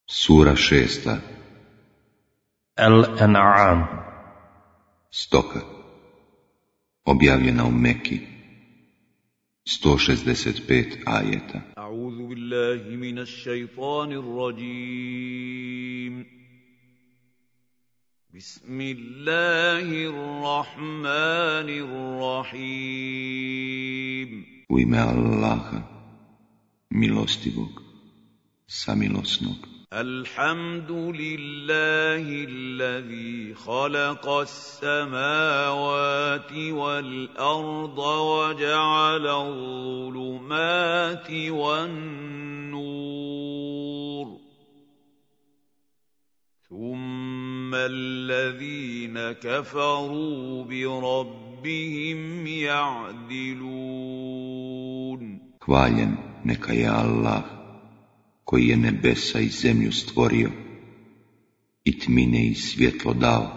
Sura 6. Al-An'am. Stoka. Objavljena u Meki. 165 ajeta. A'udhu billahi minash shaitanir rajim. Bismillahirrahmanirrahim. U ime Allaha, milostivog, samilosnog. Alhamdulillahi alladhi khalaqa as-samawati wal-arda wa ja'ala adh-dhulumati wan-nur. ثم الذين كفروا بربهم يعدلون. Hvaljen neka je Allah, koji je nebesa i zemlju stvorio i tmine i svjetlo dao.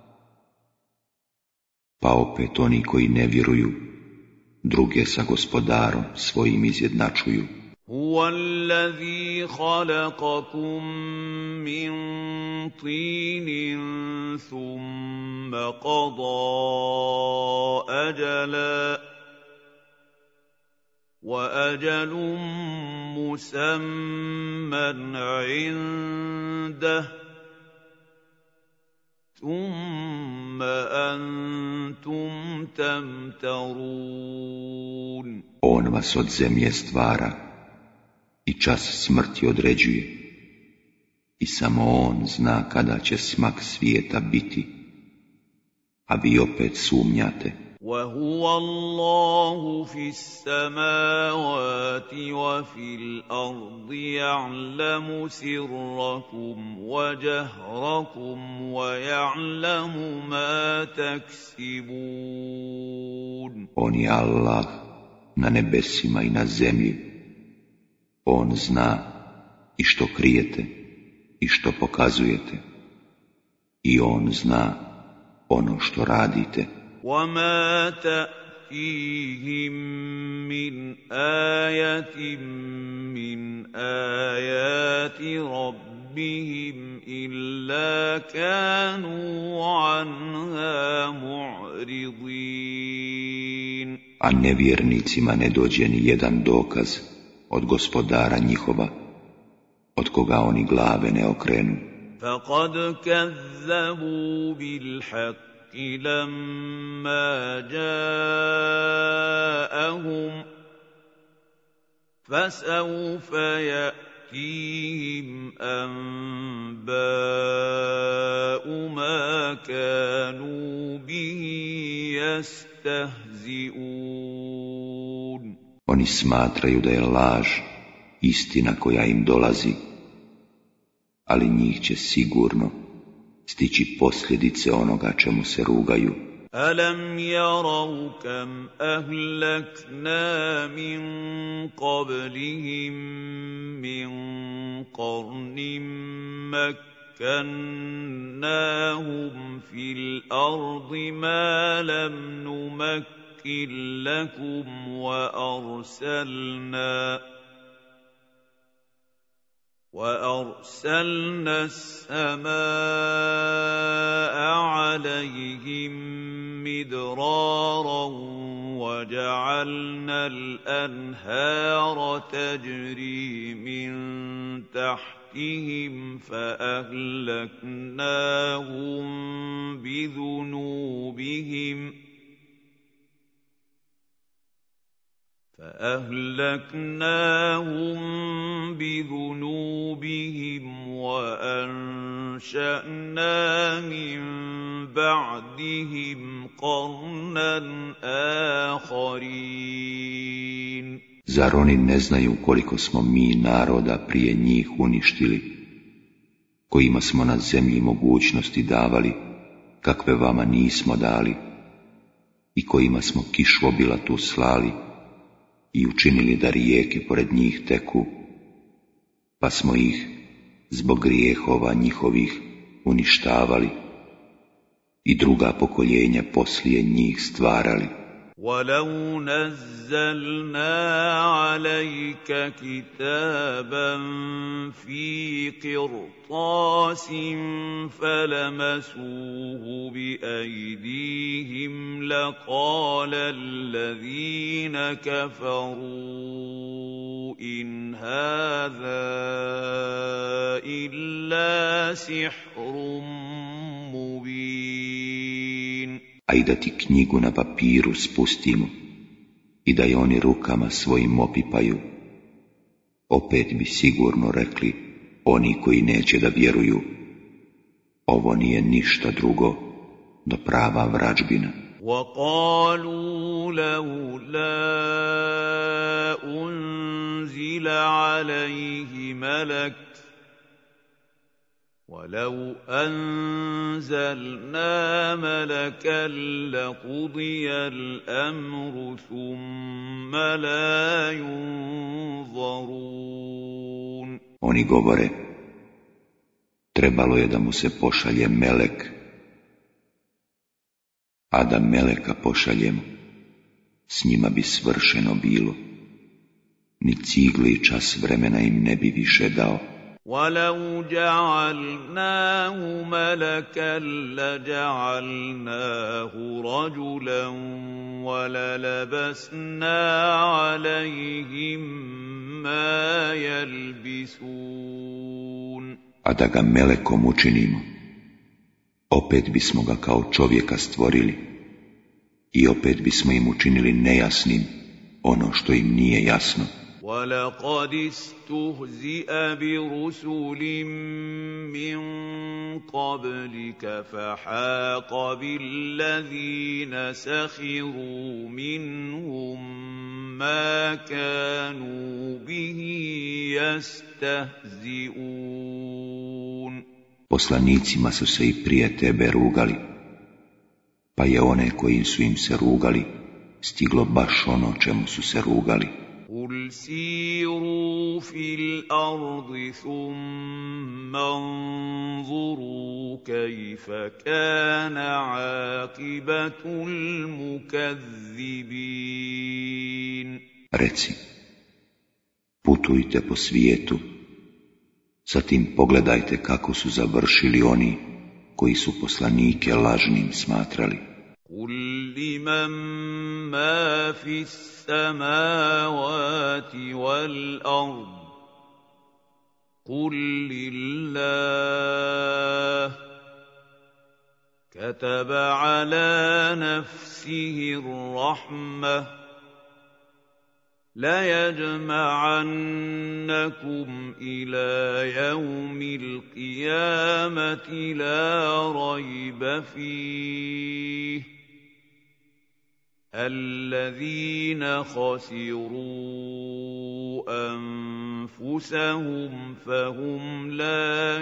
Pa opet oni koji ne vjeruju, druge sa gospodarom svojim izjednačuju. هو الذي خلقكم من طين ثم قضى أجلا وأجل مسمى عنده ثم أنتم تمترون. On vas od zemlje stvara i čas smrti određuje, i samo on zna kada će smak svijeta biti, a vi opet sumnjate. وَهُوَ اللَّهُ فِي السَّمَاوَاتِ وَفِي الْأَرْضِ يَعْلَمُ سِرَّكُمْ وَجَهْرَكُمْ وَيَعْلَمُ مَا تَكْسِبُونَ. On je Allah na nebesima i na zemlji. On zna i što krijete i što pokazujete. I on zna ono što radite. وَمَا تَأْتِيهِم مِّنْ آيَةٍ مِّنْ آيَاتِ رَبِّهِمْ إِلَّا كَانُوا عَنْهَا مُعْرِضِينَ. A nevjernicima ne dođe ni jedan dokaz od gospodara njihova, od koga oni glave ne okrenu. فَقَدْ كَذَّبُوا بِالْحَقِّ لَمَّا جَاءَهُمْ فَسَوْفَ يَأْتِيهِمْ أَنبَاءُ مَا كَانُوا بِهِ يَسْتَهْزِئُونَ. Oni smatraju da je laž istina koja im dolazi, ali njih će sigurno stići posljedice onoga čemu se rugaju. أَلَمْ يَرَوْا كَمْ أَهْلَكْنَا مِنْ قَبْلِهِمْ مِنْ قَرْنٍ مَكَّنَّاهُمْ فِي الْأَرْضِ مَا لَمْ نُمَكِّنْ لَكُمْ وَأَرْسَلْنَا السَّمَاءَ عَلَيْهِمْ مِدْرَارًا وَجَعَلْنَا الْأَنْهَارَ تَجْرِي مِنْ تَحْتِهِمْ فأهلكناهم بذنوبهم وأنشأنا من بعدهم قرنا آخرين. Zar oni ne znaju koliko smo mi naroda prije njih uništili, kojima smo na zemlji mogućnosti davali, kakve vama nismo dali, i kojima smo kišobilatu slali i učinili da rijeke pored njih teku, pa smo ih zbog grijehova njihovih uništavali i druga pokoljenja poslije njih stvarali. وَلَوْ نَزَّلْنَا عَلَيْكَ كِتَابًا فِي قِرْطَاسٍ فَلَمَسُوهُ بِأَيْدِيهِمْ لَقَالَ الَّذِينَ كَفَرُوا إِنْ هَٰذَا إِلَّا سِحْرٌ مُّبِينٌ. A i da ti knjigu na papiru spustimo i da je oni rukama svojim opipaju, opet bi sigurno rekli oni koji neće da vjeruju, ovo nije ništa drugo do prava vrađbina. وَقَالُوا لَوْلَا أُنزِلَ عَلَيْهِ مَلَكٌ وَلَوْ أَنزَلْنَا مَلَكًا لَّقُضِيَ الْأَمْرُ ثُمَّ لَا يُنظَرُونَ. Oni govore, trebalo je da mu se pošalje melek, a da meleka pošaljemo, s njima bi svršeno bilo, ni cigli čas vremena im ne bi više dao. وَلَوْ جَعَلْنَاهُ مَلَكًا لَّجَعَلْنَاهُ رَجُلًا وَلَلَبَسْنَا عَلَيْهِم مَّا يَلْبِسُونَ. A da ga melekom učinimo, opet bismo ga kao čovjeka stvorili i opet bismo im učinili nejasnim ono što im nije jasno. وَلَقَدِ اسْتُهْزِئَ بِرُسُلٍ مِّن قَبْلِكَ فَحَاقَ بِالَّذِينَ سَخِرُوا مِنْهُم مَّا كَانُوا بِهِ يَسْتَهْزِئُونَ. Poslanicima su se i prije tebe rugali, pa je one koji su im se rugali stiglo baš ono čemu su se rugali. قُلْ سِيرُوا فِي الْأَرْضِ ثُمَّ انظُرُوا كَيْفَ كَانَ عَاقِبَةُ الْمُكَذِّبِينَ. Reci, putujte po svijetu, zatim pogledajte kako su završili oni koji su poslanike lažnim smatrali. قُلْ لِمَن مَّا فِي السَّمَاوَاتِ وَالْأَرْضِ قُل لِّلَّهِ كَتَبَ عَلَىٰ نَفْسِهِ الرَّحْمَةَ لَيَجْمَعَنَّكُمْ إِلَىٰ يَوْمِ الْقِيَامَةِ لَا رَيْبَ فِيهِ الَّذِينَ خَسِرُوا أَنفُسَهُمْ فَهُمْ لَا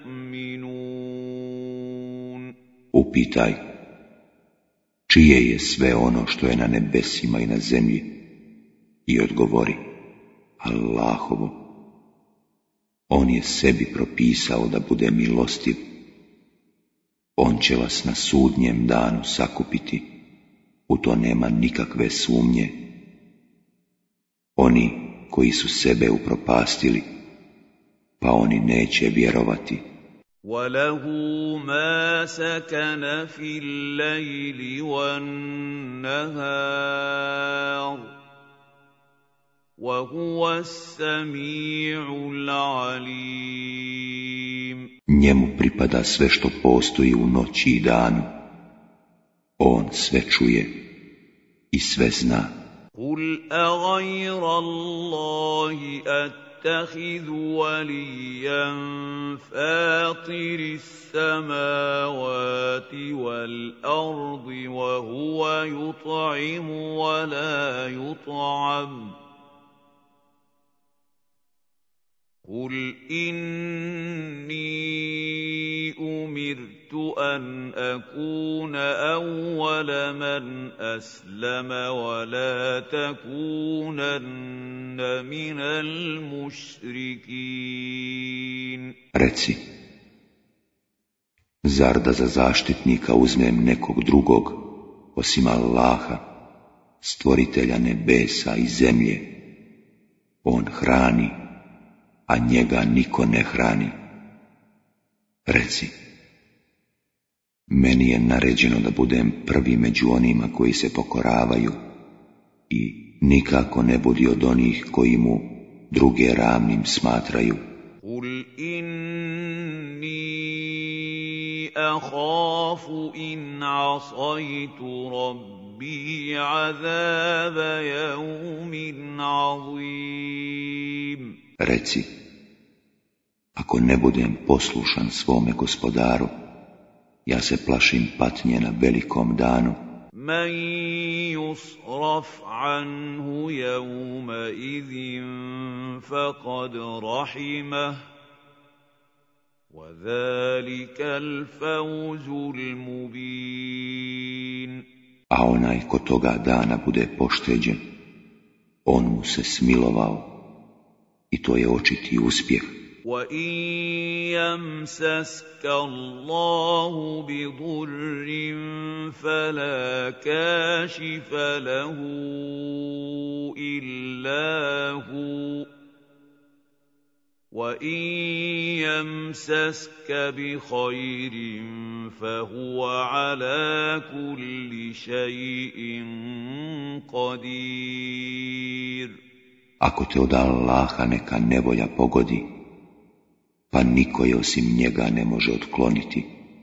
يُؤْمِنُونَ. Upitaj, čije je sve ono što je na nebesima i na zemlji, i odgovori, Allahovo. On je sebi propisao da bude milostiv. On će vas na sudnjem danu sakupiti, u to nema nikakve sumnje. Oni koji su sebe upropastili, pa oni neće vjerovati. وَلَهُ مَا سَكَنَ فِي اللَّيْلِ وَالنَّهَارِ وَهُوَ السَّمِيعُ الْعَلِيمُ. Njemu pripada sve što postoji u noći i danu. On sve čuje i sve zna. قُلْ أَغَيْرَ اللَّهِ أَتَّخِذُ وَلِيًّا فَاطِرِ السَّمَاوَاتِ وَالْأَرْضِ وَهُوَ يُطْعِمُ وَلَا يُطْعَمُ قُلْ إِنِّي أُمِرْتُ أَنْ أَكُونَ أَوَّلَ مَنْ أَسْلَمَ وَلَا تَكُونَنَّ مِنَ الْمُشْرِكِينَ. Reci, zar da za zaštitnika uzmem nekog drugog osim Allaha, stvoritelja nebesa i zemlje. On hrani, a njega niko ne hrani. Reci, meni je naređeno da budem prvi među onima koji se pokoravaju i nikako ne budi od onih koji mu druge ravnim smatraju. Kul inni ahafu in asajtu rabbi azaba yawmin azim. Reci, ako ne budem poslušan svome gospodaru, ja se plašim patnje na velikom danu. Man yusraf anhu yawma idhin faqad rahimah wa dhalika al-fawzul mubin. A onaj ko toga dana bude pošteđen, on mu se smilovao i to je očiti uspjeh. وَإِن يَمْسَسْكَ اللَّهُ بِضُرٍّ فَلَا كَاشِفَ لَهُ إِلَّا هُوَ وَإِن يَمْسَسْكَ بِخَيْرٍ فَهُوَ عَلَى كُلِّ شَيْءٍ قَدِيرٌ. Ako te od Allaha neka nevolja pogodi, pa niko je osim njega ne može otkloniti.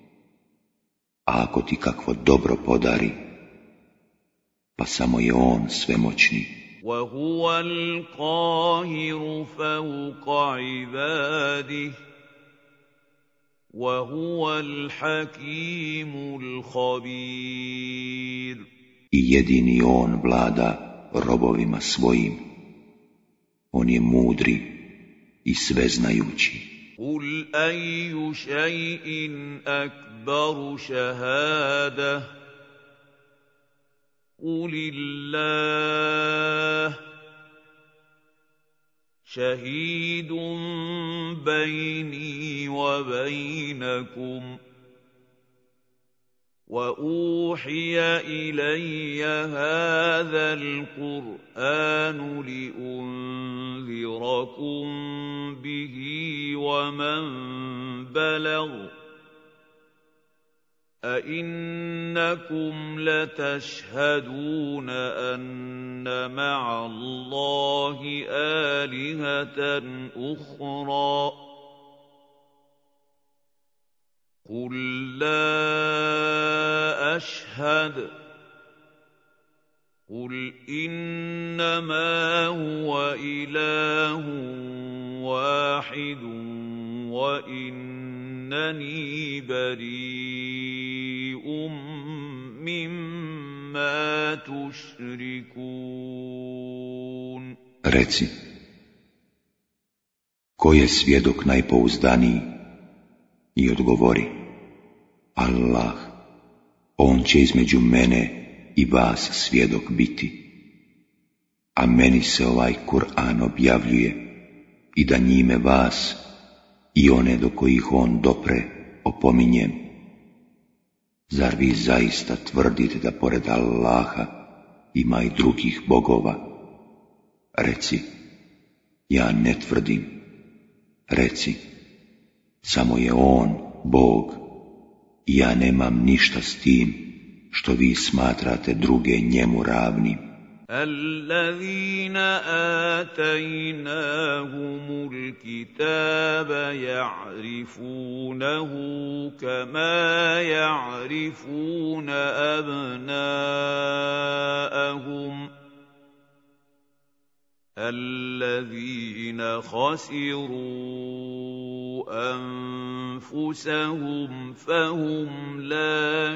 A ako ti kakvo dobro podari, pa samo je on svemoćni. وَهُوَ الْقَاهِرُ فَوْقَ عِبَادِهِ وَهُوَ الْحَكِيمُ الْخَبِيرُ. I jedini on vlada robovima svojim. On je mudri i sveznajući. قُلْ أَيُّ شَيْءٍ أَكْبَرُ شَهَادَةً قُلِ اللَّهُ شَهِيدٌ بَيْنِي وَبَيْنَكُمْ وَأُوحِيَ إِلَيَّ هَذَا الْقُرْآنُ لِأُنذِرَكُم بِهِ وَمَن بَلَغَ أَئِنَّكُمْ لَتَشْهَدُونَ أَنَّ مَعَ اللَّهِ آلِهَةً أُخْرَى قُل لَّا أَشْهَدُ قُلْ إِنَّمَا هُوَ إِلَٰهٌ وَاحِدٌ وَإِنَّنِي بَرِيءٌ مِّمَّا تُشْرِكُونَ. Reci, ko je svjedok najpouzdaniji? I odgovori, Allah, on će između mene i vas svjedok biti. A meni se ovaj Kur'an objavljuje i da njime vas i one do kojih on dopre opominjem. Zar vi zaista tvrdite da pored Allaha ima i drugih bogova? Reci, ja ne tvrdim. Reci, samo je on Bog i ja nemam ništa s tim što vi smatrate druge njemu ravnim. الَّذِينَ آتَيْنَاهُمُ الْكِتَابَ يَعْرِفُونَهُ كَمَا يَعْرِفُونَ أَبْنَاءَهُمْ الَّذِينَ خَسِرُوا أَنفُسَهُمْ فَهُمْ لَا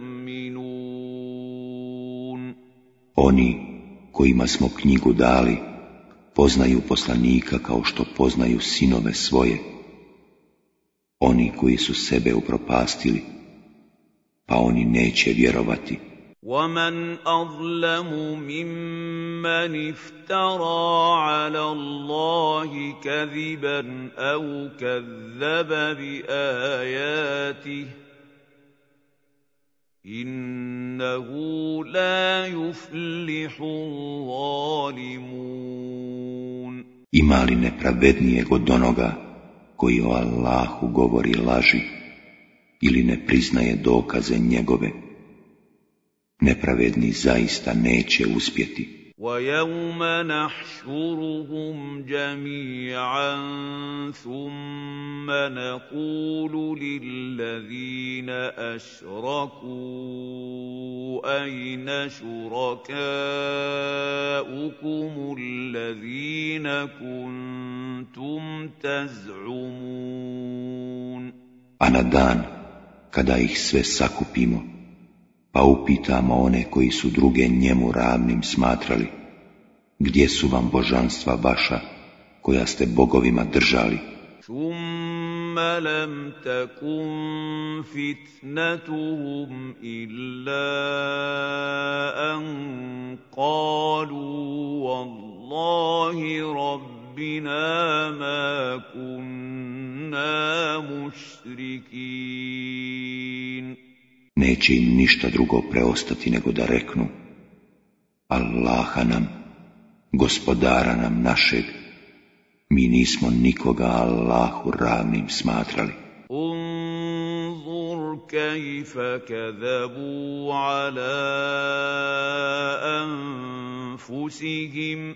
يُؤْمِنُونَ. Oni kojima smo knjigu dali, poznaju poslanika kao što poznaju sinove svoje. Oni koji su sebe upropastili, pa oni neće vjerovati. وَمَنْ أَظْلَمُ مِمَّنِ افْتَرَىٰ عَلَى اللَّهِ كَذِبًا أَوْ كَذَّبَ بِآيَاتِهِ إِنَّهُ لَا يُفْلِحُ الظَّالِمُونَ Ima li nepravednijeg od onoga koji o Allahu govori laži ili ne priznaje dokaze njegove? Nepravedni zaista neće uspjeti. وَيَوْمَ نَحْشُرُهُمْ جَمِيعًا ثُمَّ نَقُولُ لِلَّذِينَ أَشْرَكُوا أَيْنَ شُرَكَاؤُكُمُ الَّذِينَ كُنتُمْ تَزْعُمُونَ A na dan kada ih sve sakupimo, pa upitamo one koji su druge njemu ravnim smatrali, gdje su vam božanstva vaša koja ste bogovima držali? ثُمَّ لَمْ تَكُنْ فِتْنَتُهُمْ إِلَّا أَنْ قَالُوا وَاللَّهِ رَبِّنَا مَا كُنَّا مُشْرِكِينَ Neće im ništa drugo preostati nego da reknu: Allaha nam, gospodara nam našeg, mi nismo nikoga Allahu ravnim smatrali. انظُرْ كَيْفَ كَذَبُوا عَلَىٰ أَنفُسِهِمْ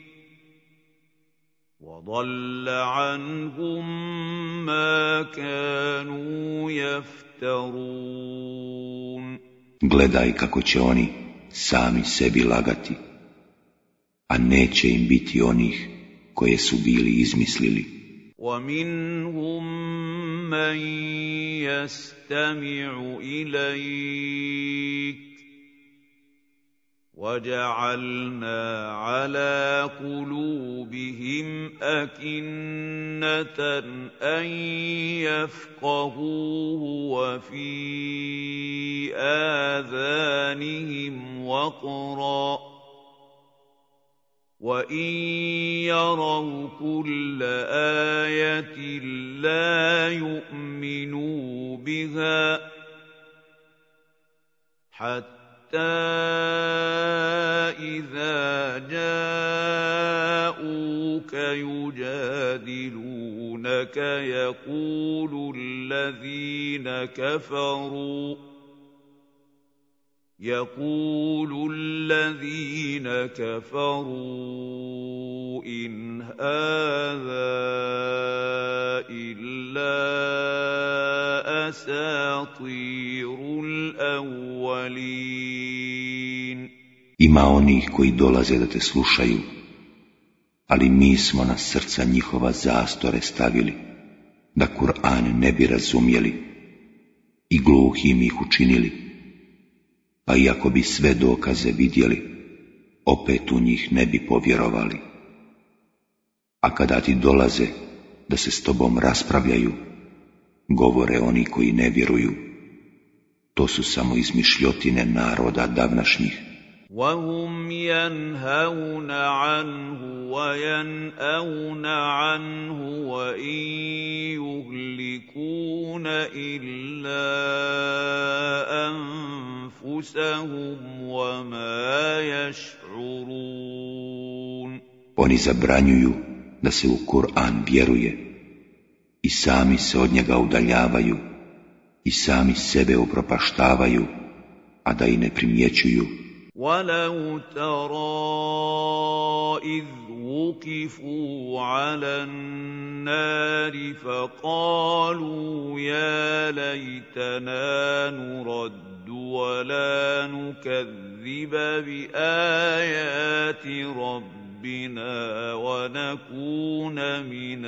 وَضَلَّ عَنْهُمْ مَا كَانُوا يَفْتَرُونَ Gledaj kako će oni sami sebi lagati, a neće im biti onih koje su bili izmislili. وَمِنْهُمْ مَنْ يَسْتَمِعُ إِلَيْكَ وَجَعَلْنَا عَلَى قُلُوبِهِمْ أَكِنَّةً أَنْ يَفْقَهُوهُ وَفِي آذَانِهِمْ وَقْرًا وَإِنْ يَرَوْا كُلَّ آيَةٍ لَا يُؤْمِنُوا بِهَا حَتَّى إِذَا جَاءُوكَ يُجَادِلُونَكَ يقول الذين كفروا إن هذا إلا أساطير الأولين Ima onih koji dolaze da te slušaju, ali mi smo na srca njihova zastore stavili, da Kur'an ne bi razumjeli i gluhim ih učinili, pa iako bi sve dokaze vidjeli, opet u njih ne bi povjerovali. A kada ti dolaze da se s tobom raspravljaju, govore oni koji ne vjeruju, to su samo izmišljotine naroda davnašnjih. وَهُمْ يَنْهَوْنَ عَنْهُ وَيَنْأَوْنَ عَنْهُ وَإِنْ يُهْلِكُونَ إِلَّا أَنفُسَهُمْ وَمَا يَشْعُرُونَ Oni zabranjuju da se u Kur'an vjeruje i sami se od njega udaljavaju i sami sebe upropaštavaju, a da i ne primjećuju. وَلَوْ تَرَىٰ إِذْ وُقِفُوا عَلَى النَّارِ فَقَالُوا يَا لَيْتَنَا نُرَدُّ وَلَا نُكَذِّبَ بِآيَاتِ رَبِّنَا وَنَكُونَ مِنَ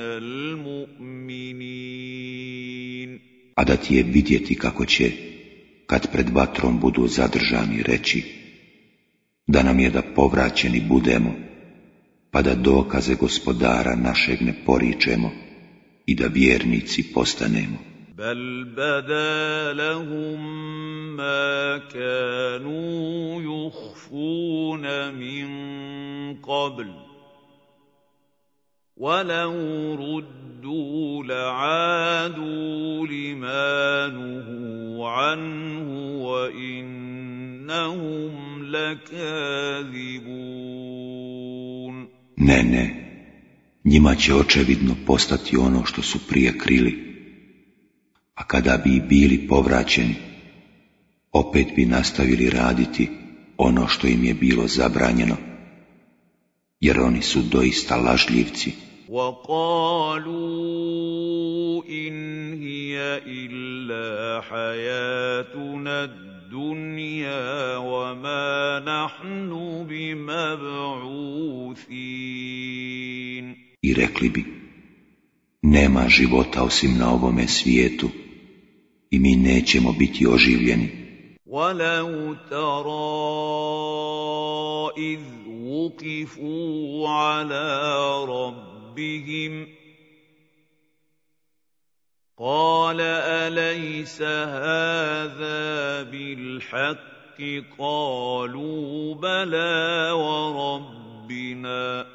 الْمُؤْمِنِينَ A da ti je vidjeti kako će, kad pred vatrom budu zadržani, reći: da nam je da povraćeni budemo, pa da dokaze gospodara našeg ne poričemo i da vjernici postanemo. بَلْ بَدَا لَهُم مَّا كَانُوا يُخْفُونَ مِن قَبْلُ وَلَوْ رُدُّوا لَعَادُوا لِمَا نُهُوا عَنْهُ وَإِنَّهُمْ لَكَاذِبُونَ Ne, njima će očevidno postati ono što su prije krili, a kada bi bili povraćeni, opet bi nastavili raditi ono što im je bilo zabranjeno, jer oni su doista lažljivci. وَقَالُوا إِنْ هِيَ إِلَّا حَيَاتُنَا الدُّنْيَا وَمَا نَحْنُ بِمَبْعُوثِينَ I rekli bi, nema života osim na ovome svijetu i mi nećemo biti oživljeni. وَلَوْ تَرَىٰ إِذْ وُقِفُوا عَلَىٰ رَبِّهِمْ قَالَ أَلَيْسَ هَٰذَا بِالْحَقِّ قَالُوا بَلَىٰ وَرَبِّنَا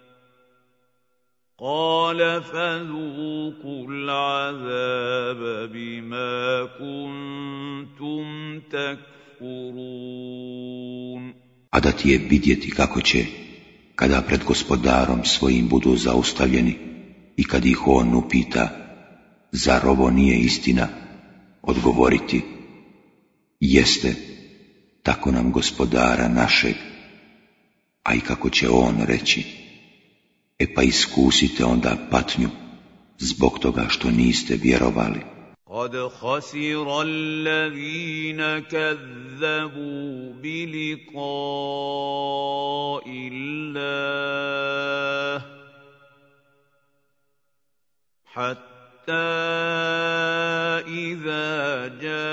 قَالَ فَذُوقُوا الْعَذَابَ بِمَا كُنتُمْ تَكْفُرُونَ A da ti je vidjeti kako će, kada pred gospodarom svojim budu zaustavljeni i kad ih on upita, zar ovo nije istina, odgovoriti, jeste, tako nam gospodara našeg, a i kako će on reći, e pa iskusite onda patnju zbog toga što niste vjerovali. قَدْ خَسِرَ الَّذِينَ كَذَّبُوا بِلِقَاءِ اللَّهِ حَتَّى إِذَا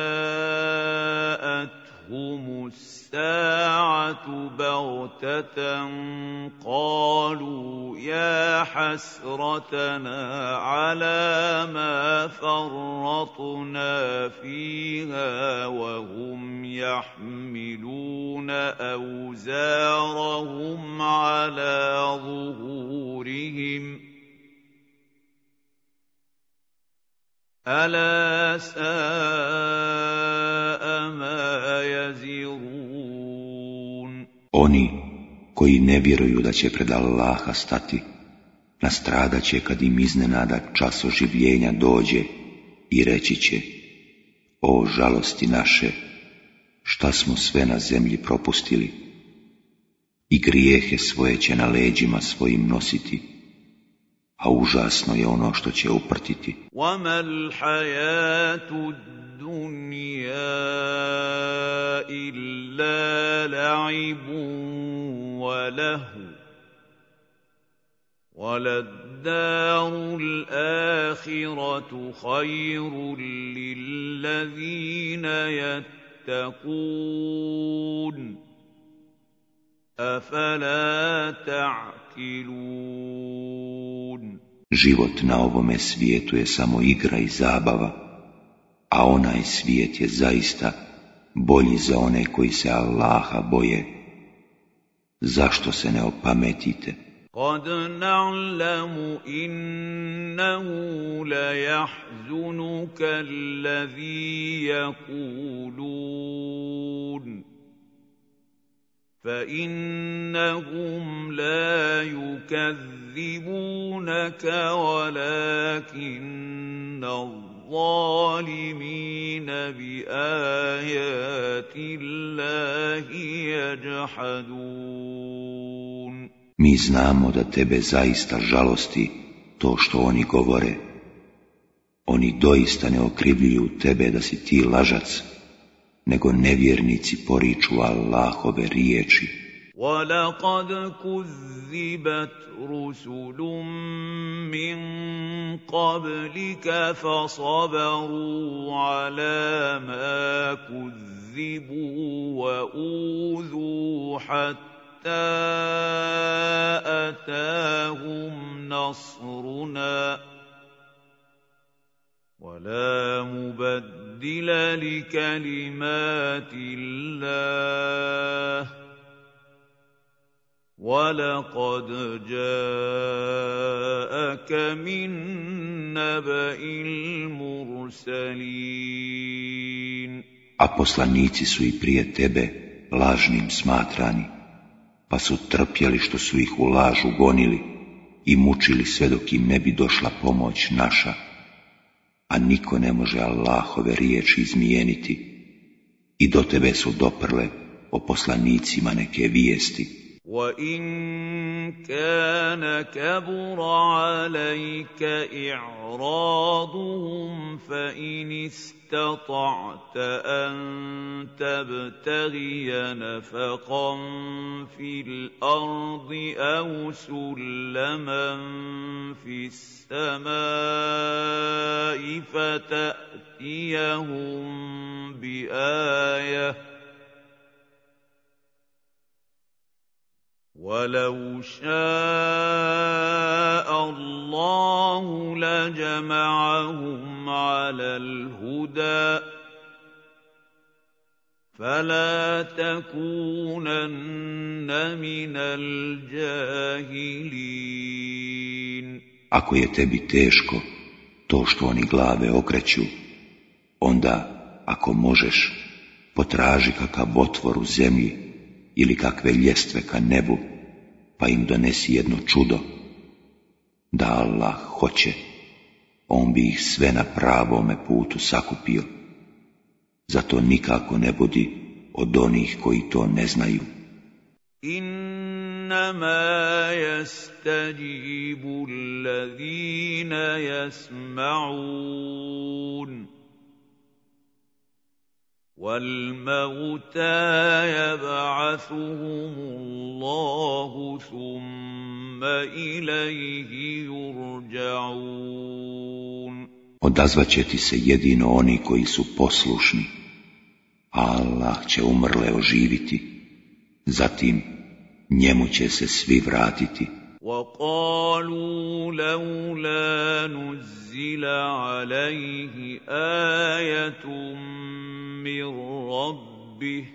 جَاءَتْهُمُ السَّاعَةُ بَغْتَةً قَالُوا يَا حَسْرَتَنَا عَلَىٰ مَا فَرَّطْنَا فِيهَا وَهُمْ يَحْمِلُونَ أَوْزَارَهُمْ عَلَىٰ ظُهُورِهِمْ أَلَا سَاءَ مَا يَزِرُونَ Oni koji ne vjeruju da će pred Allaha stati, nastradat će kad im iznenada čas oživljenja dođe i reći će, o žalosti naše, šta smo sve na zemlji propustili, i grijehe svoje će na leđima svojim nositi, a užasno je ono što će uprtiti. وَمَا الْحَيَاةُ الدُّنْيَا إِلَّا لَعِبٌ وَلَهْوٌ وَلَلدَّارُ الْآخِرَةُ خَيْرٌ لِّلَّذِينَ يَتَّقُونَ أَفَلَا تَعْقِلُونَ Život na ovome svijetu je samo igra i zabava, a onaj svijet je zaista bolji za one koji se Allaha boje. Zašto se ne opametite? قَدْ نَعْلَمُ إِنَّهُ لَيَحْزُنُكَ الَّذِي يَقُولُونَ فَإِنَّهُمْ لَا يُكَذِّبُونَكَ وَلَكِنَّ الظَّالِمِينَ بِآيَاتِ اللَّهِ يَجْحَدُونَ Mi znamo da tebe zaista žalosti to što oni govore. Oni doista ne okrivljuju tebe da si ti lažac, nego nevjernici poriču Allahove riječi. وَلَقَدْ كُذِّبَتْ رُسُلٌ مِّن قَبْلِكَ فَصَبَرُوا عَلَىٰ مَا كُذِّبُوا وَأُوذُوا حَتَّىٰ أَتَاهُمْ نَصْرُنَا وَلَا مُبَدِّلَ لِكَلِمَاتِ اللَّهِ وَلَقَدْ جَاءَكَ مِن نَّبَإِ الْمُرْسَلِينَ A poslanici su i prije tebe lažnim smatrani, pa su trpjeli što su ih u lažu gonili i mučili sve dok im ne bi došla pomoć naša, a niko ne može Allahove riječi izmijeniti i do tebe su doprle o poslanicima neke vijesti. وَإِن كَانَ كَبُرَ عَلَيْكَ إِعْرَاضُهُمْ فَإِنِ اسْتَطَعْتَ أَن تَبْتَغِيَ نَفَقًا فِي الْأَرْضِ أَوْ سُلَّمًا فِي السَّمَاءِ فَتَأْتِيَهُم بِآيَةٍ وَلَوْ شَاءَ اللَّهُ لَجَمَعَهُمْ عَلَى الْهُدَى فَلَا تَكُونَنَّ مِنَ الْجَاهِلِينَ. Ako je tebi teško to što oni glave okreću, onda, ako možeš, potraži kakav otvor u zemlji ili kakve ljestve ka nebu, pa im donesi jedno čudo. Da Allah hoće, on bi ih sve na pravome putu sakupio. Zato nikako ne budi od onih koji to ne znaju. Innama yastajibu alladhina yasma'un وَالْمَوْتَى يَبْعَثُهُمُ اللَّهُ ثُمَّ إِلَيْهِ يُرْجَعُونَ. Odazvaće ti se jedino oni koji su poslušni, a Allah će umrle oživiti, zatim njemu će se svi vratiti. وَقَالُوا لَوْلَا نُزِّلَ عَلَيْهِ آيَةٌ مِّن رَّبِّهِ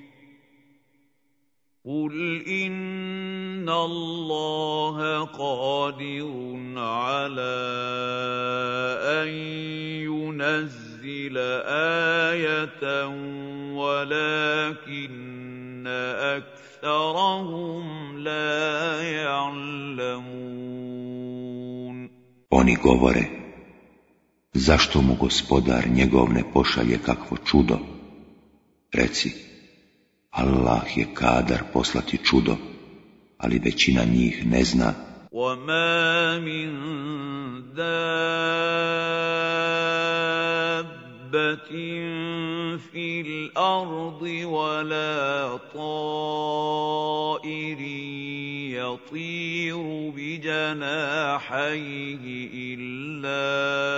قُلْ إِنَّ اللَّهَ قَادِرٌ عَلَىٰ أَن يُنَزِّلَ آيَةً وَلَٰكِنَّ أَكْثَرَهُمْ لَا يَعْلَمُونَ. Oni govore, zašto mu gospodar njegov ne pošalje kakvo čudo? Reci, Allah je kadar poslati čudo, ali većina njih ne zna. وَمَا مِن دَابَّةٍ فِي الْأَرْضِ وَلَا طَائِرٍ يَطِيرُ بِجَنَاحَيْهِ إِلَّا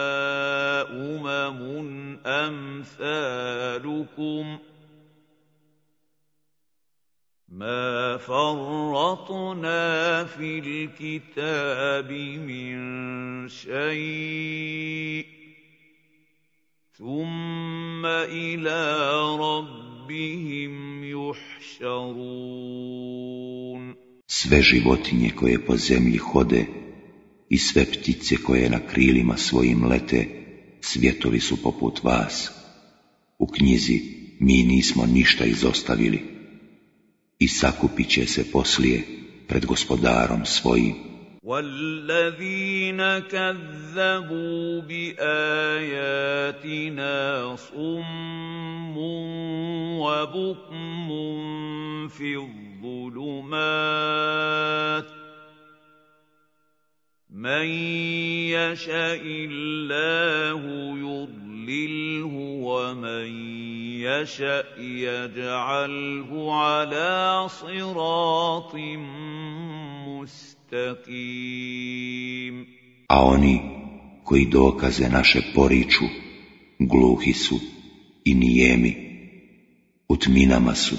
أَمْثَالُكُمْ مَا فَرَّطْنَا فِي الْكِتَابِ مِنْ شَيْءٍ ثُمَّ إِلَى رَبِّهِمْ يُحْشَرُونَ. Sve životinje koje po zemlji hode i sve ptice koje na krilima svojim lete, svjetovi su poput vas. U knjizi mi nismo ništa izostavili. I sakupit će se poslije pred gospodarom svojim. وَالَّذِينَ كَذَّبُوا بِآيَاتِنَا صُمٌّ وَبُكْمٌ فِي الظُّلُمَاتِ مَن يَشَإِ اللَّهُ يُضْلِلْهُ وَمَن يَشَأْ يَجْعَلْهُ عَلَىٰ صِرَاطٍ مُسْتَقِيمٍ. A oni koji dokaze naše poriču, gluhi su i nijemi, u tminama su.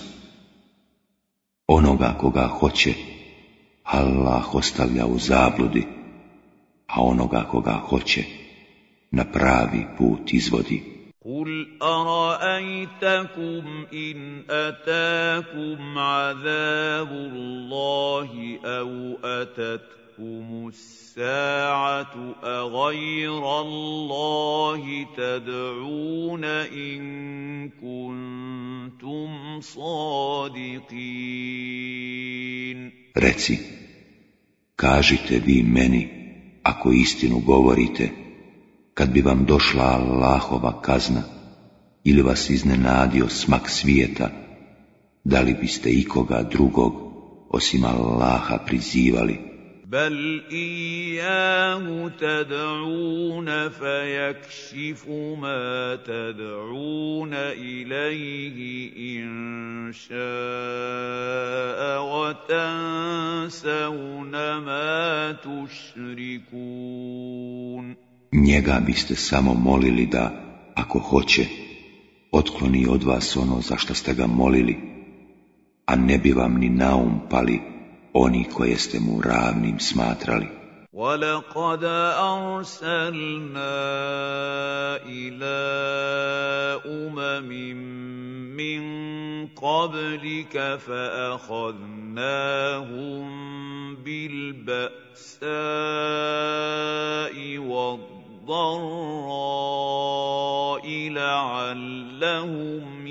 Onoga koga hoće, Allah ostavlja u zabludi, a onoga koga hoće, na pravi put izvodi. قُلْ أَرَأَيْتَكُمْ إِنْ أَتَاكُمْ عَذَابُ اللَّهِ أَوْ أَتَتْكُمُ تأتيكم الساعة أغير الله تدعون إن كنتم صادقين. Reci, kažite vi meni, ako istinu govorite, kad bi vam došla Allahova kazna ili vas iznenadio smak svijeta, da li biste ikoga drugog osim Allaha prizivali? Bal iyahu tad'un fayakshifu ma tad'un ilayhi in sha'a wa tansawna ma tushrikun. Njega biste samo molili da, ako hoće, otkloni od vas ono za što ste ga molili, a ne bi vam ni na um pali oni koje ste mu ravnim smatrali. وَلَقَدْ أَرْسَلْنَا إِلَىٰ مِن قَبْلِكَ فَأَخَذْنَاهُم بِالْبَأْسَاءِ وَالضَّرَّاءِ لَعَلَّهُمْ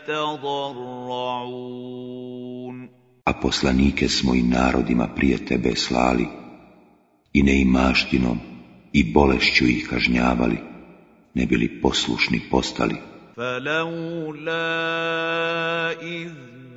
يَتَضَرَّعُونَ. A poslanike smo i narodima prije tebe slali, i neimaštinom i bolešću ih kažnjavali, ne bili poslušni postali. فَلَوْلَا إِذْ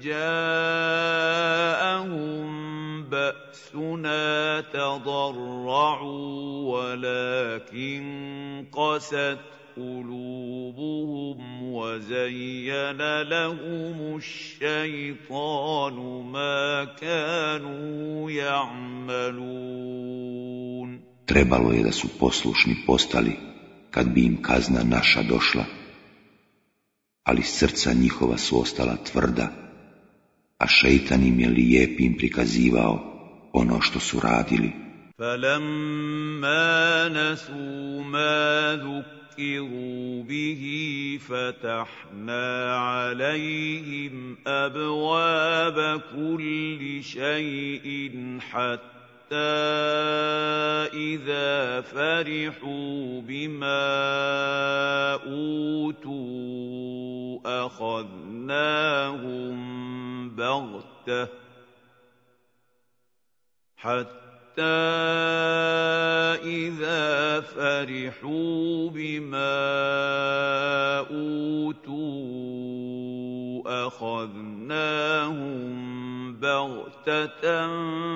جَاءَهُم بَأْسُنَا تَضَرَّعُوا وَلَكِنْ قَسَتْ قُلُوبُهُمْ وَزَيَّنَ لَهُمُ الشَّيْطَانُ مَا كَانُوا يَعْمَلُونَ. Trebalo je da su poslušni postali kad bi im kazna naša došla, ali srca njihova su ostala tvrda, a šejtan im je lijepim prikazivao ono što su radili. فَلَمَّا نَسُوا مَا ذُكِّرُوا بِهِ فَتَحْنَا عَلَيْهِمْ أَبْوَابَ كُلِّ شَيْءٍ حَتَّى إِذَا فَرِحُوا بِمَا أُوتُوا أَخَذْنَاهُمْ بَغْتَةً إذا فرحوا بما أوتوا أخذناهم بغتة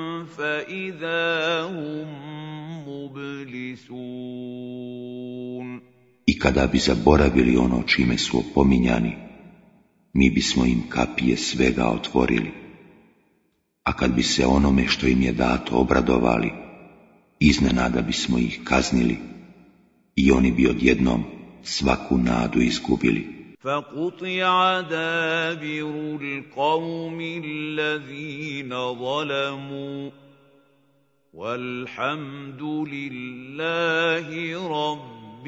فإذا هم مبلسون. I kada bi zaboravili ono čime su opominjani, mi bismo im kapije svega otvorili. A kad bi se onome što im je dato obradovali, iznenada bismo ih kaznili i oni bi odjednom svaku nadu izgubili. فَقُطِعَ دَابِرُ الْقَوْمِ الَّذِينَ ظَلَمُوا وَالْحَمْدُ لِلَّهِ رَبِّ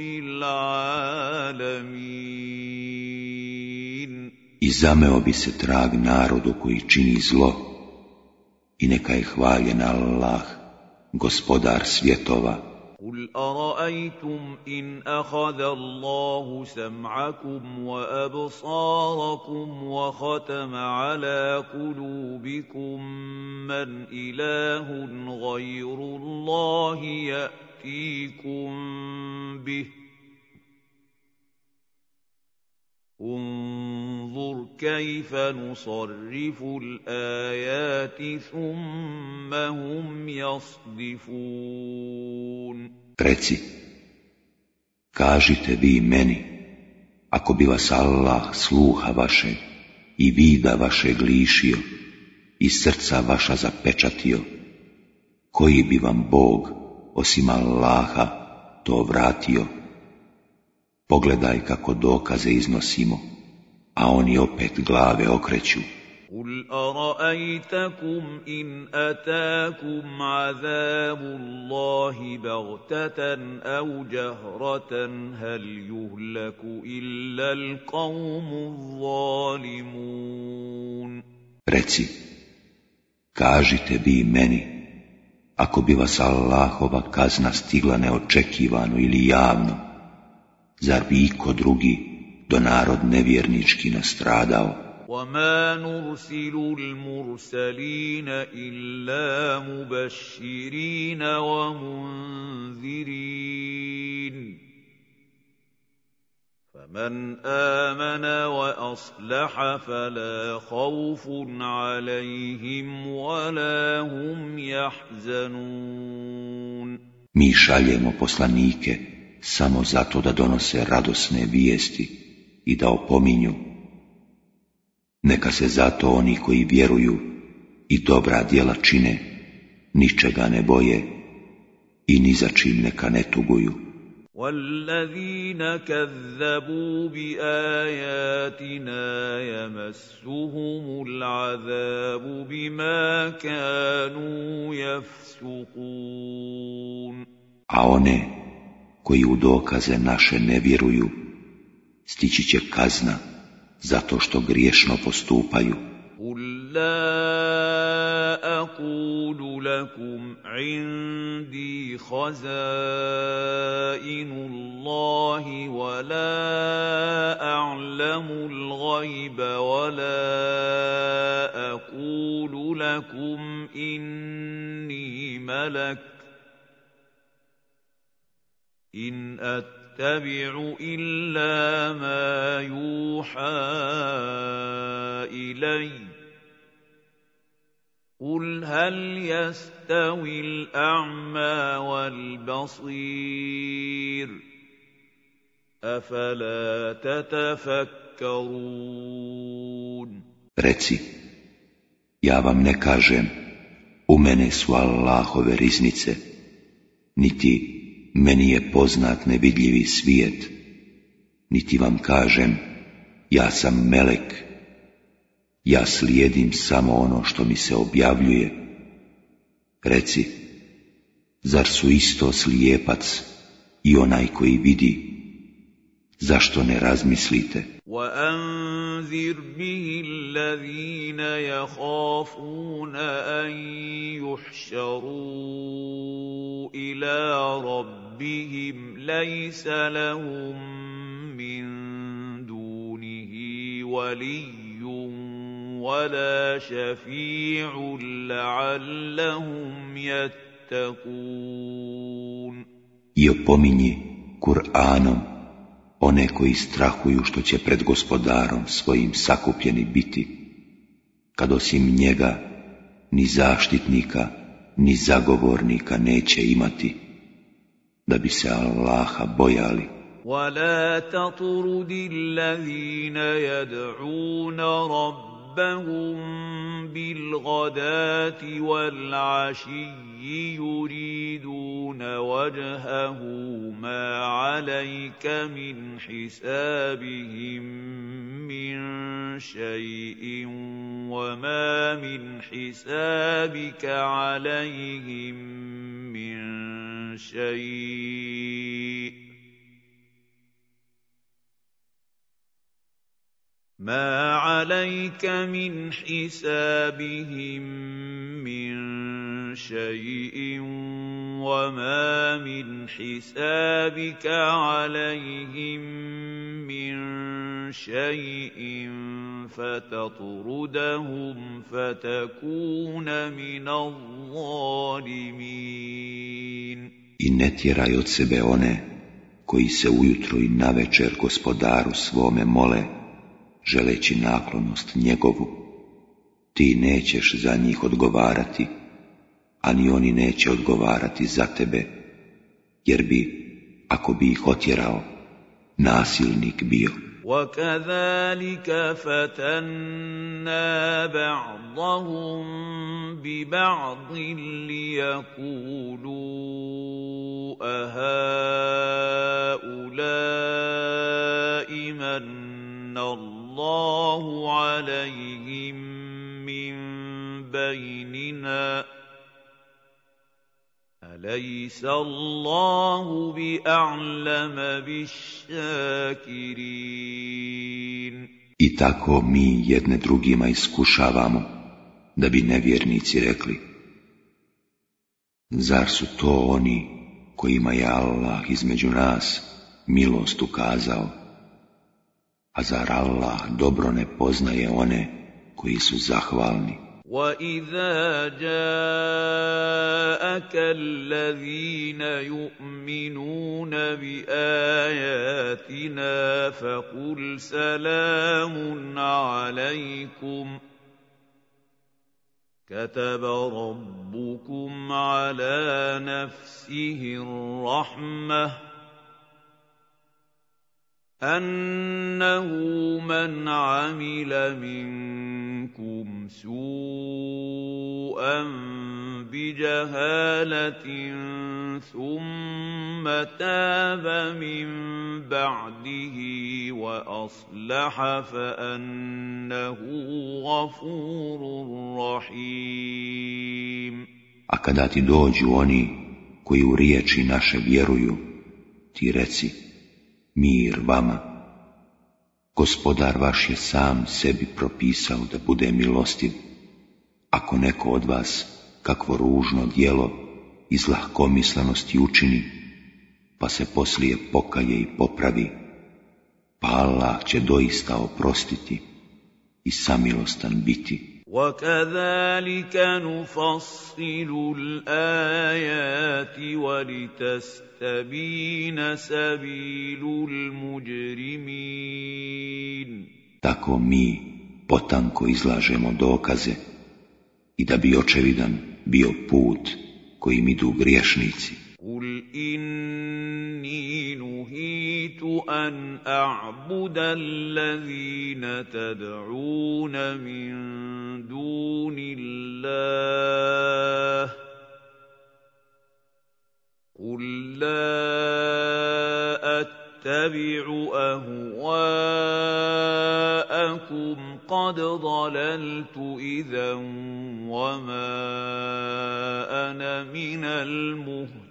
الْعَالَمِينَ. I zameo bi se trag narodu koji čini zlo, i neka je hvaljen Allah, gospodar svjetova. قُلْ أَرَأَيْتُمْ إِنْ أَخَذَ اللَّهُ سَمْعَكُمْ وَأَبْصَارَكُمْ وَخَتَمَ عَلَى قُلُوبِكُمْ مَنْ إِلَٰهٌ غَيْرُ اللَّهِ يَأْتِيكُمْ بِهِ انظُرْ كَيْفَ نُصَرِّفُ الْآيَاتِ ثُمَّ هُمْ يَصْدِفُونَ. Reci, kažite vi meni, ako bi vas Allah sluha vašeg i vida vašeg lišio i srca vaša zapečatio, koji bi vam Bog osim Allaha to vratio? Pogledaj kako dokaze iznosimo, a oni opet glave okreću. قُلْ أَرَأَيْتَكُمْ إِنْ أَتَاكُمْ عَذَابُ اللَّهِ بَغْتَةً أَوْ جَهْرَةً هَلْ يُهْلَكُ إِلَّا الْقَوْمُ الظَّالِمُونَ. Reci, kažite vi meni, ako bi vas Allahova kazna stigla neočekivano ili javno, zar bi iko drugi do narod nevjernički nastradao? وَمَا نُرْسِلُ الْمُرْسَلِينَ إِلَّا مُبَشِّرِينَ وَمُنذِرِينَ فَمَنْ آمَنَ وَأَصْلَحَ فَلَا خَوْفٌ عَلَيْهِمْ وَلَا هُمْ يَحْزَنُونَ. Mi šaljemo poslanike samo zato da donose radosne vijesti i da opominju. Neka se zato oni koji vjeruju i dobra djela čine, ničega ne boje i ni za čim neka ne tuguju. وَالَّذِينَ كَذَّبُوا بِآيَاتِنَا يَمَسُّهُمُ الْعَذَابُ بِمَا كَانُوا يَفْسُقُونَ. A one koji u dokaze naše ne vjeruju, stići će kazna zato što griješno postupaju. قُلْ لَا أَقُولُ لَكُمْ عِندِي خَزَائِنُ اللَّهِ وَلَا أَعْلَمُ الْغَيْبَ وَلَا أَقُولُ لَكُمْ إِنِّي مَلَكٌ إِنْ أَتَّبِعُ إِلَّا مَا يُوحَى إِلَيَّ قُلْ هَلْ يَسْتَوِي الْأَعْمَى وَالْبَصِيرُ أَفَلَا تَتَفَكَّرُونَ. Reci, ja vam ne kažem, u mene su Allahove riznice, niti meni je poznat nevidljivi svijet, niti vam kažem, ja sam melek, ja slijedim samo ono što mi se objavljuje. Reci, zar su isto slijepac i onaj koji vidi? Zašto ne razmislite? وَأَنذِرْ بِهِ الَّذِينَ يَخَافُونَ أَن يُحْشَرُوا إِلَىٰ رَبِّهِمْ لَيْسَ لَهُم مِّن دُونِهِ وَلِيٌّ وَلَا شَفِيعٌ لَّعَلَّهُمْ يَتَّقُونَ. I opominji Kur'anom one koji strahuju što će pred gospodarom svojim sakupljeni biti, kad osim njega ni zaštitnika, ni zagovornika neće imati, da bi se Allaha bojali. وَلَا تَطْرُدِ الَّذِينَ يَدْعُونَ رَبَّهُم بِالْغَدَاةِ وَالْعَشِيِّ يُرِيدُونَ وَجْهَهُ مَا عَلَيْكَ مِنْ حِسَابِهِم مِّن شَيْءٍ وَمَا مِنْ حِسَابِكَ عَلَيْهِم مِّن شَيْءٍ مَا عَلَيْكَ مِنْ حِسَابِهِم مِّن شَيْءٍ وَمَا مِنْ حِسَابِكَ عَلَيْهِم مِّن شَيْءٍ فَتَطْرُدَهُمْ فَتَكُونَ مِنَ الظَّالِمِينَ. I ne tjeraj od sebe one koji se ujutro i navečer gospodaru svome mole, želeći naklonost njegovu. Ti nećeš za njih odgovarati, a ni oni neće odgovarati za tebe, jer bi, ako bi ih otjerao, nasilnik bio. وَكَذَلِكَ فَتَنَّا بَعْضَهُم بِبَعْضٍ لِيَقُولُوا أَهَٰؤُلَاءِ مَنَّ اللَّهُ عَلَيْهِم مِّن بَيْنِنَا أَلَيْسَ اللَّهُ بِأَعْلَمَ بِالشَّاكِرِينَ. I tako mi jedne drugima iskušavamo, da bi nevjernici rekli, Zar su to oni kojima je Allah između nas milost ukazao? A zar Allah dobro ne poznaje one koji su zahvalni? وَإِذَا جَاءَكَ الَّذِينَ يُؤْمِنُونَ بِآيَاتِنَا فَقُلْ سَلَامٌ عَلَيْكُمْ كَتَبَ رَبُّكُمْ عَلَى نَفْسِهِ الرَّحْمَةَ أَنَّهُ مَنْ عَمِلَ مِنكُمْ سُوءًا بِجَهَالَةٍ ثُمَّ تَابَ مِنْ بَعْدِهِ وَأَصْلَحَ فَأَنَّهُ غَفُورٌ رَحِيمٌ. A kada ti dođu oni koji u riječi naše vjeruju, ti reci: mir vama. Gospodar vaš je sam sebi propisao da bude milostiv. Ako neko od vas kakvo ružno djelo iz lahkomislenosti učini, pa se poslije pokaje i popravi, pa Allah će doista oprostiti i samilostan biti. وَكَذَلِكَ نُفَصِّلُ الْآيَاتِ وَلِتَسْتَبِينَ سَبِيلُ الْمُجْرِمِينَ. Tako mi potanko izlažemo dokaze i da bi očevidan bio put kojim idu griješnici. قُلْ إِنِّي نُهِيتُ أَنْ أَعْبُدَ الَّذِينَ تَدْعُونَ مِن دُونِ اللَّهِ قُلْ لَا أَتَّبِعُ أَهْوَاءَكُمْ قَدْ ضَلَلْتُ إِذًا وَمَا أَنَا مِنَ الْمُهْتَدِينَ.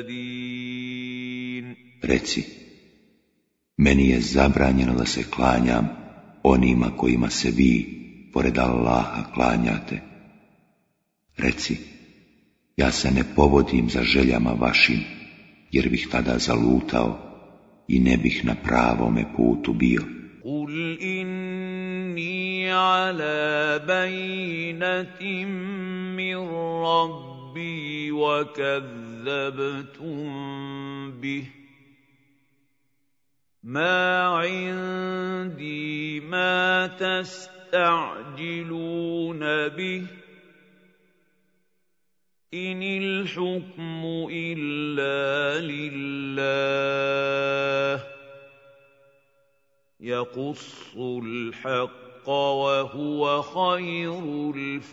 Reci, meni je zabranjeno da se klanjam onima kojima se vi, pored Allaha, klanjate. Reci, ja se ne povodim za željama vašim, jer bih tada zalutao i ne bih na pravome putu bio. قُلْ إِنِّي عَلَى بَيِّنَةٍ مِّن رَّبِّي وَكَذَّبْتُم بِهِ مَا عِندِي مَا تَسْتَعْجِلُونَ بِهِ إِنِ الْحُكْمُ إِلَّا لِلَّهِ يَقُصُّ الْحَقَّ وَهُوَ خَيْرُ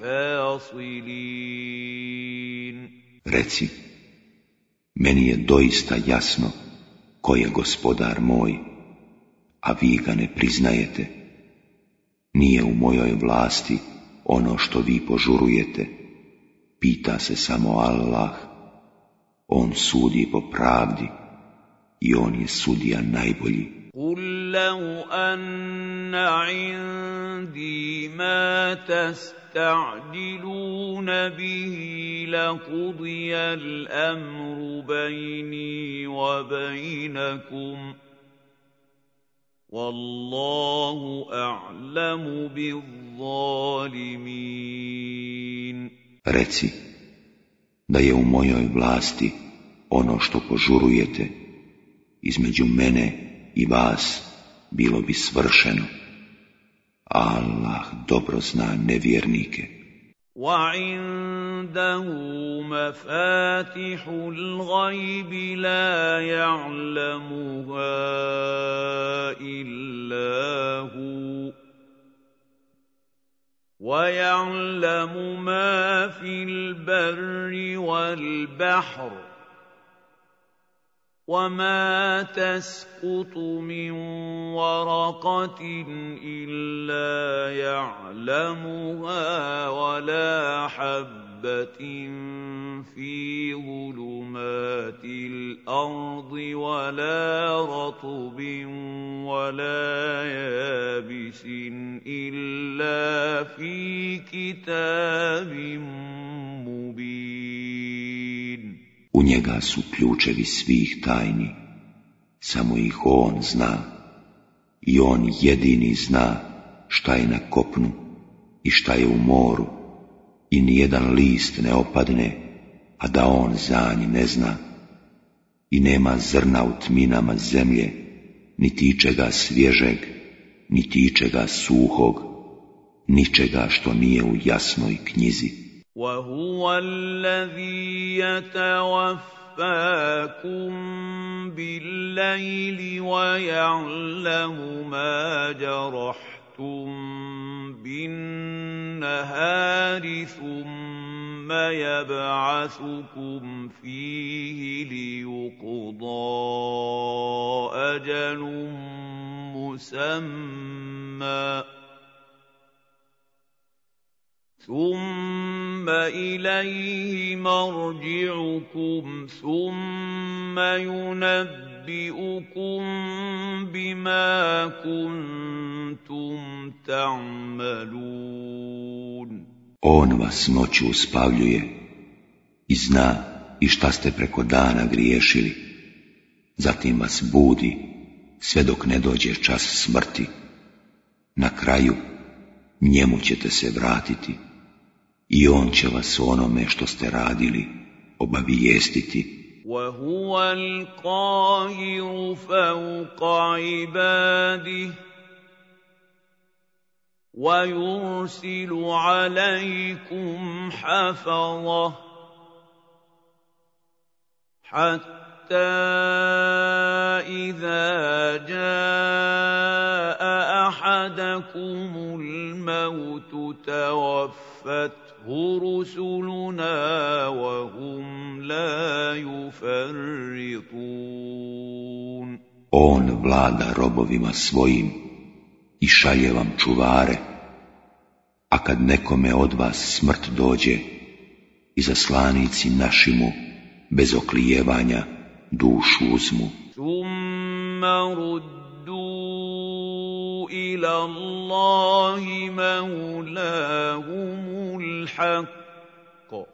الْفَاصِلِينَ. Reci, meni je doista jasno ko je gospodar moj, a vi ga ne priznajete. Nije u mojoj vlasti ono što vi požurujete. Pita se samo Allah, on sudi po pravdi i on je sudija najbolji. قُل لَّوْ أَنَّ عِندِي مَا تَسْتَعْجِلُونَ بِهِ لَقُضِيَ الْأَمْرُ بَيْنِي وَبَيْنَكُمْ وَاللَّهُ أَعْلَمُ بِالظَّالِمِينَ. Reci, da je u mojoj vlasti ono što požurujete, između mene i vas bilo bi svršeno. Allah dobro zna nevjernike. وَعِندَهُ مَفَاتِحُ الْغَيْبِ لَا يَعْلَمُهَا إِلَّا هُوَ وَيَعْلَمُ مَا فِي الْبَرِّ وَالْبَحْرِ وَمَا تَسْقُطُ مِنْ وَرَقَةٍ إِلَّا يَعْلَمُهَا وَلَا حَبَّةٍ فِي ظُلُمَاتِ الْأَرْضِ وَلَا رَطْبٍ وَلَا يَابِسٍ إِلَّا فِي كِتَابٍ مُّبِينٍ. njega su ključevi svih tajni, samo ih on zna i on jedini zna šta je na kopnu i šta je u moru i nijedan list ne opadne, a da on za nji ne zna i nema zrna u tminama zemlje, niti ičega svježeg, niti ičega suhog, ničega što nije u jasnoj knjizi. وَهُوَ الَّذِي يَتَوَفَّاكُم بِاللَّيْلِ وَيَعْلَمُ مَا جَرَحْتُم بِالنَّهَارِ ثُمَّ يَبْعَثُكُمْ فِيهِ لِيُقْضَىٰ أَجَلٌ مُّسَمًّى ثُمَّ إِلَيْهِ مَرْجِعُكُمْ ثُمَّ يُنَبِّئُكُم بِمَا كُنتُمْ تَعْمَلُونَ. On vas noću uspavljuje i zna i šta ste preko dana griješili. Zatim vas budi sve dok ne dođe čas smrti. Na kraju njemu ćete se vratiti i on će vas onome što ste radili obavijestiti. وَهُوَ الْقَاهِرُ فَوْقَ عِبَادِهِ وَيُرْسِلُ عَلَيْكُمْ حَفَظَةً حَتَّى إِذَا جَاءَ أَحَدَكُمُ الْمَوْتُ تَوَفَّتْهُ رُسُلُنَا وَهُمْ لَا يُفَرِّطُونَ. On vlada robovima svojim i šalje vam čuvare, a kad nekome od vas smrt dođe, izaslanici naši mu bez oklijevanja dušu uzmu. Thumma ruddu ila Allahi maulahumul haqq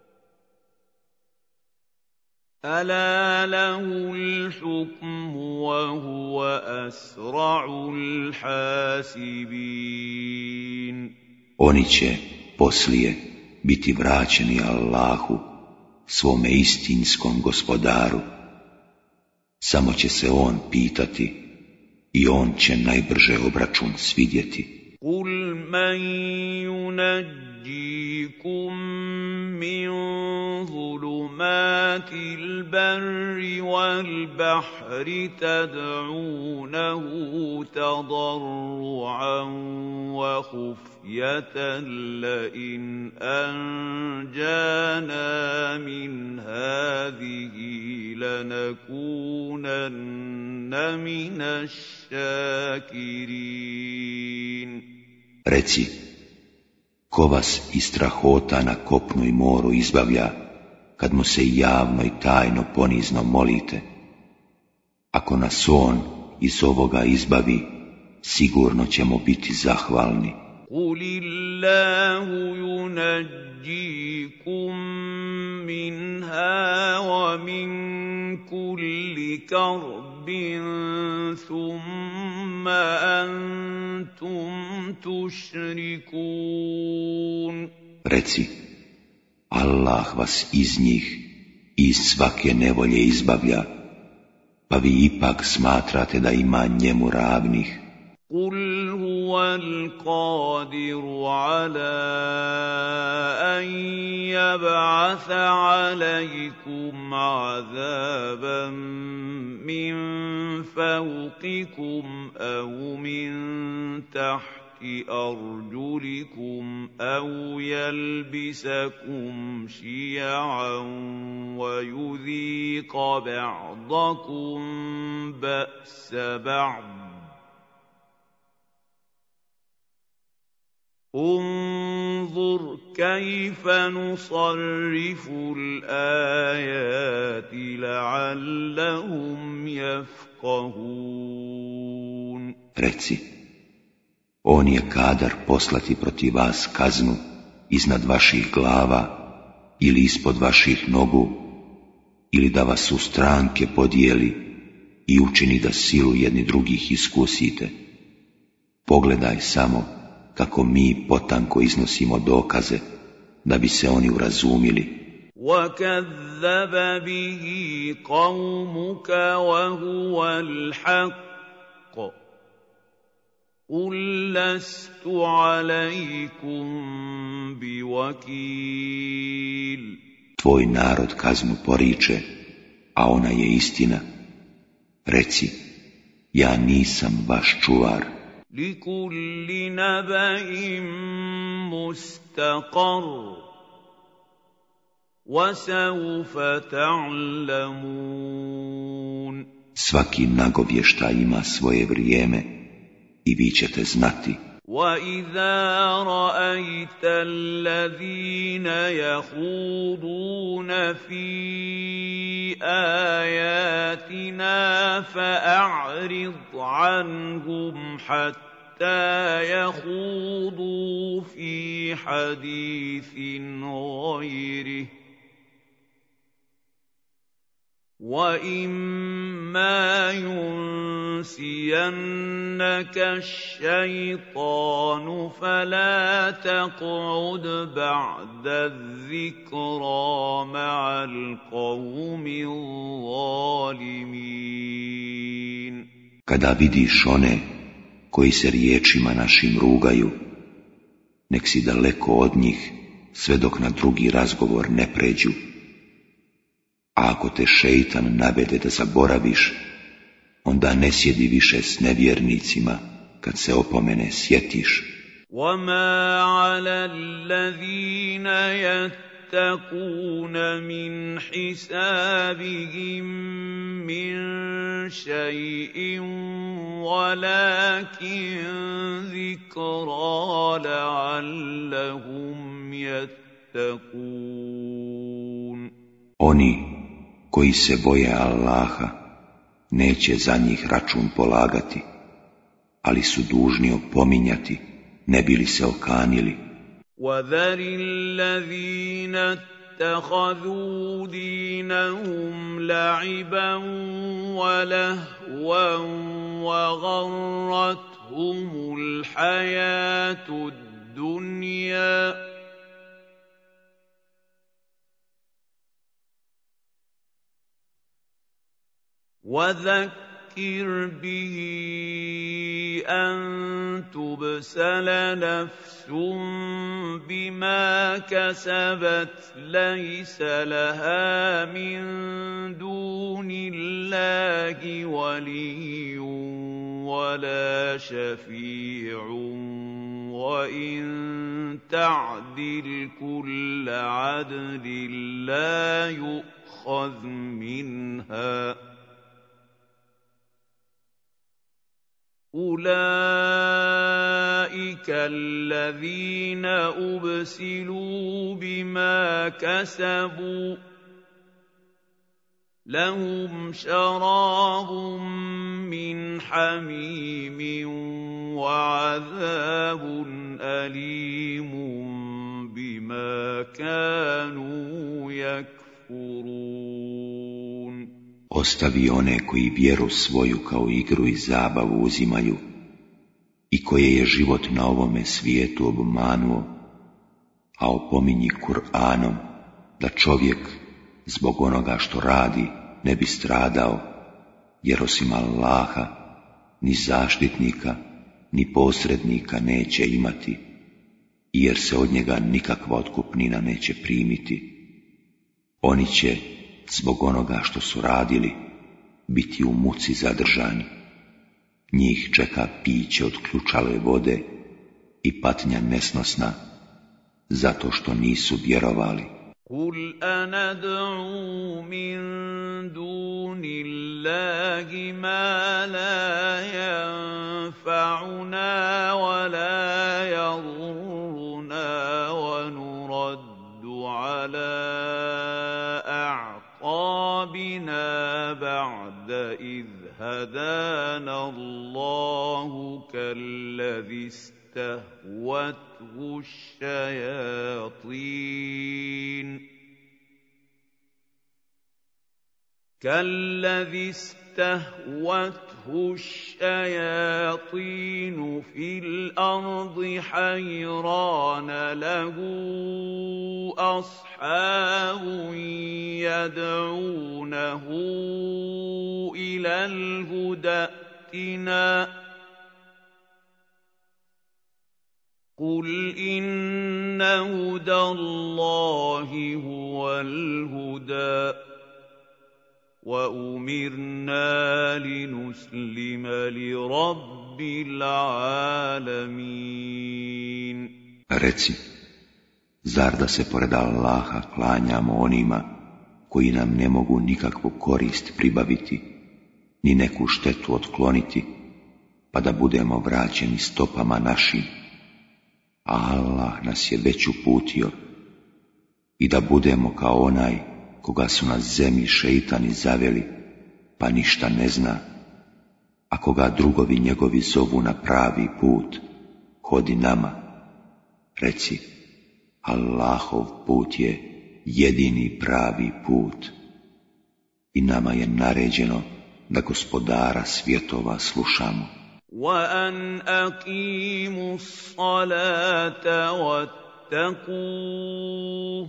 ala lahul hukmu wa huwa asra'ul hasibin. Oni će poslije biti vraćeni Allahu, svome istinskom gospodaru. Samo će se on pitati i on će najbrže obračun svidjeti. Kul man yunajjikum min zulumatil barri wal bahri tad'unahu tadarruan wa khufyatan la in anjana min hadhihi lanakunanna minash shakirin. Reci, ko vas iz strahota na kopnu i moru izbavlja, kad mu se javno i tajno ponizno molite? Ako nas on iz ovoga izbavi, sigurno ćemo biti zahvalni. Kulillahu yunajjikum minha wa min kulli karbin thumma antum tushrikun. Reci, Allah vas iz njih i iz svake nevolje izbavlja, pa vi ipak smatrate da ima njemu ravnih. قل هو القادر على أن يبعث عليكم عذابا من فوقكم أو من تحت أرجلكم أو يلبسكم شيعا ويذيق بعضكم بأس بعض. انظر كيف نصرف الآيات لعلهم يفقهون. Reci, on je kadar poslati protiv vas kaznu iznad vaših glava ili ispod vaših nogu, ili da vas u stranke podijeli i učini da silu jedni drugih iskusite. Pogledaj samo kako mi potanko iznosimo dokaze da bi se oni urazumili. وَكَذَّبَ بِهِ قَوْمُكَ وَهُوَ الْحَقُّ قُل لَّسْتُ عَلَيْكُمْ بِوَكِيلٍ. Tvoj narod kaznu poriče, a ona je istina. Reci, ja nisam vaš čuvar. لِكُلِّ نَبَإٍ مُّسْتَقَرٌّ وَسَوْفَ تَعْلَمُونَ. Svaki nagovještaj ima svoje vrijeme i vi ćete znati. وَإِذَا رَأَيْتَ الَّذِينَ يَخُوضُونَ فِي آيَاتِنَا فَأَعْرِضْ عَنْهُمْ حَتَّىٰ يَخُوضُوا فِي حَدِيثٍ غَيْرِهِ وَإِمَّا يُنسِيَنَّكَ الشَّيْطَانُ فَلَا تَقْعُدْ بَعْدَ الذِّكْرَىٰ مَعَ الْقَوْمِ الظَّالِمِينَ. Kada vidiš one koji se riječima našim rugaju, nek si daleko od njih sve dok na drugi razgovor ne pređu. A ako te šeitan navede da zaboraviš, onda ne sjedi više s nevjernicima kad se opomene sjetiš. وَمَا عَلَى الَّذِينَ يَتَّقُونَ مِنْ حِسَابِهِمْ مِنْ شَيْءٍ وَلَكِنْ ذِكْرَىٰ لَعَلَّهُمْ يَتَّقُونَ. Oni koji se boje Allaha neće za njih račun polagati, ali su dužni opominjati, ne bi li se okanili. وَذَرِ الَّذِينَ اتَّخَذُوا دِينَهُمْ لَعِبًا وَلَهْوًا وَغَرَّتْهُمُ الْحَيَاةُ الدُّنْيَا وَذَكِّرْ بِهِ أَن تُبْسَلَ نَفْسٌ بِمَا كَسَبَتْ لَيْسَ لَهَا مِن دُونِ اللَّهِ وَلِيٌّ وَلَا شَفِيعٌ وَإِن تَعْدِلْ كُلَّ عَدْلٍ لَّا يُؤْخَذْ مِنْهَا أُولَٰئِكَ الَّذِينَ أُبْسِلُوا بِمَا كَسَبُوا لَهُمْ شَرَابٌ مِّنْ حَمِيمٍ وَعَذَابٌ أَلِيمٌ بِمَا كَانُوا يَكْفُرُونَ. Ostavi one koji vjeru svoju kao igru i zabavu uzimaju i koje je život na ovome svijetu obmanuo, a opominji Kur'anom da čovjek zbog onoga što radi ne bi stradao, jer osim Allaha ni zaštitnika ni posrednika neće imati, jer se od njega nikakva otkupnina neće primiti. Oni će zbog onoga što su radili biti u muci zadržani. Njih čeka piće od ključale vode i patnja nesnosna, zato što nisu vjerovali. قُلْ أَنَدْعُو مِن دُونِ اللَّهِ مَا لَا يَنفَعُنَا وَلَا يَضُرُّنَا وَنُرَدُّ عَلَىٰ أَعْقَابِنَا بَعْدَ إِذْ هَدَانَا اللَّهُ كَالَّذِي اسْتَهْوَتْهُ الشَّيَاطِينُ كالذي استهوته الشياطين في الأرض حيران له أصحاب يدعونه إلى الهدى ائتنا قل إن هدى الله هو الهدى وأمرنا لنسلم لرب العالمين. Reci, zar da se pored Allaha klanjamo onima koji nam ne mogu nikakvu korist pribaviti, ni neku štetu otkloniti, pa da budemo vraćeni stopama našim, a Allah nas je već uputio, i da budemo kao onaj koga su na zemlji šeitani zaveli, pa ništa ne zna, a koga drugovi njegovi zovu na pravi put, hodi nama. Reci, Allahov put je jedini pravi put i nama je naređeno da Gospodara svjetova slušamo. وَأَنْ أَقِيمُوا الصَّلَاةَ وَاتَّقُوهُ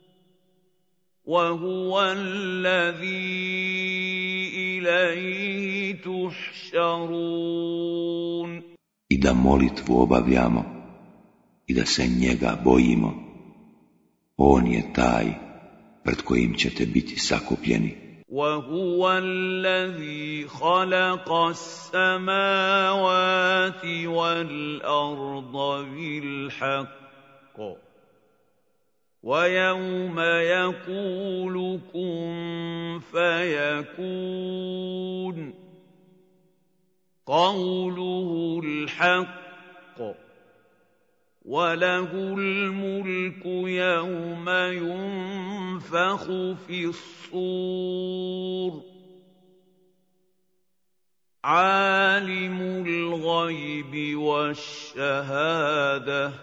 وَهُوَ الَّذِي إِلَيْهِ تُحْشَرُونَ. I da molitvu obavljamo i da se njega bojimo. On je taj pred kojim ćete biti sakupljeni. وَهُوَ الَّذِي خَلَقَ السَّمَاوَاتِ وَالْأَرْضَ بِالْحَقِّ وَيَوْمَ يَقُولُ كُن فَيَكُونُ قَوْلُهُ الْحَقُّ وَلَهُ الْمُلْكُ يَوْمَ يُنفَخُ فِي الصُّورِ عَالِمُ الْغَيْبِ وَالشَّهَادَةِ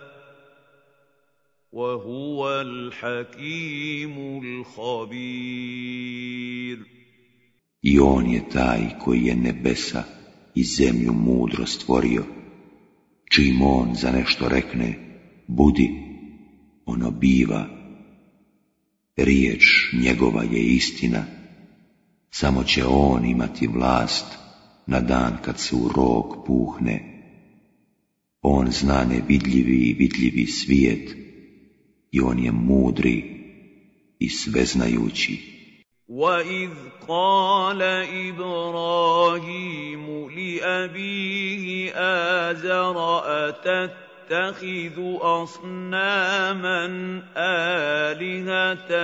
وَهُوَ الْحَكِيمُ الْخَبِيرُ. I on je taj koji je nebesa i zemlju mudro stvorio. Čim on za nešto rekne, budi, ono biva. Riječ njegova je istina, samo će on imati vlast na dan kad se u rog puhne. On zna nevidljivi i vidljivi svijet i on je mudri i sveznajući. وَإِذْ قَالَ إِبْرَاهِيمُ لِأَبِيهِ آزَرَ أَتَتَّخِذُ أَصْنَامًا آلِهَةً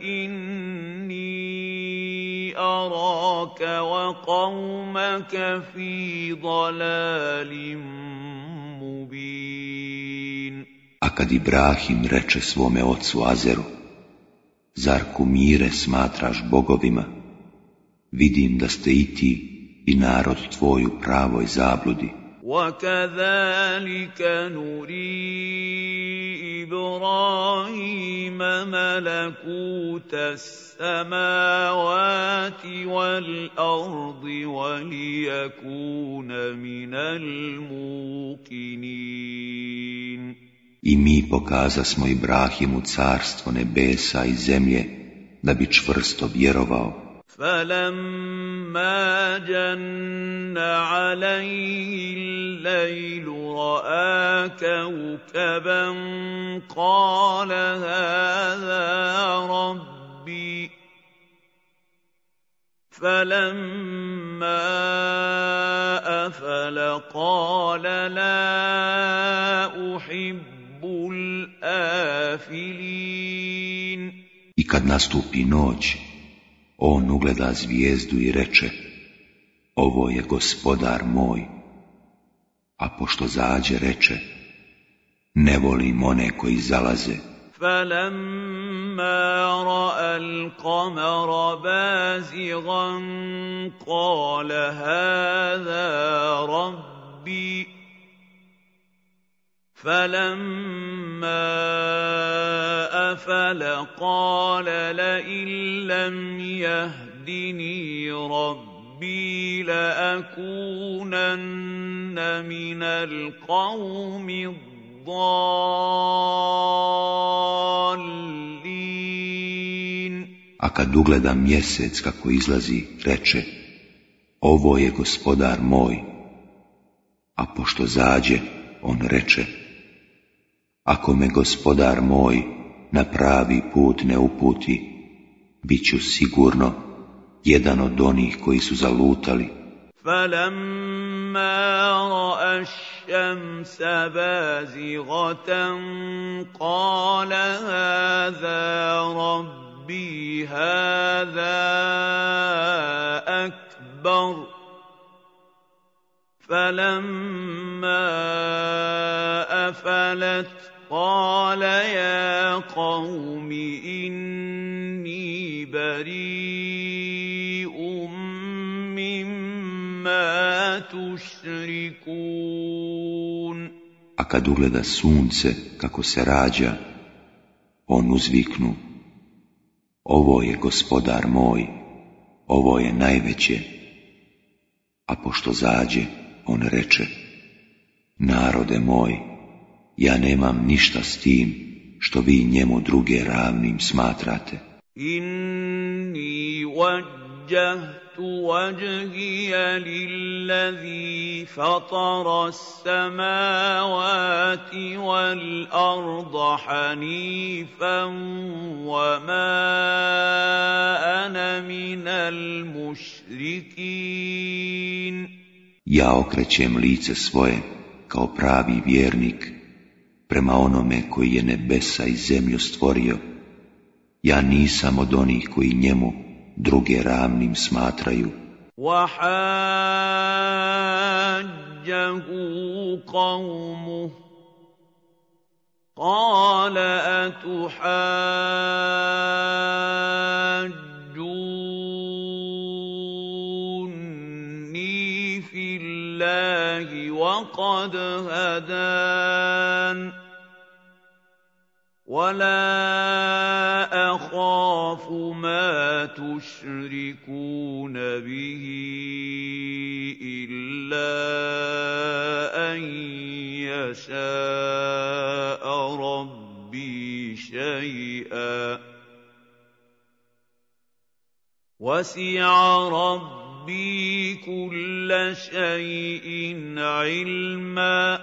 إِنِّي أَرَاكَ وَقَوْمَكَ فِي ضَلَالٍ مُبِينٍ. A kad Ibrahim reče svome ocu Azeru, zar kumire smatraš bogovima? Vidim da ste i ti i narod tvoj u pravoj zabludi. وَكَذَلِكَ نُرِي إِبْرَاهِيمَ مَلَكُوتَ السَّمَاوَاتِ وَالْأَرْضِ وَلِيَكُونَ مِنَ الْمُوقِنِينَ. I mi pokazasmo Ibrahimu carstvo nebesa i zemlje, da bi čvrsto vjerovao. فَلَمَّا جَنَّ عَلَيْهِ اللَّيْلُ رَأَىٰ كَوْكَبًا قَالَ هَٰذَا رَبِّي فَلَمَّا أَفَلَ قَالَ لَا أُحِبُّ الْآفِلِينَ. I kad nastupi noć, on ugleda zvijezdu i reče, ovo je Gospodar moj. A pošto zađe reče, ne volim one koji zalaze. فَلَمَّا رَأَى الْقَمَرَ بَازِغًا قَالَ هَٰذَا رَبِّي فَلَمَّا أَفَلَ قَالَ لَئِن لَّمْ يَهْدِ يهدني ربي لأكونن من القوم الضالين. A kad ugleda mjesec kako izlazi, reče: ovo je gospodar moj. A pošto zađe, on reče: ako me gospodar moj na pravi put ne uputi, bit ću sigurno jedan od onih koji su zalutali. فَلَمَّا رَأَى الشَّمْسَ بَازِغَةً قَالَ هَذَا رَبِّي هَذَا أَكْبَرُ فَلَمَّا أَفَلَتْ قَالَ يَا قَوْمِ إِنِّي بَرِيءٌ مِّمَّا تُشْرِكُونَ. A kad ugleda sunce kako se rađa, on uzviknu: ovo je gospodar moj, ovo je najveće. A pošto zađe, on reče: narode moj, ja nemam ništa s tim što vi njemu druge ravnim smatrate. Inni wajjahtu wajhiya lillazi fatara as-samawati wal arda hanifan wa ma ana minal mušrikin. Ja okrećem lice svoje kao pravi vjernik prema onome koji je nebesa i zemlju stvorio. Ja nisam od onih koji njemu druge ravnim smatraju. وَحَاجَّهُ قَوْمُهُ قَالَ أَتُحَاجُّونِّي فِي اللَّهِ وَقَدْ هَدَانِ وَلَا أَخَافُ مَا تُشْرِكُونَ بِهِ إِلَّا أَن يَشَاءَ رَبِّي شَيْئًا وَسِعَ رَبِّي كُلَّ شَيْءٍ عِلْمًا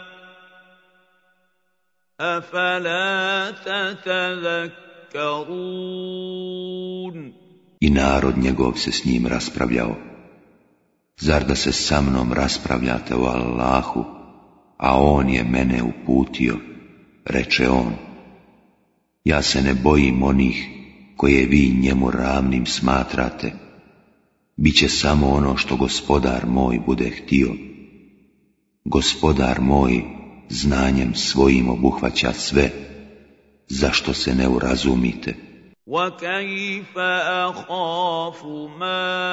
أَفَلَا تَتَذَكَّرُونَ. I narod njegov se s njim raspravljao. Zar da se sa mnom raspravljate o Allahu, a on je mene uputio? Reče on: ja se ne bojim onih koje vi njemu ravnim smatrate. Biće samo ono što gospodar moj bude htio. Gospodar moj znanjem svojim obuhvaća sve, zašto se ne urazumite? وَكَيْفَ أَخَافُ مَا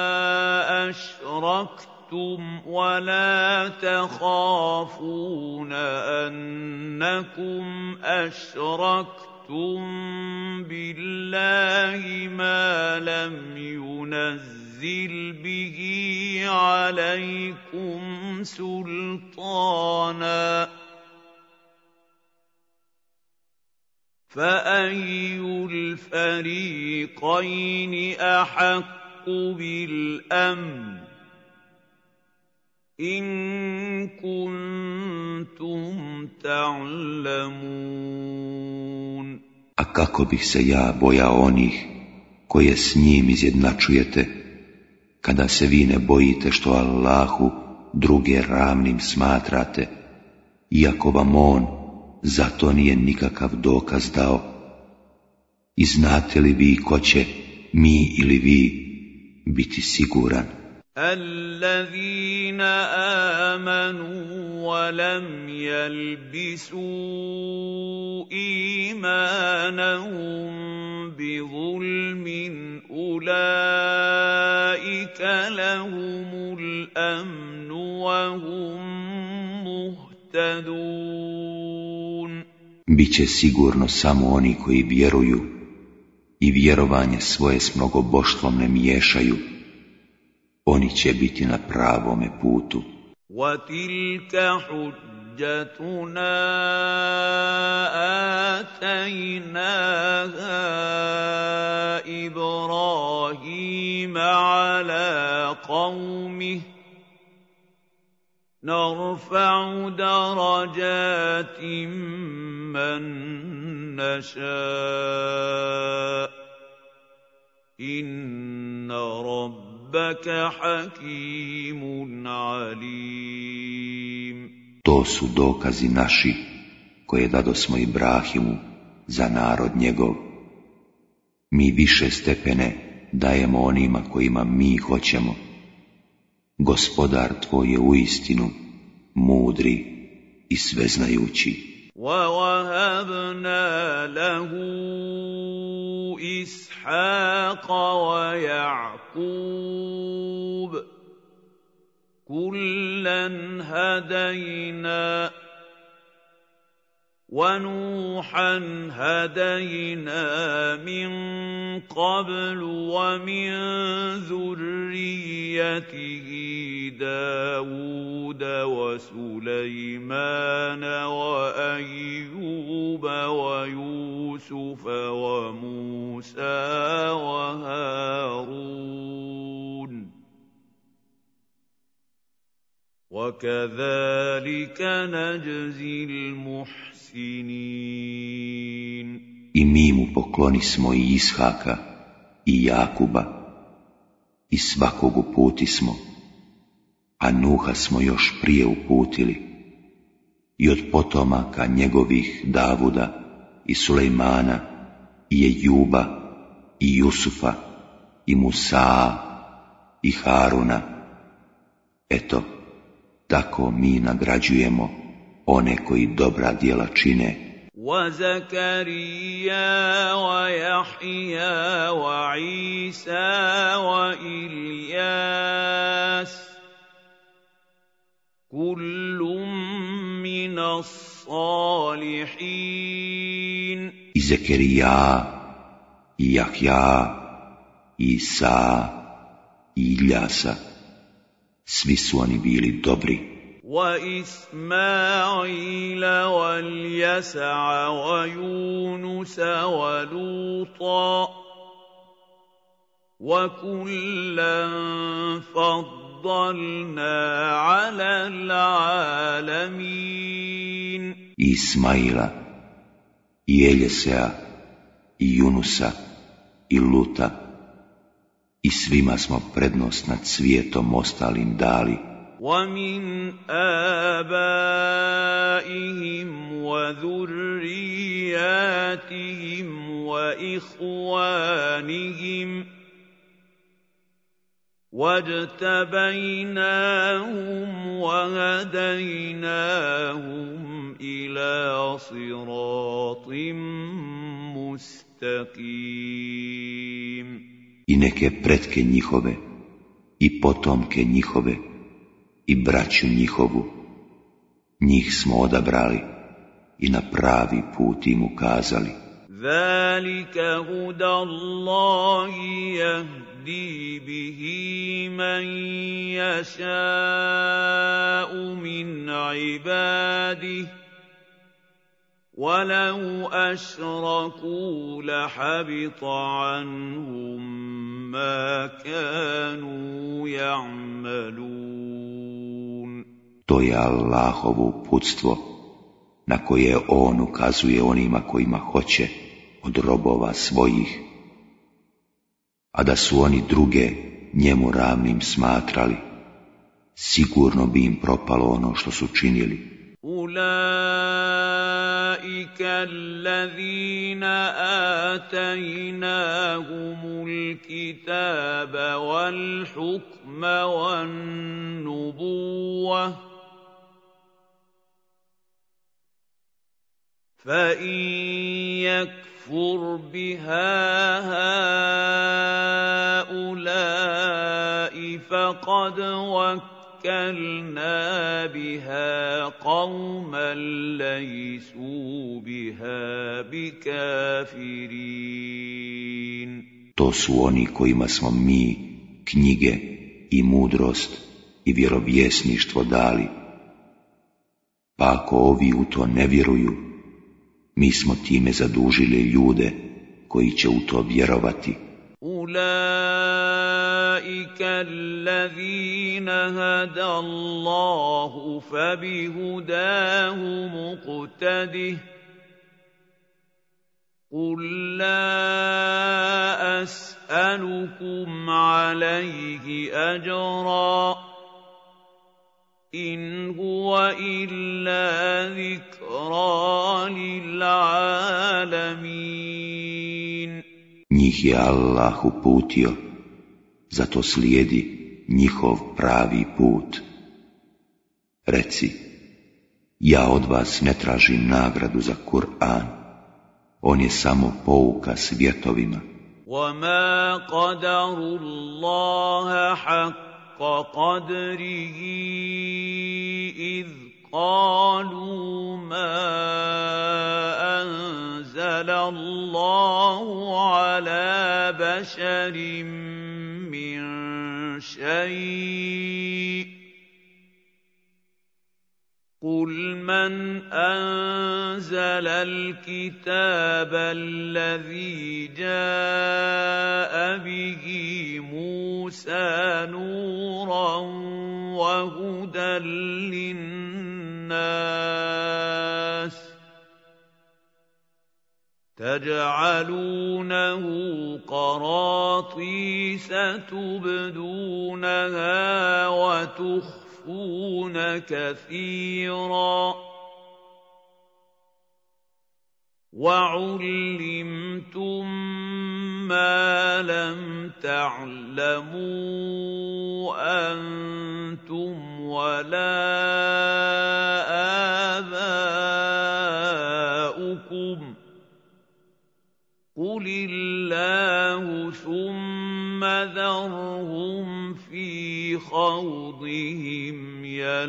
أَشْرَكْتُمْ وَلَا تَخَافُونَ أَنَّكُمْ أَشْرَكْتُمْ بِاللَّهِ مَا لَمْ يُنَزِّلْ بِهِ عَلَيْكُمْ سُلْطَانًا فَأَيُّ الْفَرِيقَيْنِ أَحَقُّ بِالْأَمْنِ إِن كُنتُمْ تَعْلَمُونَ. A kako bih se ja bojao onih koje s njim izjednačujete, kada se vi ne bojite što Allahu druge ravnim smatrate, iako vam on za to nije nikakav dokaz dao? I znate li vi ko će, mi ili vi, biti siguran? الَّذِينَ آمَنُوا وَلَمْ يَلْبِسُوا إِيمَانَهُم بِظُلْمٍ أُولَٰئِكَ لَهُمُ الْأَمْنُ وَهُم مُّهْتَدُونَ. Biće sigurno samo oni koji vjeruju, i vjerovanje svoje s mnogoboštvom ne miješaju, oni će biti na pravome putu. وَتِلْكَ حُجَّتُنَا آتَيْنَاهَا إِبْرَاهِيمَ عَلَىٰ قَوْمِهِ نَرْفَعُ دَرَجَاتٍ مَّن نَّشَاءُ إِنَّ رَبَّكَ حَكِيمٌ عَلِيمٌ. To su dokazi naši koje dadosmo Ibrahimu za narod njegov. Mi više stepene dajemo onima kojima mi hoćemo. Gospodar tvoj je uistinu mudri i sveznajući. وَوَهَبْنَا لَهُ إِسْحَاقَ وَيَعْقُوبَ كُلًّا هَدَيْنَا وَنُوحًا هَدَيْنَا مِن قَبْلُ وَمِن ذُرِّيَّتِهِ دَاوُودَ وَسُلَيْمَانَ وَأَيُّوبَ وَيُوسُفَ وَمُوسَىٰ وَهَارُونَ وَكَذَلِكَ نَجْزِي الْمُحْسِنِينَ. I mi mu poklonismo i Ishaka i Jakuba i svakog uputismo, a Nuha smo još prije uputili i od potomaka njegovih Davuda i Sulejmana i Ejuba i Jusufa i Musaa i Haruna. Eto, tako mi nagrađujemo one koji dobra djela čine. وَزَكَرِيَّا وَيَحْيَىٰ وَعِيسَىٰ وَإِلْيَاسَ كُلٌّ مِّنَ الصَّالِحِينَ. I Zekerija, i Jahja, i Isa, i Iljasa, svi su oni bili dobri. وَإِسْمَاعِيلَ وَالْيَسَعَ وَيُونُسَ وَلُوطًا وَكُلًّا فَضَّلْنَا عَلَى الْعَالَمِينَ. I Ismaila, i Eljesea, i Junusa, i Luta, i svima smo prednost nad svijetom ostalim dali. وَمِنْ آبَائِهِمْ وَذُرِّيَّاتِهِمْ وَإِخْوَانِهِمْ وَاجْتَبَيْنَاهُمْ وَهَدَيْنَاهُمْ إِلَىٰ صِرَاطٍ مُسْتَقِيمٍ. I neke pretke njihove, i potomke njihove, i braću njihovu, njih smo odabrali i na pravi put im ukazali. ذَلِكَ هُدَى اللَّهِ يَهْدِي بِهِ مَن يَشَاءُ مِنْ عِبَادِهِ وَلَوْ أَشْرَكُوا لَحَبِطَ عَنْهُم مَّا كَانُوا يَعْمَلُونَ. To je Allahovo uputstvo na koje on ukazuje onima kojima hoće od robova svojih, a da su oni druge njemu ravnim smatrali, sigurno bi im propalo ono što su činili. أُولَٰئِكَ الَّذِينَ آتَيْنَاهُمُ الْكِتَابَ وَالْحُكْمَ وَالنُّبُوَّةَ فَإِن يَكْفُرْ بِهَا هَٰؤُلَاءِ فَقَدْ وَوَكَّلْنَا بِهَا قَوْمًا لَيْسُوا بِهَا بِكَافِرِينَ. To su oni kojima smo mi knjige i mudrost i vjerovjesništvo dali. Pa ako ovi u to ne vjeruju, mi smo time zadužili ljude koji će u to vjerovati. أُولَٰئِكَ الَّذِينَ هَدَى اللَّهُ فَبِهُدَاهُ مُقْتَدِهْ قُل لَّا أَسْأَلُكُمْ عَلَيْهِ أَجْرًا إِنْ هُوَ إِلَّا ذِكْرَىٰ لِلْعَالَمِينَ. Njih je Allah uputio, zato slijedi njihov pravi put. Reci, ja od vas ne tražim nagradu za Kur'an, on je samo pouka svjetovima. وَمَا قَدَرُوا اللَّهَ حَقَّ قَدْرِهِ إِذْ قَالُوا مَا أَنزَلَ اللَّهُ عَلَىٰ بَشَرٍ مِّن شَيْءٍ قُلْ مَنْ أَنزَلَ الْكِتَابَ الَّذِي جَاءَ بِهِ مُوسَىٰ نُورًا وَهُدًى لِّلنَّاسِ تَجْعَلُونَهُ قَرَاطِيسَ تُبْدُونَهَا وَتُخْفُونَ كَثِيرًا وَعُلِّمْتُم مَّا لَمْ تَعْلَمُوا أَنتُمْ وَلَا آبَاؤُكُمْ قُلِ اللَّهُ ثُمَّ ذَرْهُمْ فِي خَوْضِهِمْ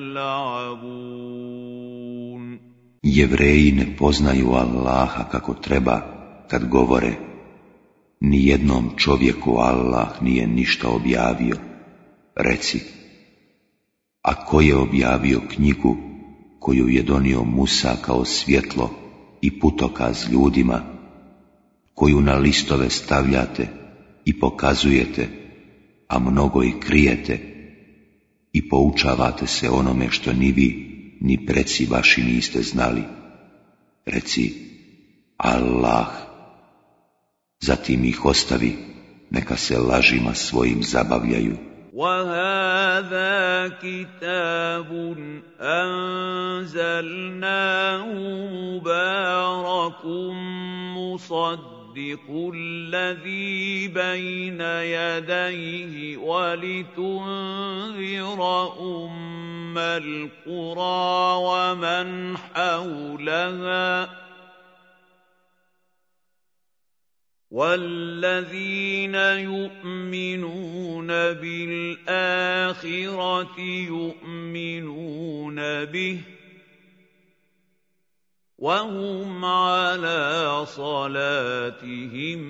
يَلْعَبُونَ. Jevreji ne poznaju Allaha kako treba kad govore, nijednom čovjeku Allah nije ništa objavio. Reci, a ko je objavio knjigu koju je donio Musa kao svjetlo i putokaz ljudima, koju na listove stavljate i pokazujete, a mnogo i krijete, i poučavate se onome što ni vi, ni preci vaši niste znali. Reci, Allah. Zatim ih ostavi, neka se lažima svojim zabavljaju. وَهَٰذَا كِتَابٌ أَنزَلْنَاهُ مُبَارَكٌ مُّصَدِّقُ الَّذِي بَيْنَ يَدَيْهِ وَلِتُنذِرَ أُمَّ الْقُرَىٰ وَمَنْ حَوْلَهَا وَالَّذِينَ يُؤْمِنُونَ بِالْآخِرَةِ يُؤْمِنُونَ بِهِ وَهُمْ عَلَىٰ صَلَاتِهِمْ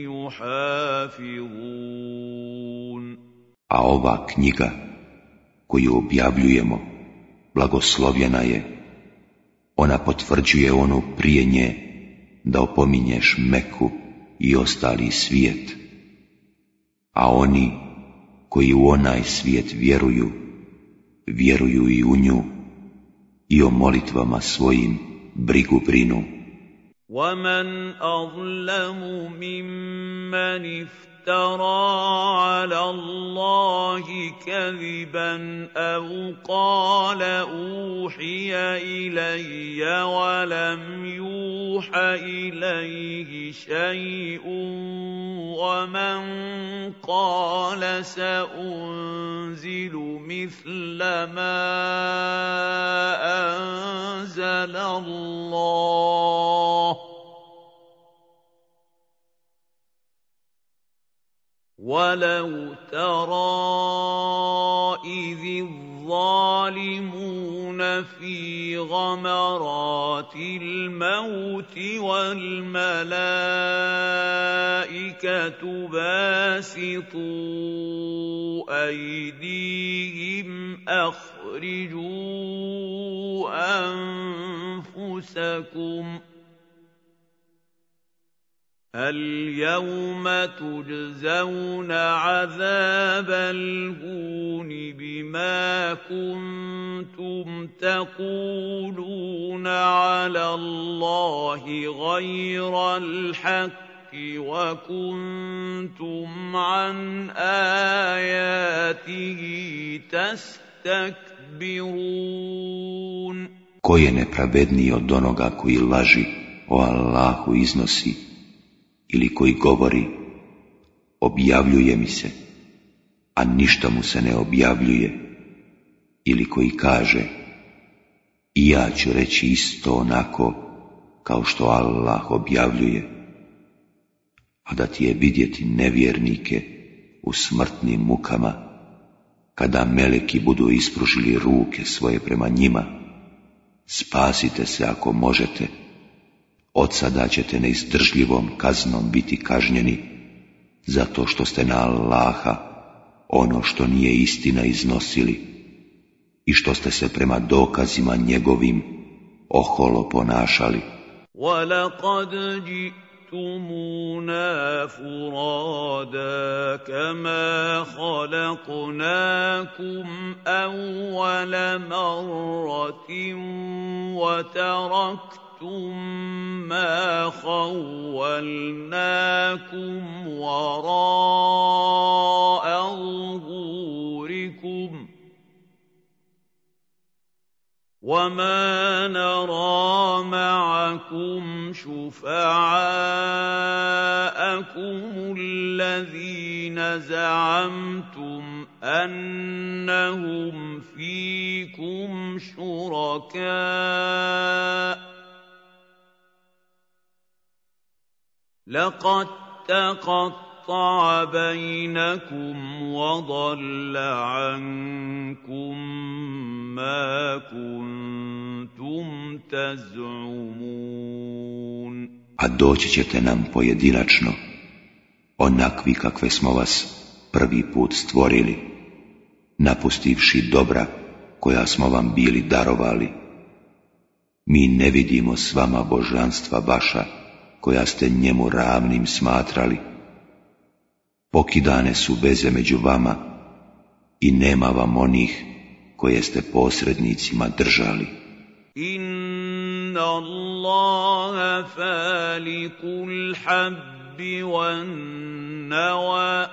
يُحَافِظُونَ. A ova knjiga koju objavljujemo blagoslovljena je, ona potvrđuje onu prije nje da opominješ Meku i ostali svijet, a oni koji u onaj svijet vjeruju, vjeruju i u nju i o molitvama svojim brigu brinu. وَمَنْ أَظْلَمُ مِمَّنِ افْتَرَىٰ عَلَى اللَّهِ كَذِبًا أَوْ قَالَ أُوحِيَ إِلَيَّ وَلَمْ يُوحَ إِلَيْهِ شَيْءٌ وَمَنْ قَالَ سَأُنزِلُ مِثْلَ مَا أَنزَلَ اللَّهُ وَلَوْ تَرَىٰ إِذِ الظالمون في غمرات الموت والملائكة باسطوا أيديهم أخرجوا أنفسكم اليوم تجزون عذاب الهون بما كنتم تقولون على الله غير الحق وكنتم عن آياته تستكبرون. Ko je nepravedniji od onoga koji laži o Allahu iznosi ili koji govori objavljuje mi se, a ništa mu se ne objavljuje, ili koji kaže i ja ću reći isto onako kao što Allah objavljuje, a da ti je vidjeti nevjernike u smrtnim mukama, kada meleki budu ispružili ruke svoje prema njima. Spasite se ako možete, od sada ćete neizdržljivom kaznom biti kažnjeni, zato što ste na Allaha ono što nije istina iznosili i što ste se prema dokazima njegovim oholo ponašali. وَلَقَدْ جِئْتُمُونَا فُرَادَىٰ كَمَا خَلَقْنَاكُمْ أَوَّلَ مَرَّةٍ وَتَرَكْتُم مَّا خَوَّلْنَاكُمْ وَرَاءَ ظُهُورِكُمْ وَمَا نَرَىٰ مَعَكُمْ شُفَعَاءَكُمُ الَّذِينَ زَعَمْتُمْ أَنَّهُمْ فِيكُمْ شُرَكَاءُ لَقَد تَّقَطَّعَ بَيْنَكُمْ وَضَلَّ عَنكُم مَّا كُنتُمْ تَزْعُمُونَ. A doći ćete nam pojedinačno, onakvi kakve smo vas prvi put stvorili, napustivši dobra koja smo vam bili darovali. Mi ne vidimo s vama božanstva vaša, koja ste njemu ravnim smatrali. Pokidane su veze među vama i nema vam onih koje ste posrednicima držali. Inna Allaha falikul habbi wan nawa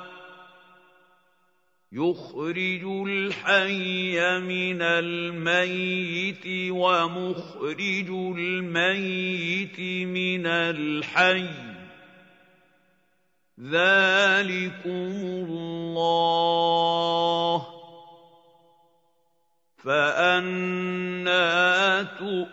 yukhrijul hayya minal mayyiti wa mukhrijul mayyiti minal hayy Zalikumullah fa anna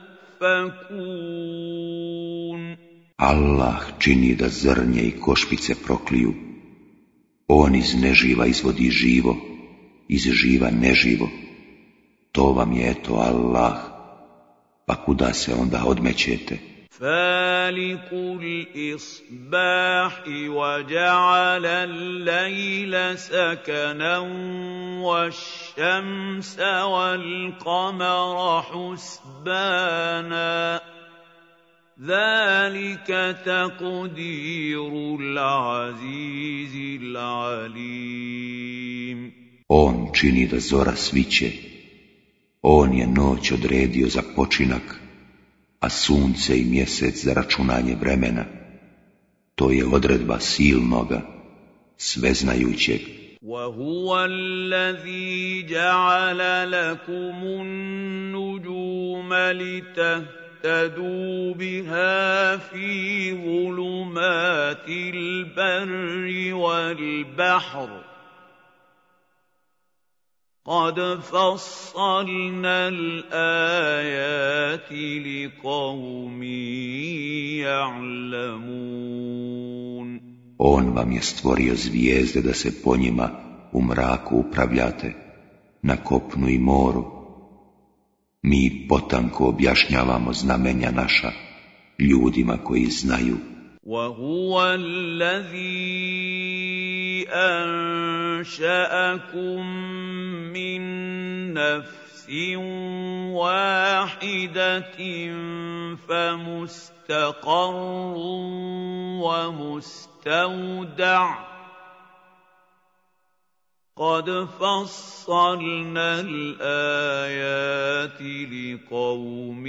tufakun. Allah čini da zrnje i košpice prokliju. On iz neživa izvodi živo, iz živa neživo. To vam je eto Allah, pa kuda se onda odmećete? فالق الإصباح وجعل الليل سكنا والشمس والقمر حسبانا ذلك تقدير العزيز العليم. On čini da zora sviće, on je noć odredio za počinak, a sunce i mjesec za računanje vremena. To je odredba silnoga, sveznajućeg. وَهُوَ الَّذِي جَعَلَ لَكُمُ النُّجُومَ لِتَهْتَدُوا بِهَا فِي ظُلُمَاتِ الْبَرِّ وَالْبَحْرِ قَدْ فَصَّلْنَا الْآيَاتِ لِقَوْمٍ يَعْلَمُونَ. On vam je stvorio zvijezde da se po njima u mraku upravljate, na kopnu i moru. Mi potanko objašnjavamo znamenja naša ljudima koji znaju. وَهُوَ الَّذِي أَنشَأَكُم مِّن نَّفْسٍ وَاحِدَةٍ فَمُسْتَقَرٌّ وَمُسْتَوْدَعٌ ۗ قَدْ فَصَّلْنَا الْآيَاتِ لِقَوْمٍ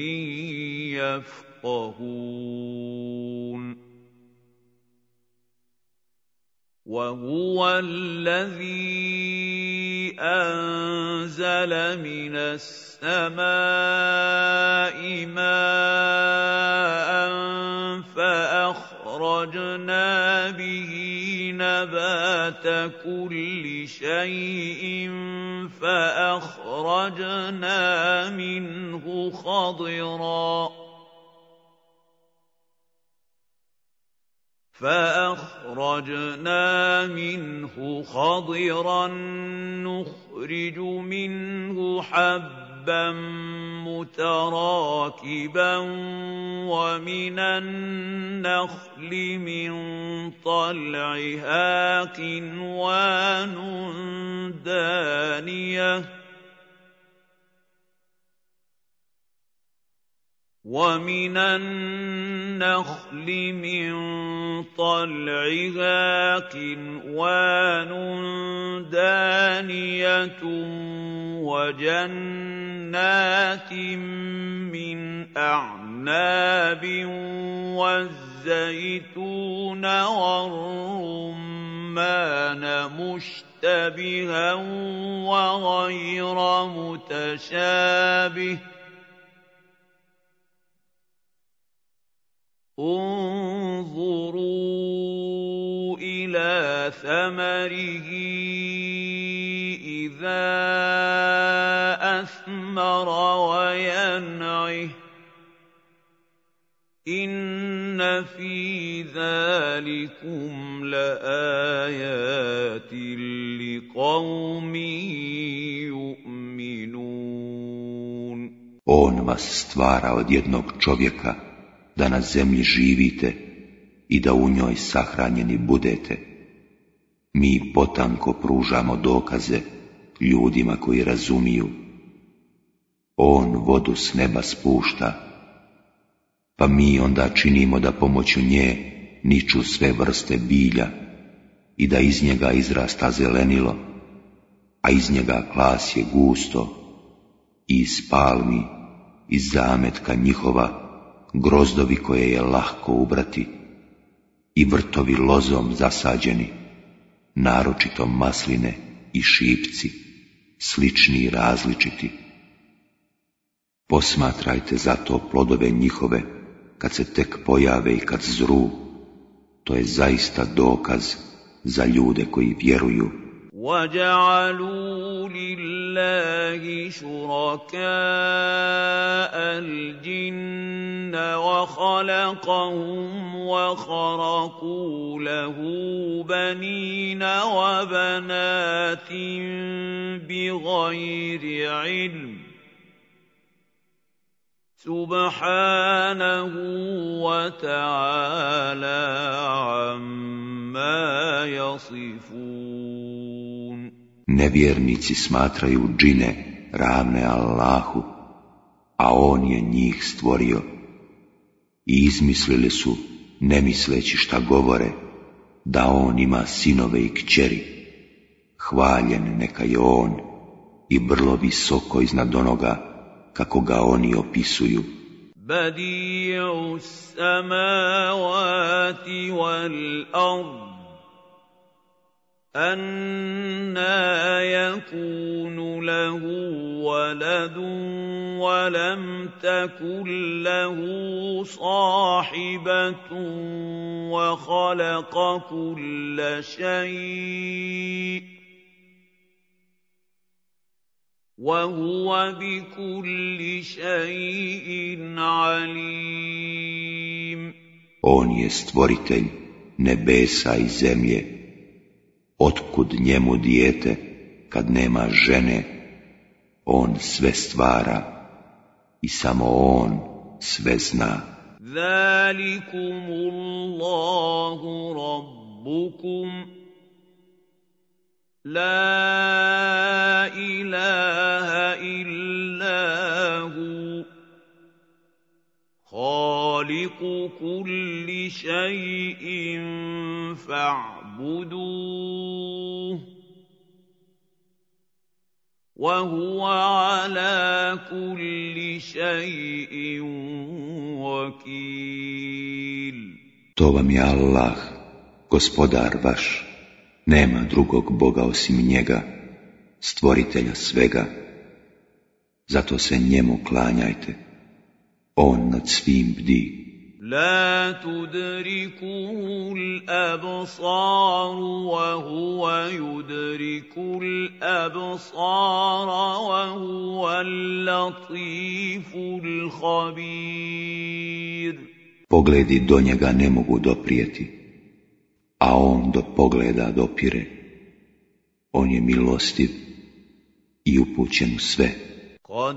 يَفْقَهُونَ وَهُوَ الَّذِي أَنزَلَ مِنَ السَّمَاءِ مَاءً فَأَخْرَجْنَا بِهِ نَبَاتَ كُلِّ شَيْءٍ فَأَخْرَجْنَا مِنْهُ خَضِرًا نُخْرِجُ مِنْهُ حَبًّا مُتَرَاكِبًا وَمِنَ النَّخْلِ مِنْ طَلْعِهَا قِنْوَانٌ دَانِيَةٌ وَجَنَّاتٍ مِّنْ أَعْنَابٍ وَالزَّيْتُونَ وَالرُّمَّانَ مُشْتَبِهًا وَغَيْرَ مُتَشَابِهٍ ۗ انظُرُوا إِلَىٰ ثَمَرِهِ إِذَا أَثْمَرَ وَيَنْعِهِ ۚ إِنَّ فِي ذَٰلِكُمْ لَآيَاتٍ لِقَوْمٍ يُؤْمِنُونَ. On vas stvara od jednog čovjeka da na zemlji živite i da u njoj sahranjeni budete. Mi potanko pružamo dokaze ljudima koji razumiju. On vodu s neba spušta, pa mi onda činimo da pomoću nje niču sve vrste bilja i da iz njega izrasta zelenilo, a iz njega klasje gusto, i iz palmi, iz zametka njihova, grozdovi koje je lahko ubrati i vrtovi lozom zasađeni, naročito masline i šipci, slični i različiti. Posmatrajte zato plodove njihove kad se tek pojave i kad zru, to je zaista dokaz za ljude koji vjeruju. وَجَعَلُوا لِلَّهِ شُرَكَاءَ الْجِنَّ وَخَلَقَهُمْ وَخَرَقُوا لَهُ بَنِينَ وَبَنَاتٍ بِغَيْرِ عِلْمٍ ۚ سُبْحَانَهُ وَتَعَالَى عَمَّا يَصِفُونَ. Nevjernici smatraju džine ravne Allahu, a on je njih stvorio. I izmislili su, ne misleći šta govore, da on ima sinove i kćeri. Hvaljen neka je on i vrlo visoko iznad onoga kako ga oni opisuju. Badi'u samavati wal ard, أَنَّىٰ يَكُونُ لَهُ وَلَدٌ وَلَمْ تَكُن لَّهُ صَاحِبَةٌ وَخَلَقَ كُلَّ شَيْءٍ وَهُوَ بِكُلِّ شَيْءٍ عَلِيمٌ. On je stvoritelj nebesa i zemlje. Otkud njemu dijete kad nema žene On sve stvara i samo on sve zna. Zalikumullahu rabbukum la ilaha illa hu khaliqu kulli shay'in fa'buduh wa huwa ala kulli shay'in wakil. To vam je Allah, gospodar vaš, nema drugog Boga osim njega, stvoritelja svega, zato se njemu klanjajte, on nad svim bdi. La tudrikuhu al-absar wa huwa yudriku al-absar wa huwa al-latifu al-khabir. Pogledi do njega ne mogu doprijeti, a on do pogleda dopire. On je milostiv i upućen u sve. Kad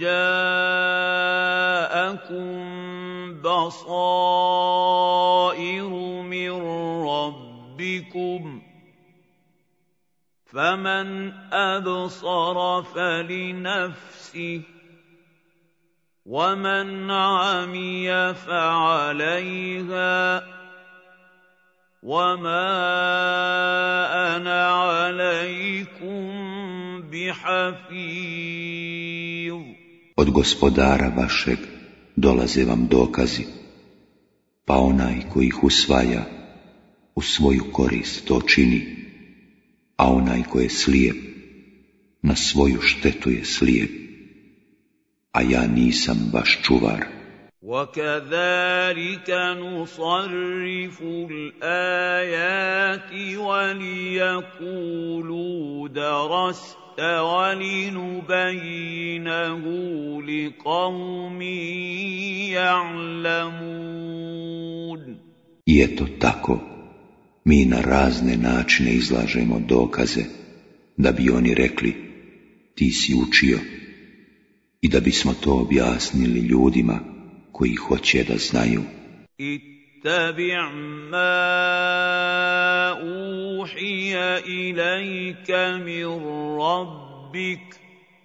ja'akum basairu min rabbikum faman absara falinafsih وَمَنْ عَمِيَ فَعَلَيْهَا وَمَا أَنَا عَلَيْكُمْ بِحَفِيظٍ. Od gospodara vašeg dolaze vam dokazi, pa onaj koji ih usvaja u svoju korist to čini, a onaj koji je slijep na svoju štetu je slijep, a ja nisam vaš čuvar. وَكَذَلِكَ نُصَرِّفُ الْآيَاتِ وَلِيَقُولُوا دَرَسْتَ وَلِنُبَيِّنَهُ لِقَوْمٍ يَعْلَمُونَ. I eto tako, mi na razne načine izlažemo dokaze, da bi oni rekli, ti si učio, i da bismo to objasnili ljudima koji hoće da znaju. Ittabi' ma uhiya ilayka min rabbik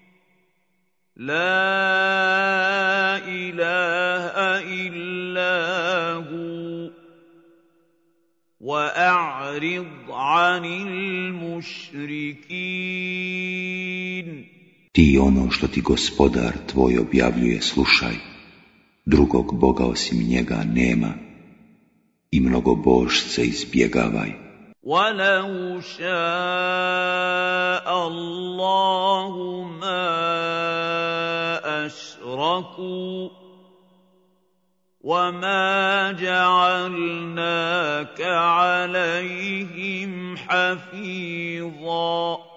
la ilaha illa hu wa a'rid 'anil mušrikin. Ti ono što ti gospodar tvoj objavljuje slušaj, drugog Boga osim njega nema i mnogobožce izbjegavaj. وَلَوْ شَاءَ اللَّهُ مَا أَشْرَكُوا وَمَا جَعَلْنَاكَ عَلَيْهِمْ حَفِيظًا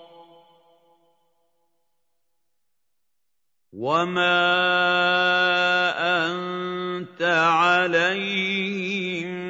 وَمَا أَنْتَ عَلَيْهِمْ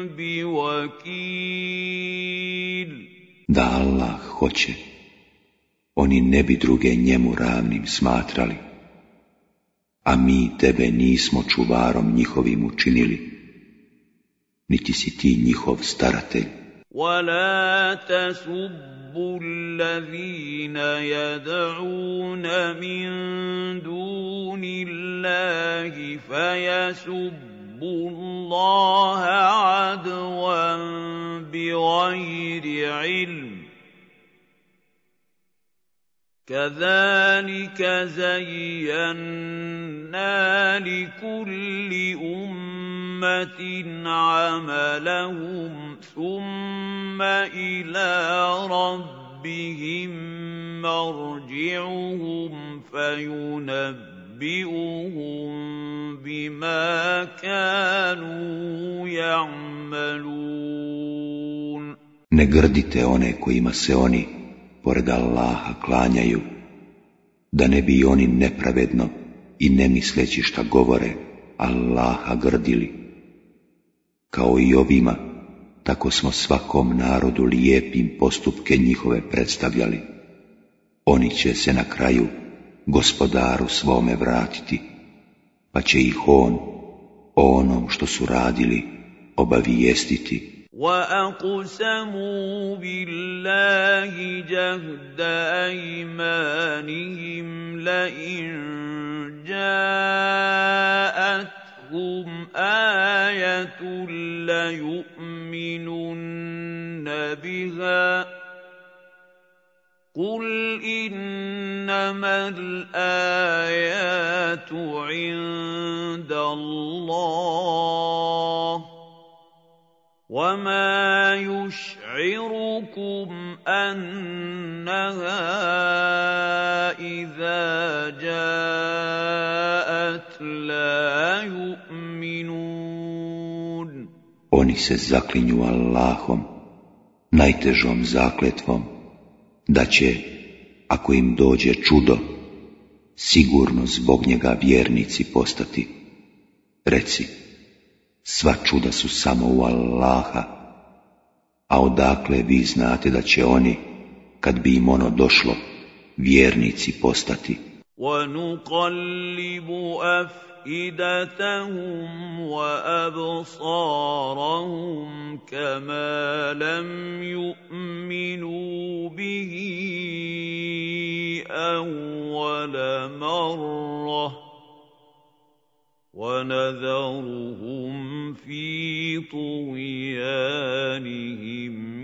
بِوَكِيلٍ. Da Allah hoće, oni ne bi druge njemu ravnim smatrali, a mi tebe nismo čuvarom njihovim učinili, niti si ti njihov staratelj. وَلَا تَسُبُّوا الَّذِينَ يَدْعُونَ مِن دُونِ اللَّهِ فَيَسُبُّوا اللَّهَ عَدْوًا بِغَيْرِ عِلْمٍ كَذَلِكَ زَيَّنَّا لِكُلِّ أُمَّةٍ عَمَلَهُمْ ثُمَّ إِلَى رَبِّهِمْ مَرْجِعُهُمْ فَيُنَبِّئُهُم بِمَا كَانُوا يَعْمَلُونَ. Ne grdite one kojima se oni pored Allaha klanjaju, da ne bi oni nepravedno i ne misleći šta govore Allaha grdili. Kao i ovima, tako smo svakom narodu lijepim postupke njihove predstavljali. Oni će se na kraju gospodaru svome vratiti, pa će ih on o onom što su radili obavijestiti. وَأَقْسَمُوا بِاللَّهِ جَهْدَ أَيْمَانِهِمْ لَئِن جَاءَتْهُمْ آيَةٌ لَّيُؤْمِنُنَّ بِهَا قُلْ إِنَّمَا الْآيَاتُ عِندَ اللَّهِ وَمَا يُشْعِرُكُمْ أَنَّهَا إِذَا جَاءَتْ لَا يُؤْمِنُونَ. Oni se zaklinju Allahom, najtežom zakletvom, da će, ako im dođe čudo, sigurno zbog njega vjernici postati. Reci, sva čuda su samo u Allaha, a odakle vi znate da će oni, kad bi im ono došlo, vjernici postati. وَنُقَلِّبُ أَفْئِدَتَهُمْ وَأَبْصَارَهُمْ كَمَا لَمْ يُؤْمِنُوا بِهِ أَوَّلَ مَرَّةٍ وَنَذَرُهُمْ فِي طُغْيَانِهِمْ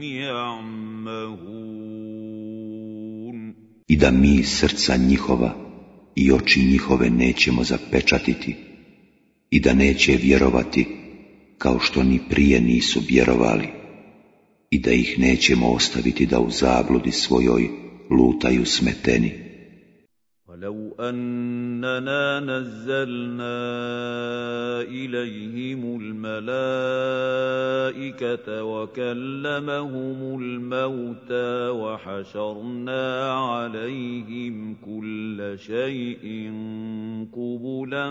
يَعْمَهُونَ. I da mi srca njihova i oči njihove nećemo zapečatiti i da neće vjerovati kao što ni prije nisu vjerovali i da ih nećemo ostaviti da u zabludi svojoj lutaju smeteni. وَلَوْ أَنَّنَا نَزَّلْنَا إِلَيْهِمُ الْمَلَائِكَةَ وَكَلَّمَهُمُ الْمَوْتَى وَحَشَرْنَا عَلَيْهِمْ كُلَّ شَيْءٍ قُبُلًا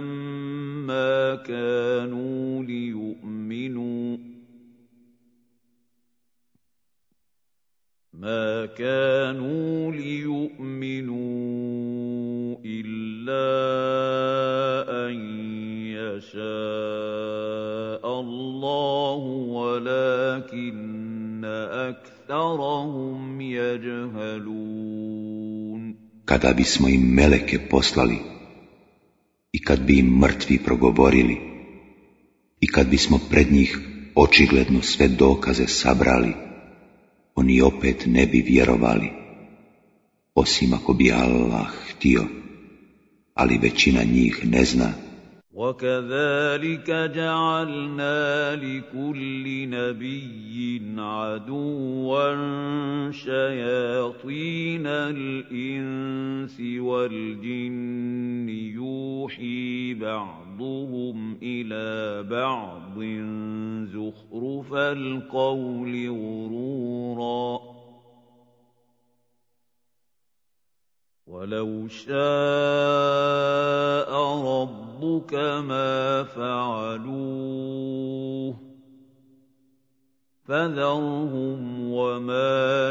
ما كانوا ليؤمنوا إلا أن يشاء الله ولكن أكثرهم يجهلون. Kada bismo im meleke poslali i kad bi im mrtvi progovorili i kad bismo pred njih očigledno sve dokaze sabrali, oni opet ne bi vjerovali, osim ako bi Allah htio, ali većina njih ne zna. وَكَذَلِكَ جَعَلْنَا لِكُلِّ نَبِيٍّ عَدُوًّا شَيَاطِينَ الْإِنسِ وَالْجِنِّ يُوحِي بَعْضُهُمْ إِلَى بَعْضٍ زُخْرُفَ الْقَوْلِ غُرُورًا وَلَوْ شَاءَ رَبُّكَ مَا فَعَلُوهُ فَذَرْهُمْ وَمَا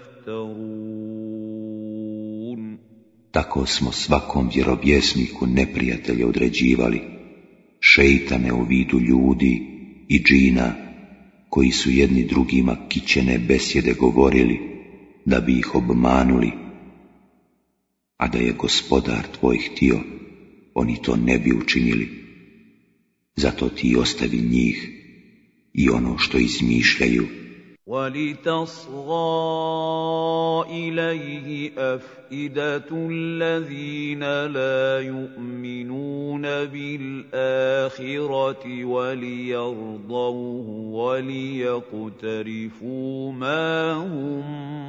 يَفْتَرُونَ. Tako smo svakom vjerovjesniku neprijatelje određivali, šeitane u vidu ljudi i džina, koji su jedni drugima kićene besjede govorili, da bi ih obmanuli, a da je gospodar tvoj htio, oni to ne bi učinili. Zato ti ostavi njih i ono što izmišljaju. وَلِتَصْغَىٰ إِلَيْهِ أَفْئِدَةُ الَّذِينَ لَا يُؤْمِنُونَ بِالْآخِرَةِ وَلِيَرْضَوْهُ وَلِيَقْتَرِفُوا مَا هُم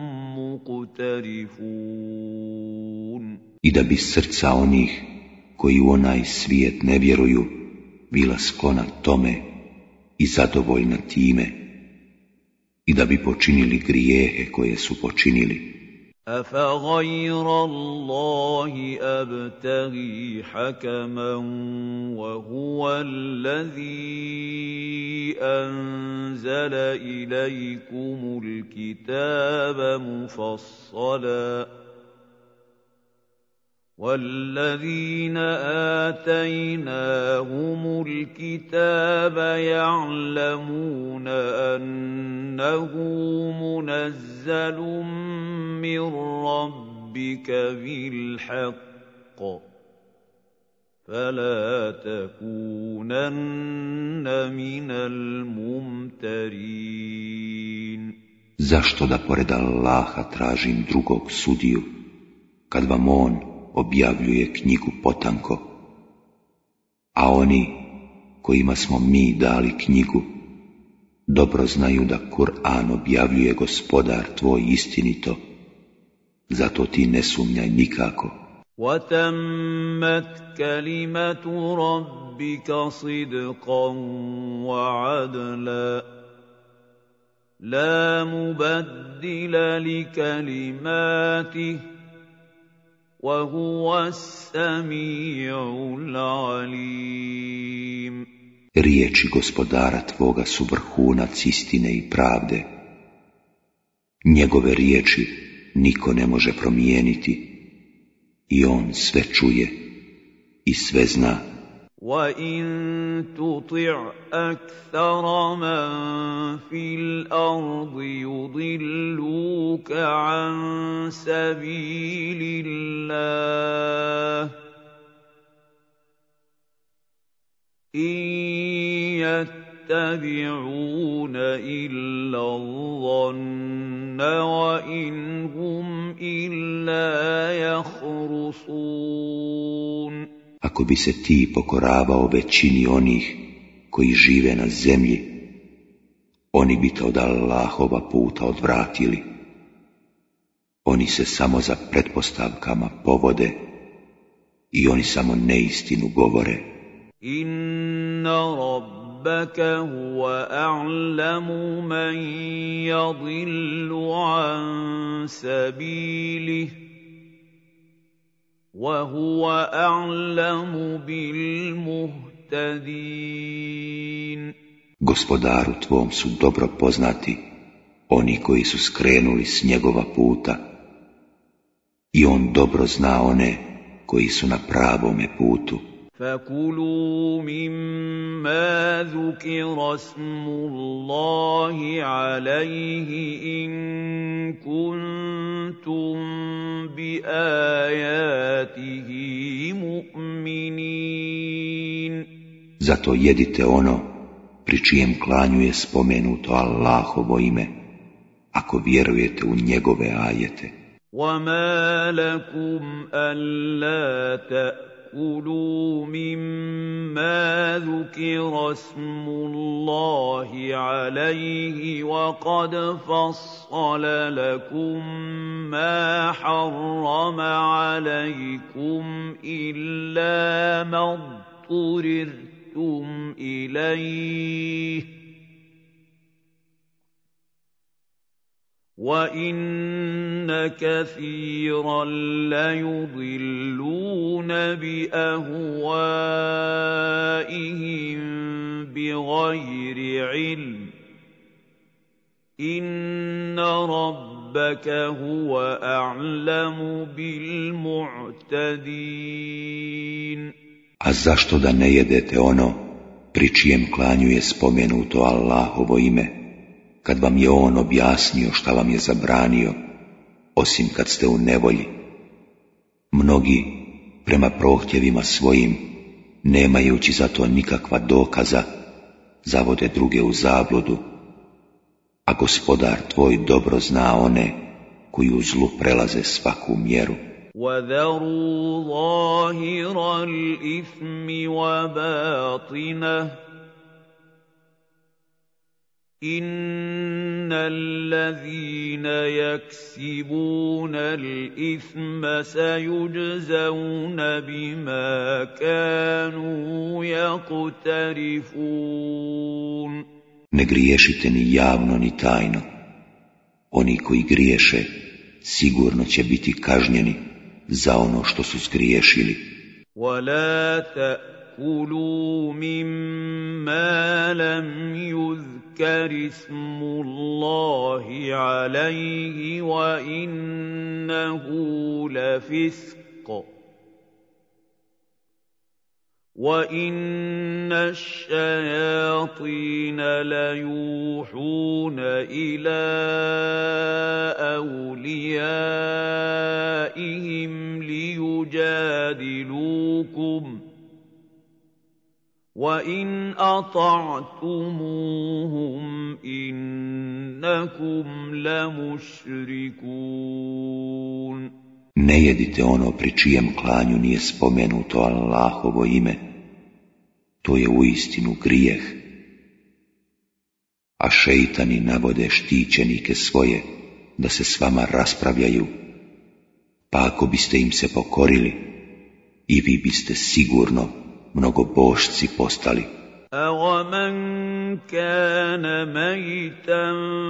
مُقْتَرِفُونَ. I da bi srca onih koji u onaj svijet ne vjeruju bila sklona tome i zadovoljna time, i da bi počinili grijehe koje su počinili. أَفَغَيْرَ اللَّهِ أَبْتَغِي حَكَمًا وَهُوَ الَّذِي أَنزَلَ إِلَيْكُمُ الْكِتَابَ مُفَصَّلًا وَالَّذِينَ آتَيْنَاهُمُ الْكِتَابَ يَعْلَمُونَ أَنَّهُ مُنَزَّلٌ مِّن رَّبِّكَ بِالْحَقِّ فَلَا تَكُونَنَّ مِنَ الْمُمْتَرِينَ. Zašto da pored Allaha tražim drugog sudiju, kad vam on objavljuje knjigu potanko, a oni kojima smo mi dali knjigu dobro znaju da Kur'an objavljuje Gospodar tvoj istinito, zato ti ne sumnjaj nikako. وَتَمَّتْ كَلِمَةُ رَبِّكَ صِدْقًا وَعَدْلًا لَا مُبَدِّلَ لِكَلِمَاتِهِ وَهُوَ السَّمِيعُ الْعَلِيمُ. Riječi Gospodara tvoga su vrhunac istine i pravde. Njegove riječi niko ne može promijeniti i on sve čuje i sve zna. وَإِن تُطِعْ أَكْثَرَ مَن فِي الْأَرْضِ يُضِلُّوكَ عَن سَبِيلِ اللَّهِ إِن يَتَّبِعُونَ إِلَّا الظَّنَّ وَإِنْ هُمْ إِلَّا يَخْرُصُونَ. Ako bi se ti pokoravao većini onih koji žive na zemlji, oni bi te od Allahova puta odvratili. Oni se samo za pretpostavkama povode i oni samo neistinu govore. Inna rabbaka huwa a'lamu man yadillu an sabilihi وَهُوَ أَعْلَمُ بِالْمُهْتَدِينَ. Gospodaru tvom su dobro poznati oni koji su skrenuli s njegova puta i on dobro zna one koji su na pravome putu. فَكُلُوا مِمَّا ذُكِرَ اسْمُ اللَّهِ عَلَيْهِ إِن كُنتُم بِآيَاتِهِ مُؤْمِنِينَ. Zato jedite ono pri čijem klanju je spomenuto Allahovo ime, ako vjerujete u njegove ajete. وَمَا لَكُمْ أَلَّا كُلُوا مِمَّا ذُكِرَ اسْمُ اللَّهِ عَلَيْهِ وَقَدْ فَصَّلَ لَكُم مَّا حَرَّمَ عَلَيْكُمْ إِلَّا مَا اضْطُرِرْتُمْ إِلَيْهِ وَإِنَّ كَثِيرًا لَّيُضِلُّونَ بِأَهْوَائِهِم بِغَيْرِ عِلْمٍ إِنَّ رَبَّكَ هُوَ أَعْلَمُ بِالْمُعْتَدِينَ. A zašto da ne jedete ono pri čijem klanju je spomenuto Allahovo ime, kad vam je on objasnio šta vam je zabranio, osim kad ste u nevolji? Mnogi, prema prohtjevima svojim, nemajući za to nikakva dokaza, zavode druge u zabludu, a Gospodar tvoj dobro zna one koji u zlu prelaze svaku mjeru. وَذَرُوا ظَاهِرَ الْإِثْمِ وَبَاطِنَهُ إِنَّ الَّذِينَ يَكْسِبُونَ الْإِثْمَ سَيُجْزَوْنَ بِمَا كَانُوا يَقْتَرِفُونَ. Ne griješite ni javno ni tajno. Oni koji griješe sigurno će biti kažnjeni za ono što su zgriješili. وَلَا تَأْكُلُوا مِمَّا لَمْ يُذْكَرِ اسْمُ اللَّهِ عَلَيْهِ وَإِنَّهُ لَفِسْقٌ وَإِنَّ الشَّيَاطِينَ لَيُوحُونَ إِلَىٰ أَوْلِيَائِهِمْ لِيُجَادِلُوكُمْ ۖ وَإِنْ أَطَعْتُمُوهُمْ إِنَّكُمْ لَمُشْرِكُونَ. Ne jedite ono pri čijem klanju nije spomenuto Allahovo ime, to je uistinu grijeh. A šeitani navode štićenike svoje da se s vama raspravljaju, pa ako biste im se pokorili, i vi biste sigurno mnogobošci postali. أَوَمَنْ كَانَ مَيْتًا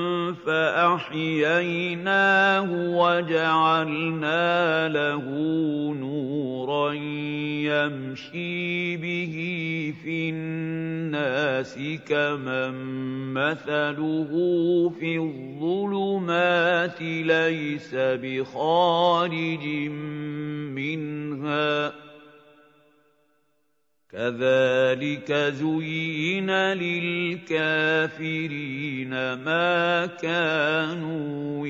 فَأَحْيَيْنَاهُ وَجَعَلْنَا لَهُ نُورًا يَمْشِي بِهِ فِي النَّاسِ كَمَن مَّثَلُهُ فِي الظُّلُمَاتِ لَيْسَ بِخَارِجٍ مِّنْهَا ۚ كَذَلِكَ زُيِّنَ لِلْكَافِرِينَ مَا كَانُوا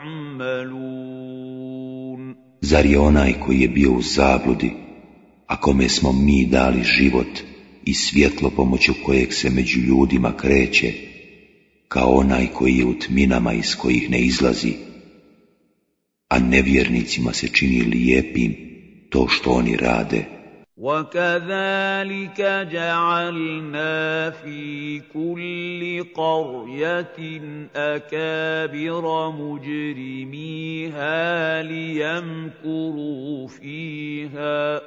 يَعْمَلُونَ. Zar je onaj koji je bio u zabludi, a kome smo mi dali život i svjetlo pomoću kojeg se među ljudima kreće, kao onaj koji je u tminama iz kojih ne izlazi, a nevjernicima se čini lijepim to što oni rade. وَكَذَلِكَ جَعَلْنَا فِي كُلِّ قَرْيَةٍ أَكَابِرَ مُجْرِمِيهَا لِيَمْكُرُوا فِيهَا ۖ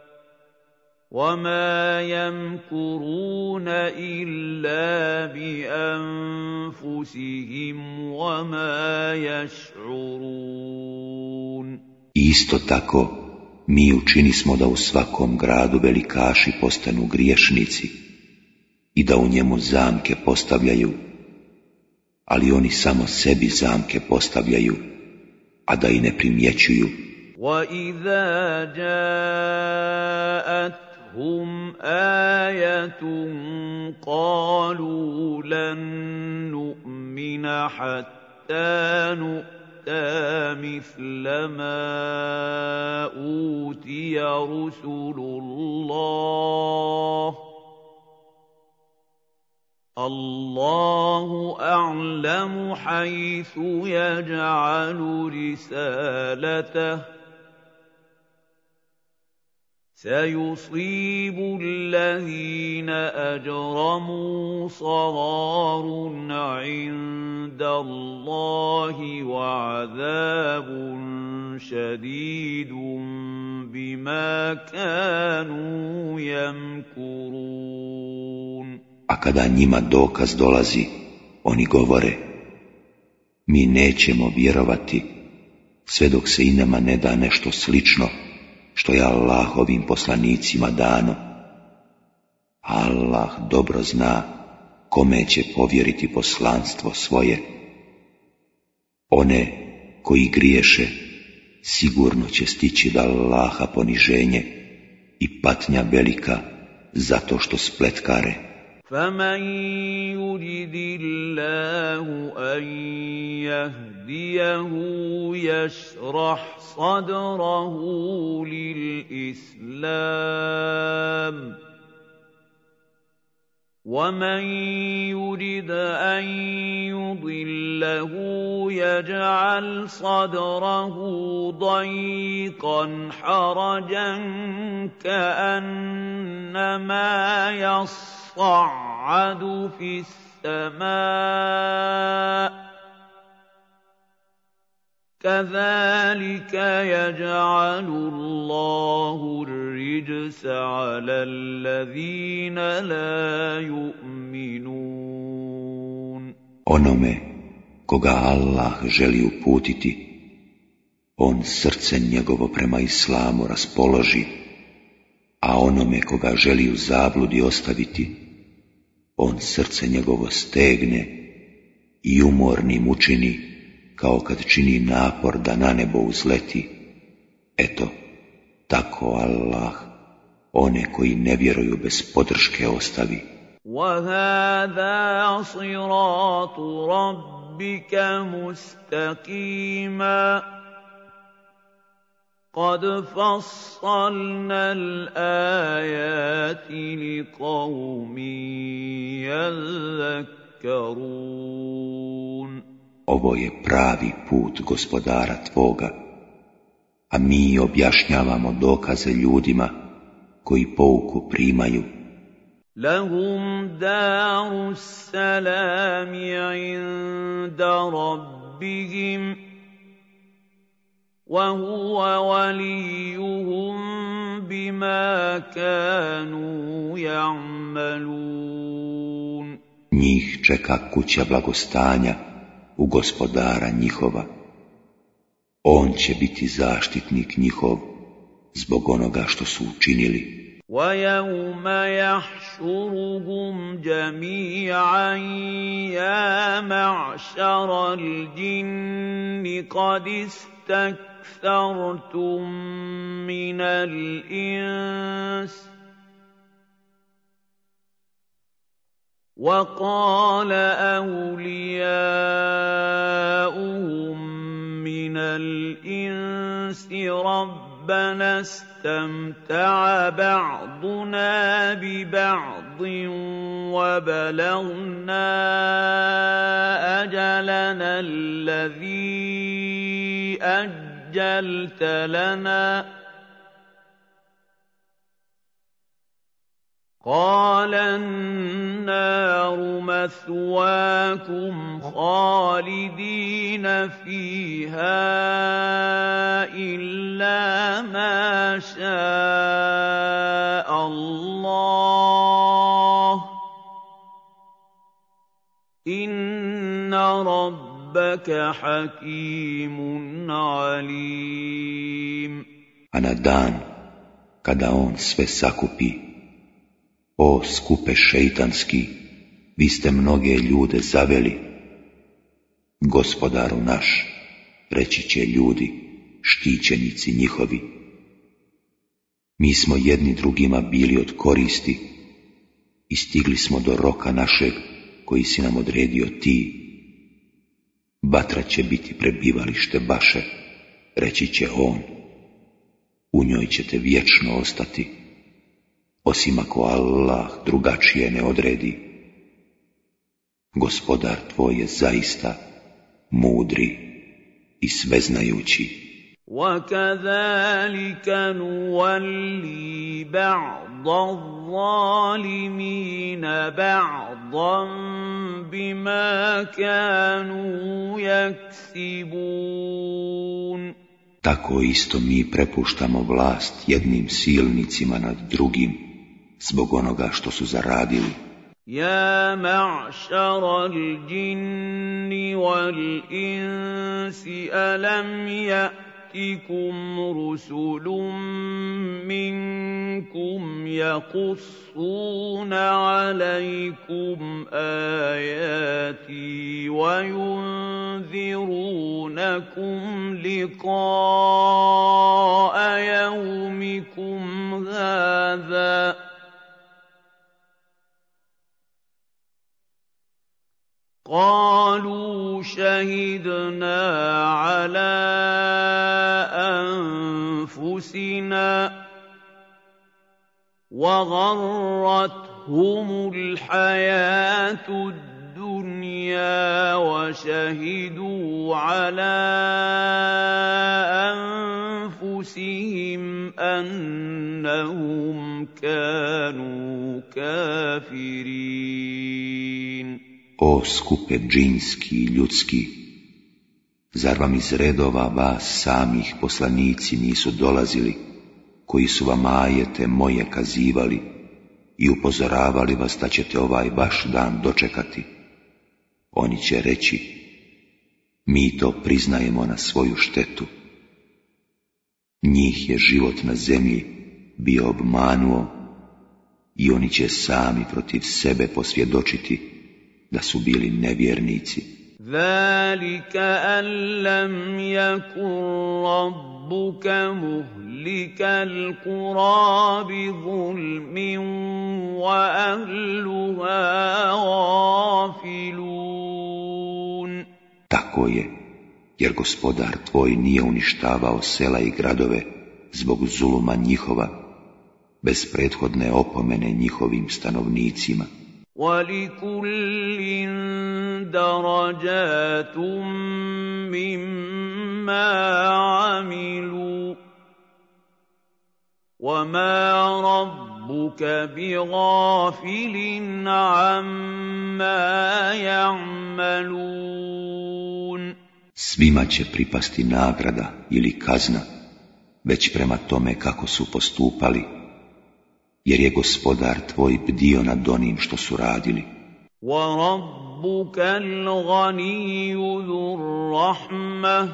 وَمَا يَمْكُرُونَ إِلَّا بِأَنفُسِهِمْ وَمَا يَشْعُرُونَ. Isto tako, mi učinismo da u svakom gradu velikaši postanu griješnici i da u njemu zamke postavljaju, ali oni samo sebi zamke postavljaju, a da i ne primjećuju. وَإِذَا جَاءَتْهُمْ آيَةٌ قَالُوا لَن نُّؤْمِنَ حَتَّىٰ نُؤْتَىٰ مِثْلَ مَا أُوتِيَ رُسُلُ اللَّهِ ۘ اللَّهُ أَعْلَمُ حَيْثُ يَجْعَلُ رِسَالَتَهُ ۗ سَيُصِيبُ الَّذِينَ أَجْرَمُوا صَغَارٌ عِندَ اللَّهِ وَعَذَابٌ شَدِيدٌ بِمَا كَانُوا يَمْكُرُونَ. A kada njima dokaz dolazi, oni govore: mi nećemo vjerovati sve dok se i nama ne da nešto slično što je Allahovim poslanicima dano. Allah dobro zna kome će povjeriti poslanstvo svoje. One koji griješe sigurno će stići da Allaha poniženje i patnja velika zato što spletkare. فَمَن يُرِدِ اللَّهُ أَن يَهْدِيَهُ يَشْرَحْ صَدْرَهُ لِلْإِسْلَامِ ۖ وَمَن يُرِدْ أَن يُضِلَّهُ يَجْعَلْ صَدْرَهُ ضَيِّقًا حَرَجًا كَأَنَّمَا يَصَّعَّدُ فِي السَّمَاءِ ۚ كَذَلِكَ يَجْعَلُ اللَّهُ الرِّجْسَ عَلَى الَّذِينَ لَا يُؤْمِنُونَ. Onome koga Allah želi uputiti, on srce njegovo prema islamu raspoloži, a onome koga želi u zabludi ostaviti, on srce njegovo stegne i umornim učini, kao kad čini napor da na nebo uzleti. Eto, tako Allah one koji ne vjeruju bez podrške ostavi. وَهَذَا صِرَاطُ رَبِّكَ مُسْتَقِيمًا قَدْ فَصَّلْنَا الْآيَاتِ لِقَوْمٍ يَذَّكَّرُونَ Ovo je pravi put Gospodara tvoga, a mi objašnjavamo dokaze ljudima koji pouku primaju. لَهُمْ دَارُ السَّلَامِ عِندَ رَبِّهِمْ وَهُوَ وَلِيُّهُم بِمَا كَانُوا يَعْمَلُونَ Njih čeka kuća blagostanja u Gospodara njihova. On će biti zaštitnik njihov zbog onoga što su učinili. وَيَوْمَ يَحْشُرُهُمْ جَمِيعًا يَا مَعْشَرَ الْجِنِّ قَدِ اسْتَكْثَرْتُم مِّنَ الْإِنسِ وَقَالَ أَوْلِيَاؤُهُم مِّنَ الْإِنسِ رَبَّنَا اسْتَمْتَعَ بَعْضُنَا بِبَعْضٍ وَبَلَغْنَا أَجَلَنَا الَّذِي أَجَّلْتَ لَنَا قَالَ النَّارُ مَثْوَاكُمْ خَالِدِينَ فِيهَا إِلَّا مَا شَاءَ اللَّهُ إِنَّ رَبَّكَ حَكِيمٌ عَلِيمٌ. A na dan kada on sve sakupi, o skupe šeitanski, vi ste mnoge ljude zaveli. Gospodaru naš, reći će ljudi, štićenici njihovi, mi smo jedni drugima bili od koristi i stigli smo do roka našeg koji si nam odredio ti. Vatra će biti prebivalište baše, reći će on, u njoj ćete vječno ostati, osim ako Allah drugačije ne odredi. Gospodar tvoj je zaista mudri i sveznajući. وَكَذَلِكَ نُوَلِّي بَعْضَ الظَّالِمِينَ بَعْضًا بِمَا كَانُوا يَكْسِبُونَ Tako isto mi prepuštamo vlast jednim silnicima nad drugim zbog onoga što su zaradili. يَا مَعْشَرَ الْجِنِّ وَالْإِنسِ أَلَمْ يَأْتِكُمْ رُسُلٌ مِّنكُمْ يَقُصُّونَ عَلَيْكُمْ آيَاتِي وَيُنذِرُونَكُمْ لِقَاءَ يَوْمِكُمْ هَٰذَا قَالُوا شَهِدْنَا عَلَىٰ أَنفُسِنَا وَغَرَّتْهُمُ الْحَيَاةُ الدُّنْيَا وَشَهِدُوا عَلَىٰ أَنفُسِهِمْ أَنَّهُمْ كَانُوا كَافِرِينَ. O skupe džinski i ljudski, zar vam iz redova vas samih poslanici nisu dolazili, koji su vam ajete moje kazivali i upozoravali vas da ćete ovaj vaš dan dočekati? Oni će reći, mi to priznajemo na svoju štetu. Njih je život na zemlji bio obmanuo i oni će sami protiv sebe posvjedočiti da su bili nevjernici. ذلك أن لم يكن ربك مهلك القرى بظلم وأهلها غافلون. Tako je, jer gospodar tvoj nije uništavao sela i gradove zbog zuluma njihova, bez prethodne opomene njihovim stanovnicima. وَلِكُلٍّ دَرَجَاتٌ مِّمَّا عَمِلُوا وَمَا رَبُّكَ بِغَافِلٍ عَمَّا يَعْمَلُونَ. Svima će pripasti nagrada ili kazna, već prema tome kako su postupali, jer je gospodar tvoj bdio nad onim što su radili. وَرَبُّكَ الْغَنِيُّ ذُو الرَّحْمَةِ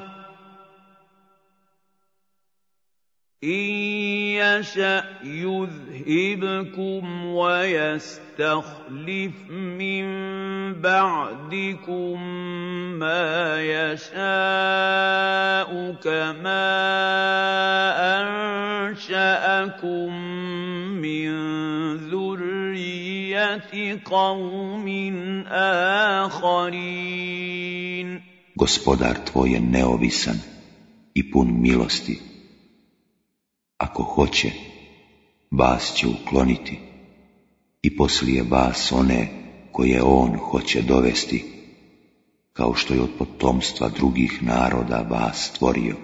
إِن يَشَأْ يُذْهِبْكُمْ وَيَسْتَخْلِفْ مِن بَعْدِكُم مَّا يَشَاءُ كَمَا أَنشَأَكُم مِّن ذُرِّيَّةِ قَوْمٍ آخَرِينَ. Gospodar tvoj je neovisan i pun milosti. Ako hoće, vas će ukloniti i poslije vas one koje on hoće dovesti, kao što je od potomstva drugih naroda vas stvorio.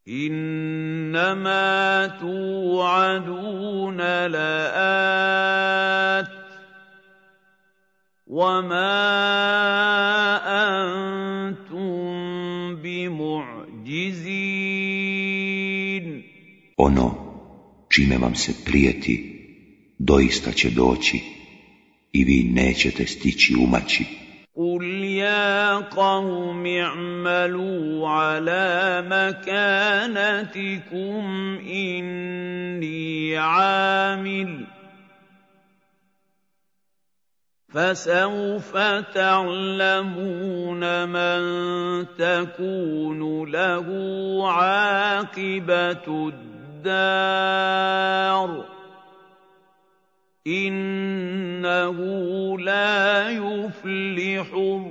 Innama tu'aduna la'at wa ma antum bimu'jizin. Ono čime vam se prijeti doista će doći i vi nećete stići umaći. قُلْ يَا قَوْمِ اعْمَلُوا عَلَى مَكَانَتِكُمْ إِنِّي عَامِلٌ فَسَوْفَ تَعْلَمُونَ مَنْ تَكُونُ لَهُ عَاقِبَةُ الدَّارِ إِنَّهُ لَا يُفْلِحُ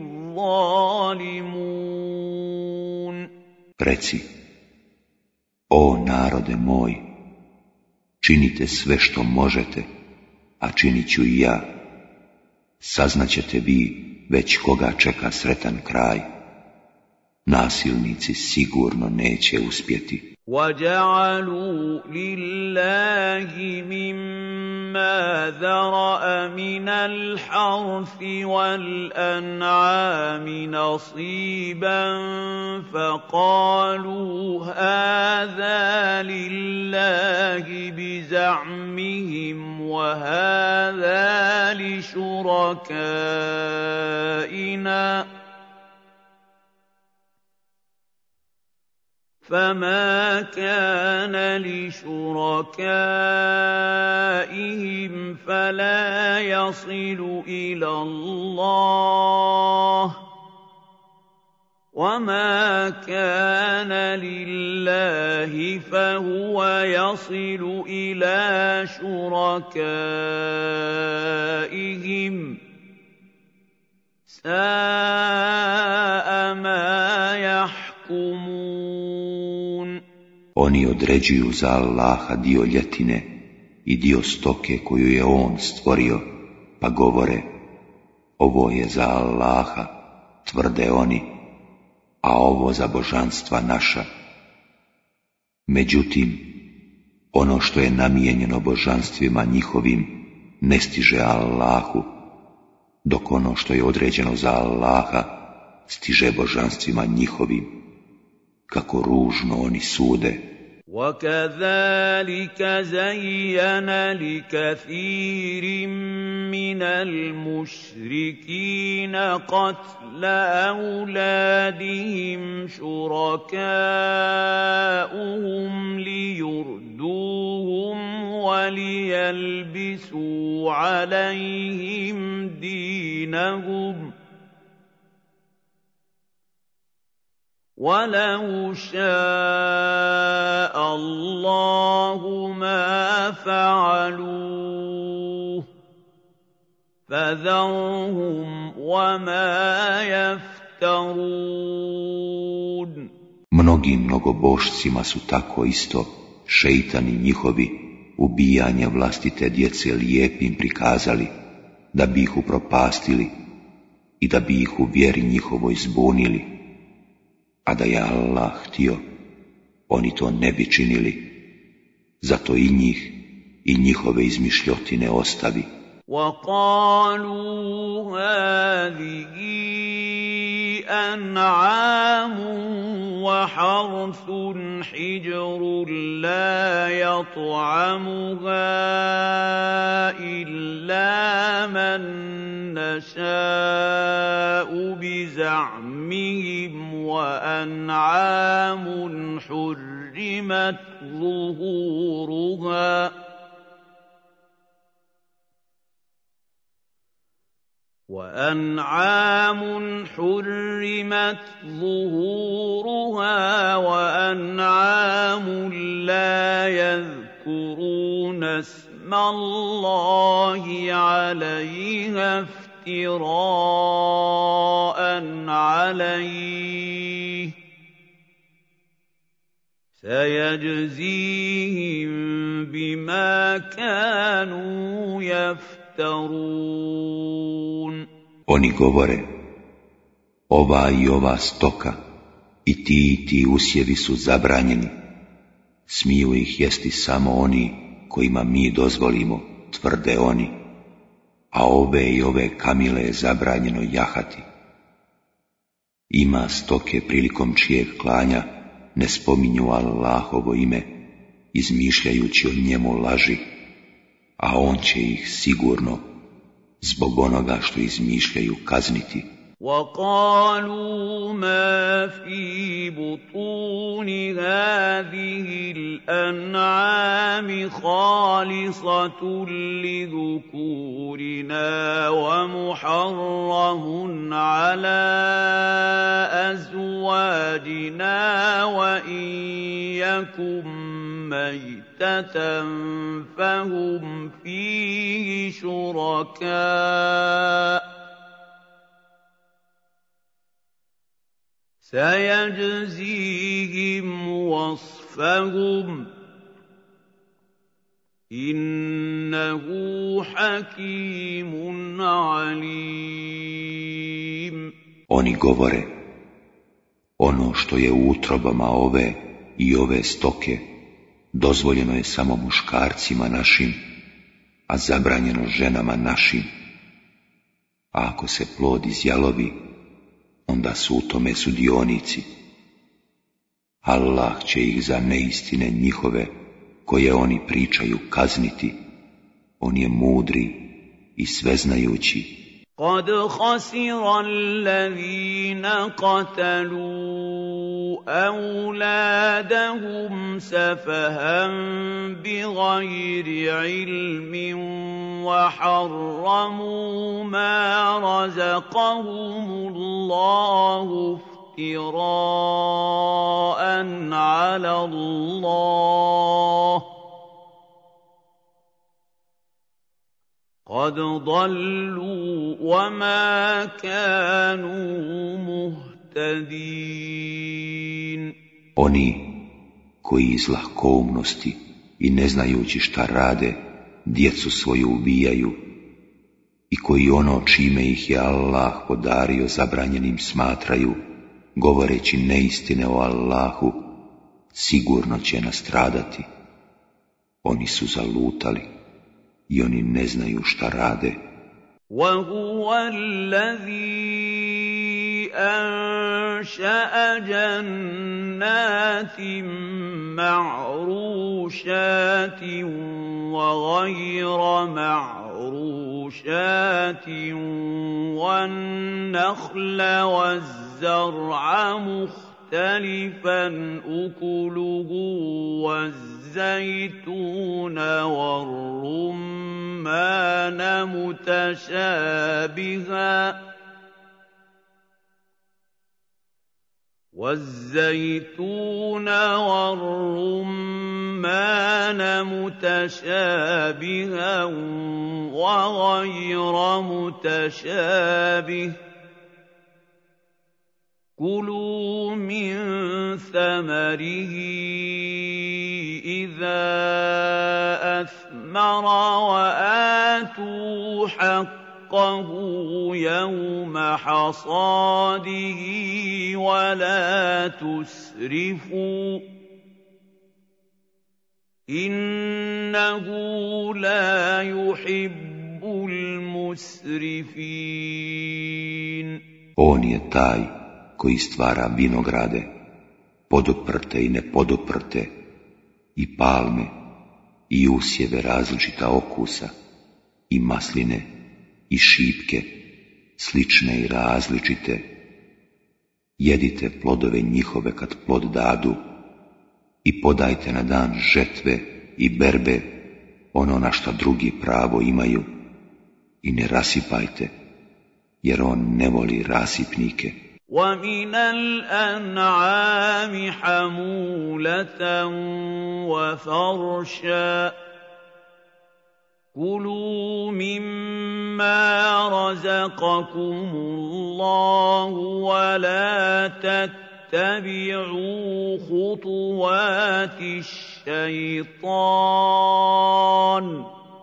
الظَّالِمُونَ. Reci, o narode moj, činite sve što možete, a činit ću i ja. Saznaćete vi već koga čeka sretan kraj. Nasilnici sigurno neće uspjeti. وَجَعَلُوا لِلَّهِ مِمَّا ذَرَأَ مِنَ الْحَرْثِ وَالْأَنْعَامِ نَصِيبًا فَقَالُوا هَٰذَا لِلَّهِ بِزَعْمِهِمْ وَهَٰذَا لِشُرَكَائِنَا فَمَا كَانَ لِشُرَكَائِهِمْ فَلَا يَصِلُ إِلَى اللَّهِ وَمَا كَانَ لِلَّهِ فَهُوَ يَصِلُ إِلَى شُرَكَائِهِمْ سَاءَ مَا يَحْكُمُونَ. Oni određuju za Allaha dio ljetine i dio stoke koju je on stvorio, pa govore, ovo je za Allaha, tvrde oni, a ovo za božanstva naša. Međutim, ono što je namijenjeno božanstvima njihovim ne stiže Allahu, dok ono što je određeno za Allaha stiže božanstvima njihovim. Kako ružno oni sude. وَكَذَلِكَ زَيَّنَ لِكَثِيرٍ مِّنَ الْمُشْرِكِينَ قَتْلَ أَوْلَادِهِمْ شُرَكَاؤُهُمْ لِيُرْدُوهُمْ وَلِيَلْبِسُوا عَلَيْهِمْ دِينَهُمْ وَلَوْ شَاءَ اللَّهُ مَا فَعَلُوهُ فَذَرْهُمْ وَمَا يَفْتَرُونَ. Mnogim mnogobošcima su tako isto šeitani njihovi ubijanje vlastite djece lijepim prikazali, da bi ih upropastili i da bi ih u vjeri njihovoj zbunili, a da je Allah htio, oni to ne bi činili, zato i njih i njihove izmišljotine ostavi. وَقَالُوا هَٰذِهِ أَنْعَامٌ وَحَرْثٌ حِجْرٌ لَّا يَطْعَمُهَا إِلَّا مَن نَّشَاءُ بِزَعْمِهِمْ وَأَنْعَامٌ حُرِّمَتْ ظُهُورُهَا وَأَنْعَامٌ لَّا يَذْكُرُونَ اسْمَ اللَّهِ عَلَيْهَا افْتِرَاءً عَلَيْهِ ۚ سَيَجْزِيهِم بِمَا كَانُوا يَفْتَرُونَ. Oni govore, ova i ova stoka i ti usjevi su zabranjeni, smiju ih jesti samo oni kojima mi dozvolimo, tvrde oni, a ove i ove kamile je zabranjeno jahati. Ima stoke prilikom čijeg klanja ne spominju Allahovo ime, izmišljajući o njemu laži, a on će ih sigurno zbog onoga što izmišljaju kazniti. وَقَالُوا مَا فِي بُطُونِ هَٰذِهِ الْأَنْعَامِ خَالِصَةٌ لِّذُكُورِنَا وَمُحَرَّمٌ عَلَىٰ أَزْوَاجِنَا وَإِن يَكُن مَّيْتَةً فَهُمْ فِيهِ شُرَكَاءُ سَيَجْزِيهِمْ وَصْفَهُمْ إِنَّهُ حَكِيمٌ عَلِيمٌ. Oni govore, ono što je u utrobama ove i ove stoke dozvoljeno je samo muškarcima našim, a zabranjeno ženama našim. A ako se plod izjalovi, onda su u tome sudionici. Allah će ih za neistine njihove, koje oni pričaju, kazniti. On je mudri i sveznajući. قَدْ خَسِرَ الَّذِينَ قَتَلُوا أَوْلَادَهُمْ سَفَهًا بِغَيْرِ عِلْمٍ وَحَرَّمُوا مَا رَزَقَهُمُ اللَّهُ افْتِرَاءً عَلَى اللَّهِ ۚ قَدْ ضَلُّوا وَمَا كَانُوا مُهْتَدِينَ. Oni koji iz lahkoumnosti i ne znajući šta rade, djecu svoju ubijaju i koji ono čime ih je Allah podario zabranjenim smatraju, govoreći neistine o Allahu, sigurno će nastradati. Oni su zalutali i oni ne znaju šta rade. وَهُوَ الَّذِي أَنشَأَ جَنَّاتٍ مَّعْرُوشَاتٍ وَغَيْرَ مَعْرُوشَاتٍ وَالنَّخْلَ وَالزَّرْعَ مُخْتَلِفًا أُكُلُهُ وَالزَّيْتُونَ وَالرُّمَّانَ مُتَشَابِهًا وَالزَّيْتُونَ وَالرُّمَّانَ مُتَشَابِهًا وَغَيْرَ مُتَشَابِهٍ ۚ كُلُوا مِن ثَمَرِهِ إِذَا أَثْمَرَ وَآتُوا حَقَّهُ يَوْمَ حَصَادِهِ وَلَا تُسْرِفُوا ۚ إِنَّهُ لَا يُحِبُّ الْمُسْرِفِينَ. On je taj koji stvara vinograde, poduprte i nepoduprte, i palme, i usjeve različita okusa, i masline, i šipke, slične i različite. Jedite plodove njihove kad plod dadu i podajte na dan žetve i berbe ono na što drugi pravo imaju i ne rasipajte, jer on ne voli rasipnike. وَمِنَ الْأَنْعَامِ حَمُولَةً وَفَرْشًا ۚ كُلُوا مِمَّا رَزَقَكُمُ اللَّهُ وَلَا تَتَّبِعُوا خُطُوَاتِ الشَّيْطَانِ ۚ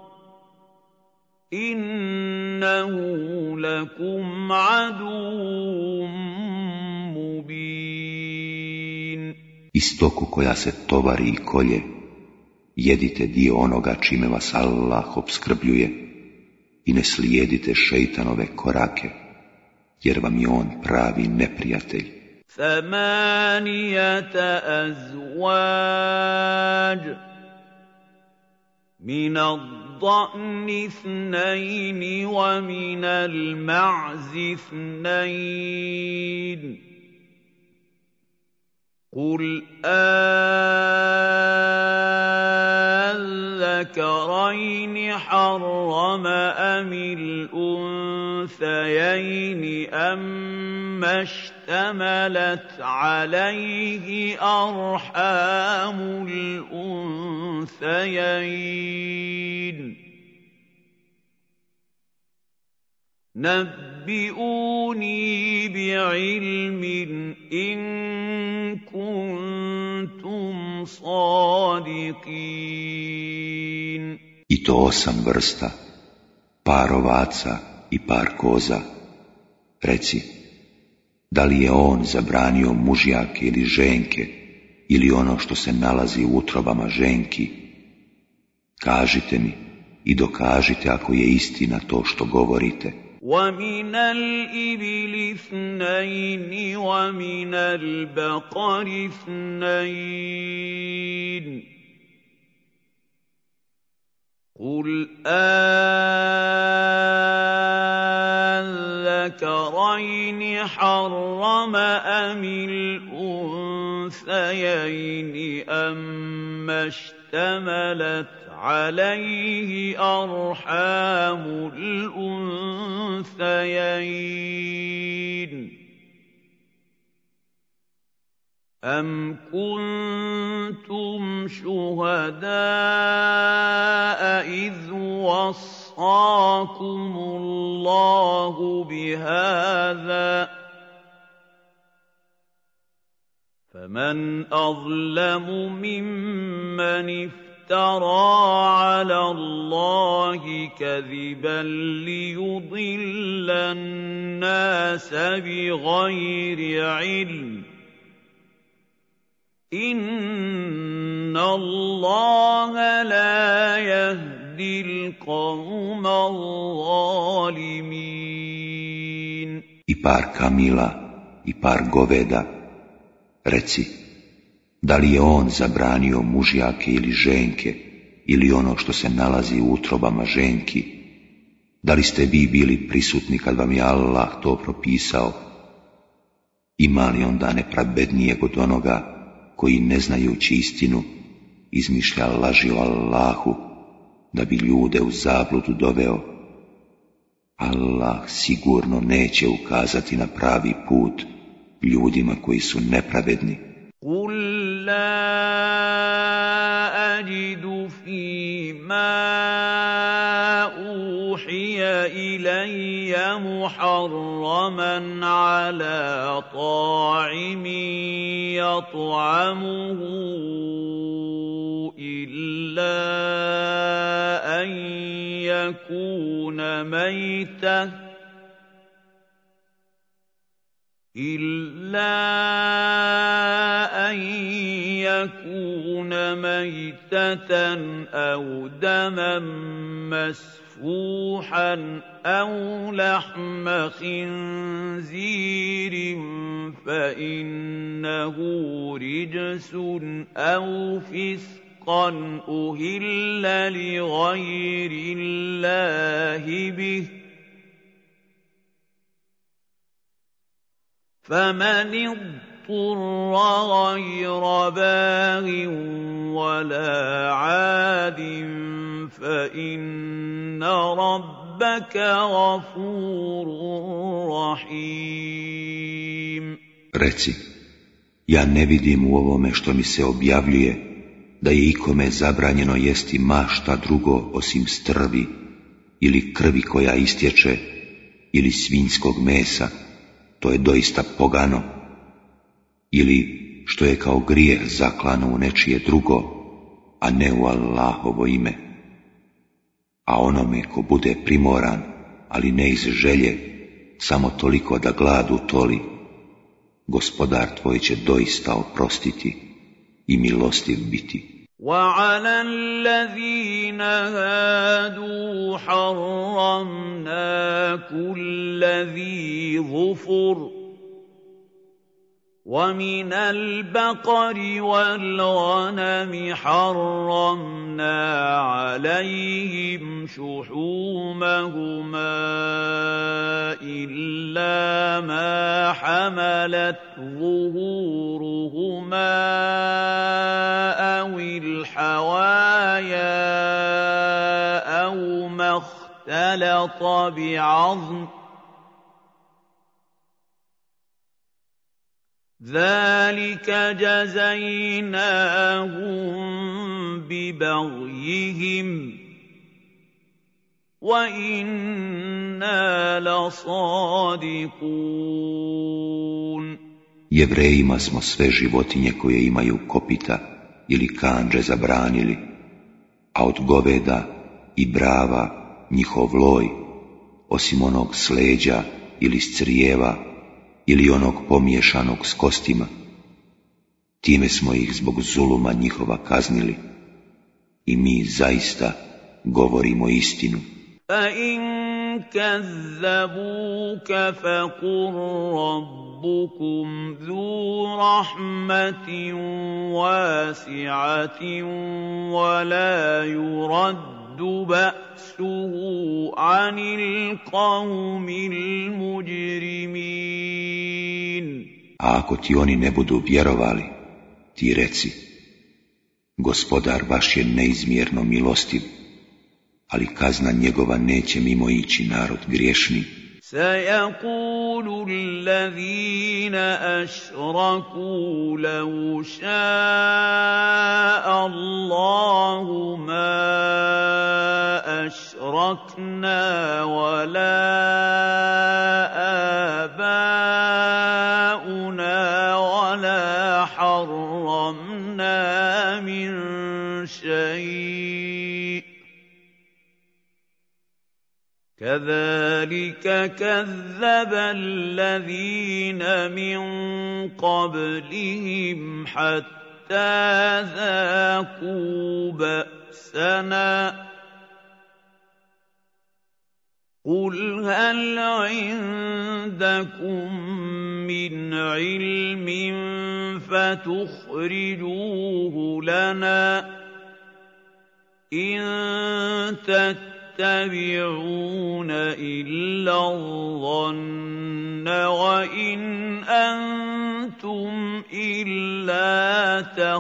إِنَّهُ لَكُمْ عَدُوٌّ مُّبِينٌ. I stoku koja se tovari i kolje, jedite dio onoga čime vas Allah opskrbljuje i ne slijedite šejtanove korake, jer vam je on pravi neprijatelj. 8 أزواج من الضأن 2 ومن المعز 2 قل أَذَّكَرَيْنِ حَرَّمَ أَمِ الْأُنثَيَيْنِ أَمَّا اشْتَمَلَتْ عَلَيْهِ أَرْحَامُ الْأُنثَيَيْنِ نَبِّئُونِي بِعِلْمٍ إِن كُنتُمْ صَادِقِينَ. I to 8 vrsta, par ovaca i par koza. Reci, da li je on zabranio mužjake ili ženke, ili ono što se nalazi u utrobama ženki? Kažite mi i dokažite ako je istina to što govorite. وَمِنَ الْإِبِلِ 2 وَمِنَ الْبَقَرِ 2 قُلْ أَذَّكَرَيْنِ حَرَّمَ أَمِ الْأُنثَيَيْنِ أَمَّا اشْتَمَلَتْ عَلَيْهِ أَرْحَامُ الْأُنثَيَيْنِ أَمْ كُنتُمْ شُهَدَاءَ إِذْ وَصَّاكُمُ اللَّهُ بِهَٰذَا ۚ فَمَنْ أَظْلَمُ مِمَّنِ افْتَرَىٰ عَلَى اللَّهِ كَذِبًا لِّيُضِلَّ النَّاسَ بِغَيْرِ عِلْمٍ ۗ إِنَّ اللَّهَ لَا يَهْدِي الْقَوْمَ الظَّالِمِينَ. I par kamila i par goveda. Reci, da li je on zabranio mužjake ili ženke, ili ono što se nalazi u utrobama ženki? Da li ste vi bili prisutni kad vam je Allah to propisao? Ima li onda nepravednijeg od onoga koji, ne znajući istinu, izmišlja laži o Allahu da bi ljude u zabludu doveo? Allah sigurno neće ukazati na pravi put ljudima koji su nepravedni. قل لا أجد فيما أوحي إلي محرما على طاعم يطعمه إلا أن يكون ميتة أو دما مسفوحا أو لحم خنزير فإنه رجس أو فسقا أهل لغير الله به فمن اضطر غير باغ ولا عاد فإن ربك غفور رحيم. Reci, ja ne vidim u ovome što mi se objavljuje da je ikome zabranjeno jesti ma šta drugo osim strvi ili krvi koja istječe ili svinjskog mesa, to je doista pogano, ili što je kao grijeh zaklano u nečije drugo, a ne u Allahovo ime. A onome ko bude primoran, ali ne iz želje, samo toliko da glad utoli, Gospodar tvoj će doista oprostiti i milostiv biti. وعلى الذين هادوا حرمنا كل ذي ظفر ومن البقر والغنم حرمنا عليهم شحومهما إلا ما حملت ظهورهما أو الحوايا أو ما اختلط بعظم ذلك جزيناهم ببغيهم وإنا لصادقون. Jevrejima smo sve životinje koje imaju kopita ili kandže zabranili, a od goveda i brava njihov loj, osim onog s leđa ili s crijeva ili onog pomiješanog s kostima. Time smo ih zbog zuluma njihova kaznili i mi zaista govorimo istinu. فَإِن كَذَّبُوكَ فَقُل رَّبُّكُمْ ذُو رَحْمَةٍ وَاسِعَةٍ وَلَا يُرَدُّ بَأْسُهُ عَنِ الْقَوْمِ الْمُجْرِمِينَ. A ako ti oni ne budu vjerovali, ti reci, Gospodar vaš je neizmjerno milostiv, ali kazna njegova neće mimo ići narod griješni. سيقول الذين أشركوا لو شاء الله ما أشركنا ولا آباؤنا ولا حرمنا من شيء كذلك كذب الذين من قبلهم حتى ذاقوا بأسنا قل هل عندكم من علم فتخرجوه لنا إن تتبعون إلا الظن وإن أنتم إلا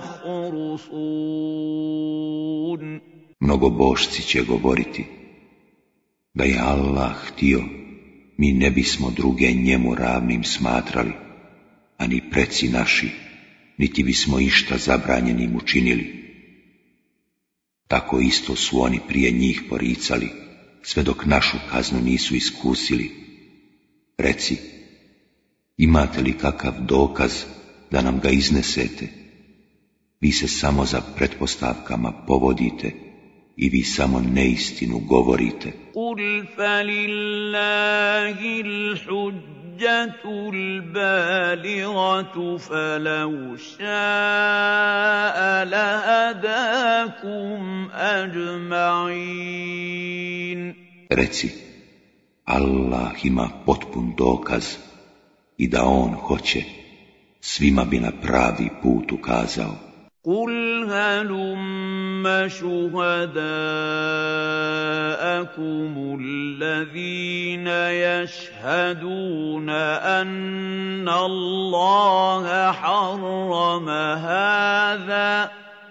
تخرصون. Mnogobožci će govoriti, da je Allah htio, mi ne bismo druge njemu ravnim smatrali. a ni preci naši, niti bismo išta zabranjenim učinili. Tako isto su oni prije njih poricali, sve dok našu kaznu nisu iskusili. Reci, imate li kakav dokaz da nam ga iznesete? Vi se samo za pretpostavkama povodite i vi samo neistinu govorite. Kul falillahil hujjatul baligatu falau ša'a lahadakum ajma'in. Reci, Allah ima potpun dokaz i da on hoće, svima bi na pravi put ukazao. قل هلم شهداءكم الذين يشهدون أن الله حرم هذا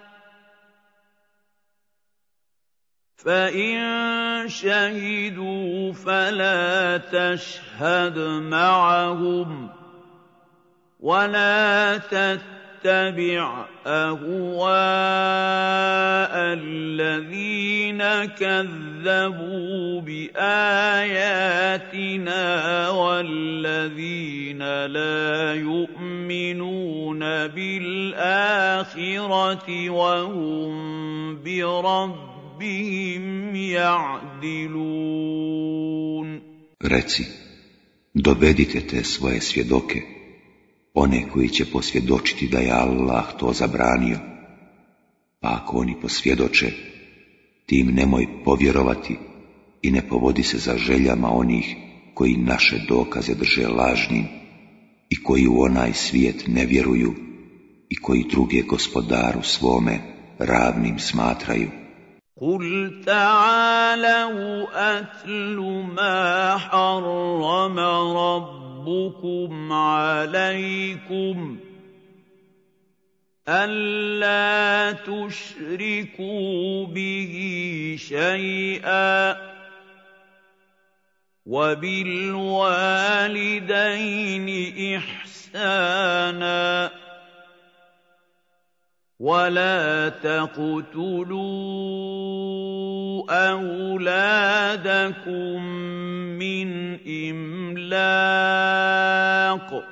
فإن شهدوا فلا تشهد معهم ولا تتبع أهواء الذين كذبوا بآياتنا والذين لا يؤمنون بالآخرة وهم بربهم يعدلون. Reci, dovedite te svoje svjedoke, one koji će posvjedočiti da je Allah to zabranio, pa ako oni posvjedoče, ti im nemoj povjerovati i ne povodi se za željama onih koji naše dokaze drže lažnim i koji u onaj svijet ne vjeruju i koji druge gospodaru svome ravnim smatraju. قل تعالوا أتل ما حرم ربكم عليكم ألا تشركوا به شيئا وبالوالدين إحسانا ولا تقتلوا أولادكم من إملاق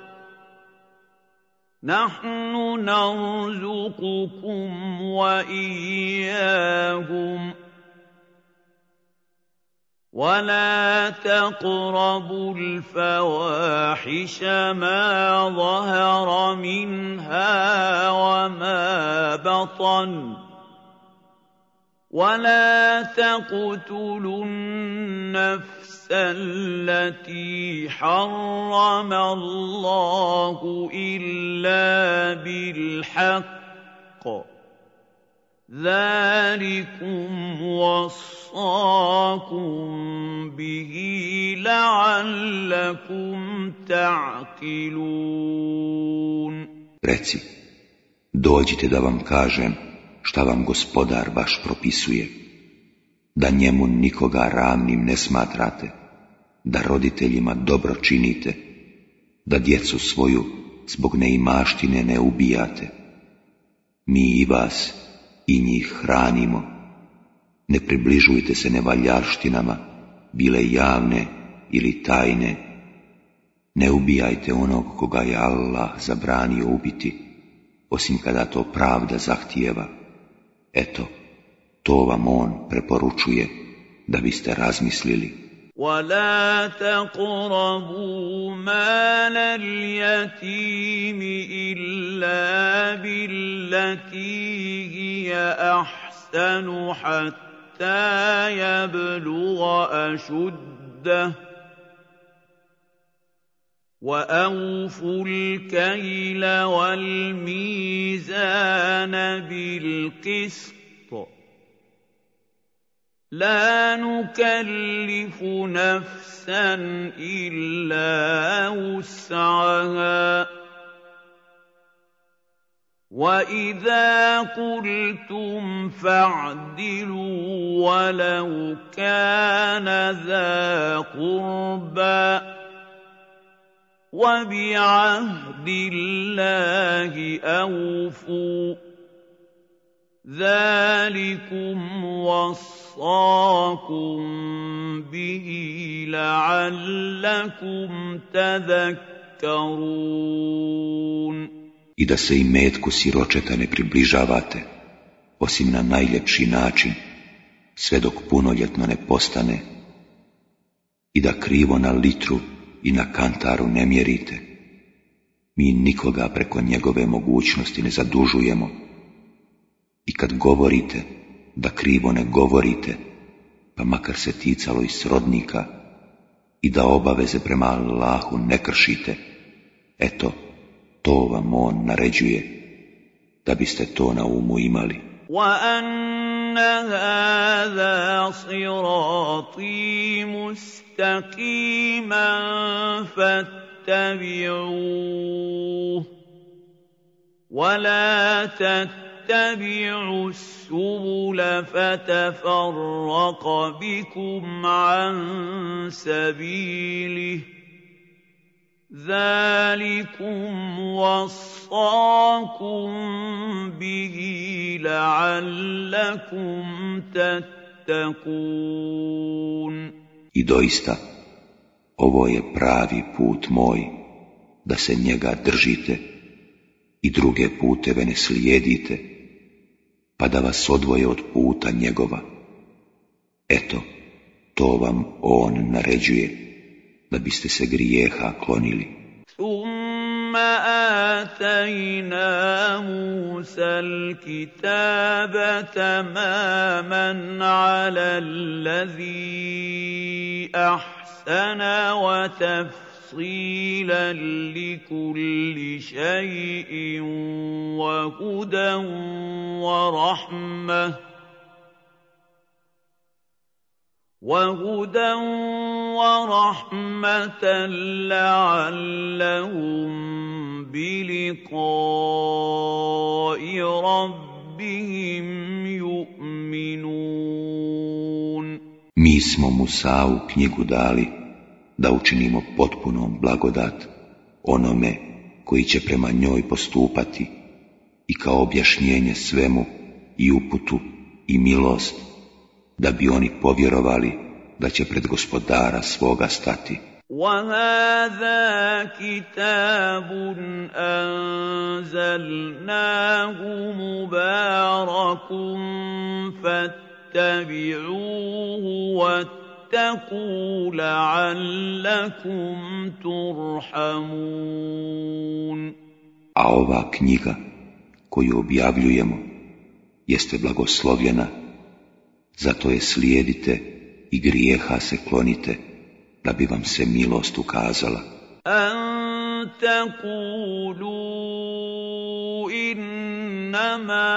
نحن نرزقكم وإياهم ولا تقربوا الفواحش ما ظهر منها وما بطن ولا تقتلوا النفس التي حرم الله إلا بالحق ذلكم وصاكم به لعلكم تعقلون. Reci, dođite da vam kažem šta vam gospodar vaš propisuje, da njemu nikoga ravnim ne smatrate, da roditeljima dobro činite, da djecu svoju zbog neimaštine ne ubijate. Mi i vas i njih hranimo. Ne približujte se nevaljarštinama, bile javne ili tajne. Ne ubijajte onog koga je Allah zabranio ubiti, osim kada to pravda zahtijeva. Eto, to vam on preporučuje da biste razmislili. ولا تقربوا مال اليتيم إلا بالتي هي أحسن حتى يبلغ أشده وأوفوا الكيل والميزان بالقسط لا نكلف نفسا إلا وسعها وإذا قلتم فاعدلوا ولو كان ذا قربى وَبِعَهْدِ اللَّهِ أَوْفُوا ذَلِكُمْ وَصَّاكُم بِهِ لَعَلَّكُمْ تَذَكَّرُونَ I da se imetku siročeta ne približavate, osim na najljepši način, sve dok punoljetno ne postane, i da krivo na litru i na kantaru ne mjerite. Mi nikoga preko njegove mogućnosti ne zadužujemo. I kad govorite, da krivo ne govorite, pa makar se ticalo i srodnika, i da obaveze prema Allahu ne kršite. Eto, to vam on naređuje, da biste to na umu imali. وَأَنَّ هَذَا صِرَاطِي مُسْتَقِيمًا فَاتَّبِعُوهُ وَلَا تَتَّبِعُوا السُّبُلَ فَتَفَرَّقَ بِكُمْ عَن سَبِيلِهِ ذَلِكُمْ وَصَّاكُم بِهِ لَعَلَّكُمْ تَتَّقُونَ. I doista, ovo je pravi put moj, da se njega držite i druge puteve ne slijedite, pa da vas odvoje od puta njegova. Eto, to vam on naređuje, da biste se grijeha klonili. ثُمَّ آتَيْنَا مُوسَى الْكِتَابَ تَمَامًا عَلَى الَّذِي أَحْسَنَ وَتَفْصِيلًا لِكُلِّ شَيْءٍ وَهُدًى وَرَحْمَةً لَعَلَّهُم بِلِقَاءِ رَبِّهِمْ يُؤْمِنُونَ. Mi smo Musavu knjigu dali da učinimo potpunom blagodat onome koji će prema njoj postupati i kao objašnjenje svemu i uputu i milost, da bi oni povjerovali da će pred gospodara svoga stati. وَهَذَا كِتَابٌ أَنزَلْنَاهُ مُبَارَكٌ فَاتَّبِعُوهُ وَاتَّقُوا لَعَلَّكُمْ تُرْحَمُونَ. A ova knjiga koju objavljujemo jeste blagoslovljena, zato je slijedite i grijeha se klonite, da bi vam se milost ukazala. أَن تَقُولُوا إِنَّمَا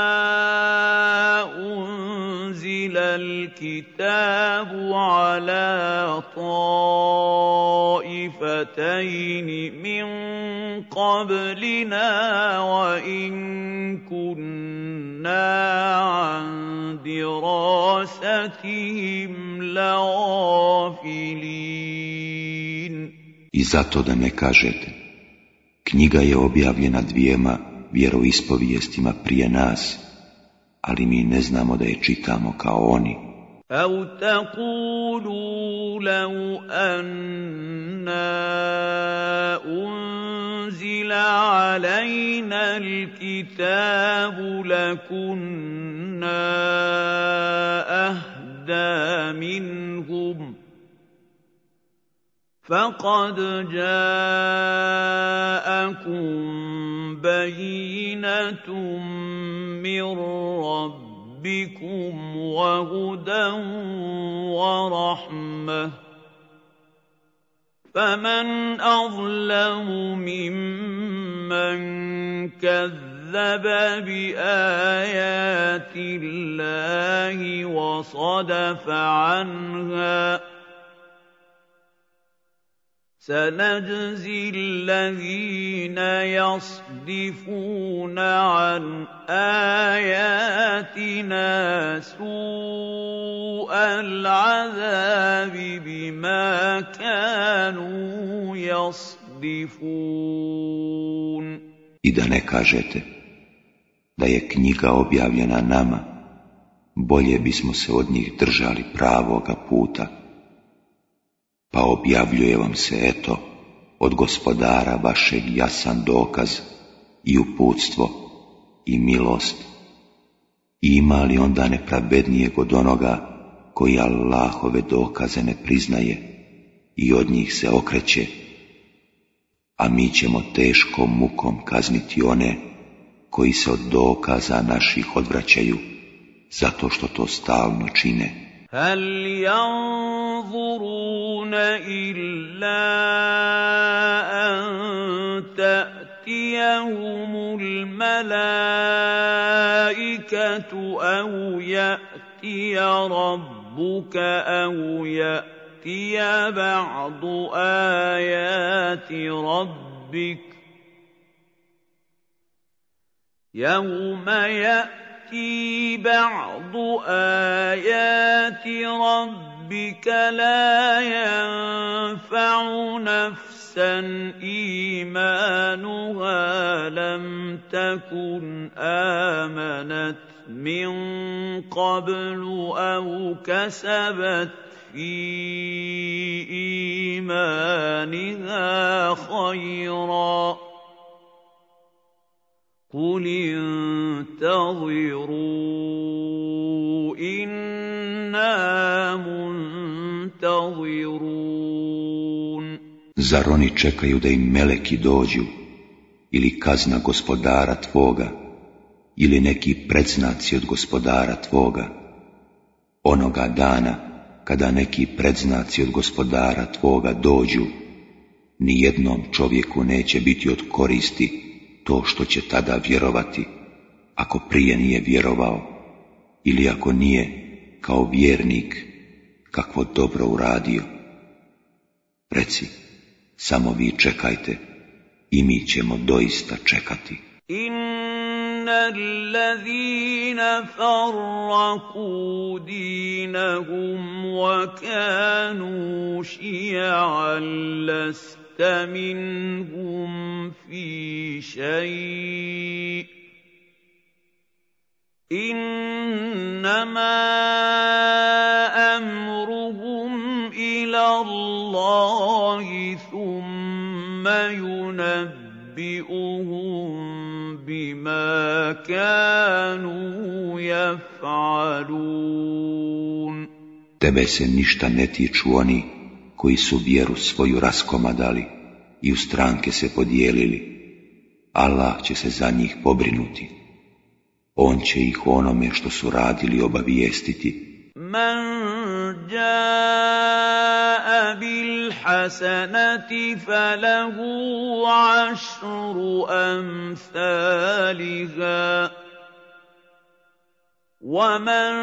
أُنزِلَ الْكِتَابُ عَلَىٰ طَائِفَتَيْنِ مِن قَبْلِنَا وَإِن كُنَّا عَن دِرَاسَتِهِمْ لَغَافِلِينَ. I zato da ne kažete, knjiga je objavljena dvijema vjeroispovijestima prije nas, ali mi ne znamo da je čitamo kao oni. أَوْ تَقُولُوا لَوْ أَنَّا أُنزِلَ عَلَيْنَا الْكِتَابُ لَكُنَّا أَهْدَىٰ مِنْهُمْ فَقَدْ جَاءَكُم بَيِّنَةٌ مِّن رَّبِّكُمْ وَهُدًى وَرَحْمَةٌ فَمَنْ أَظْلَمُ مِمَّن كَذَّبَ بِآيَاتِ اللَّهِ وَصَدَفَ عَنْهَا سَنَجْزِي الَّذِينَ يَصْدِفُونَ عَنْ آيَاتِنَا سُوءَ الْعَذَابِ بِمَا كَانُوا يَصْدِفُونَ. يقذفون I da ne kažete da je knjiga objavljena nama, bolje bismo se od njih držali pravoga puta. Pa objavljuje vam se, eto, od Gospodara vašeg jasan dokaz i uputstvo i milost. I ima li onda nepravednijeg od onoga koji Allahove dokaze ne priznaje i od njih se okreće? A mi ćemo teškom mukom kazniti one koji se od dokaza naših odvraćaju, zato što to stalno čine. هل ينظرون إلا أن تأتيهم الملائكة أو يأتي ربك أو يأتي بعض آيات ربك يوم يأتي بعض آيات ربك لا ينفع نفسا إيمانها لم تكن آمنت من قبل أو كسبت في إيمانها خيرا قل انتظروا إنا منتظرون. Zar oni čekaju da im meleki dođu, ili kazna Gospodara tvoga, ili neki predznaci od Gospodara tvoga? Onoga dana kada neki predznaci od Gospodara tvoga dođu, ni jednom čovjeku neće biti od koristi to što će tada vjerovati, ako prije nije vjerovao, ili ako nije kao vjernik kakvo dobro uradio. Reci, samo vi čekajte i mi ćemo doista čekati. الذين فرقوا دينهم وكانوا شيعا لست منهم في شيء إنما أمرهم إلى الله ثم ينبئهم بما كانوا يفعلون. Tebe se ništa ne tiču oni koji su vjeru svoju raskomadali i u stranke se podijelili. Allah će se za njih pobrinuti. On će ih onome što su radili obavijestiti. Man jaa bil hasanati falahu ašru amthaliha wa man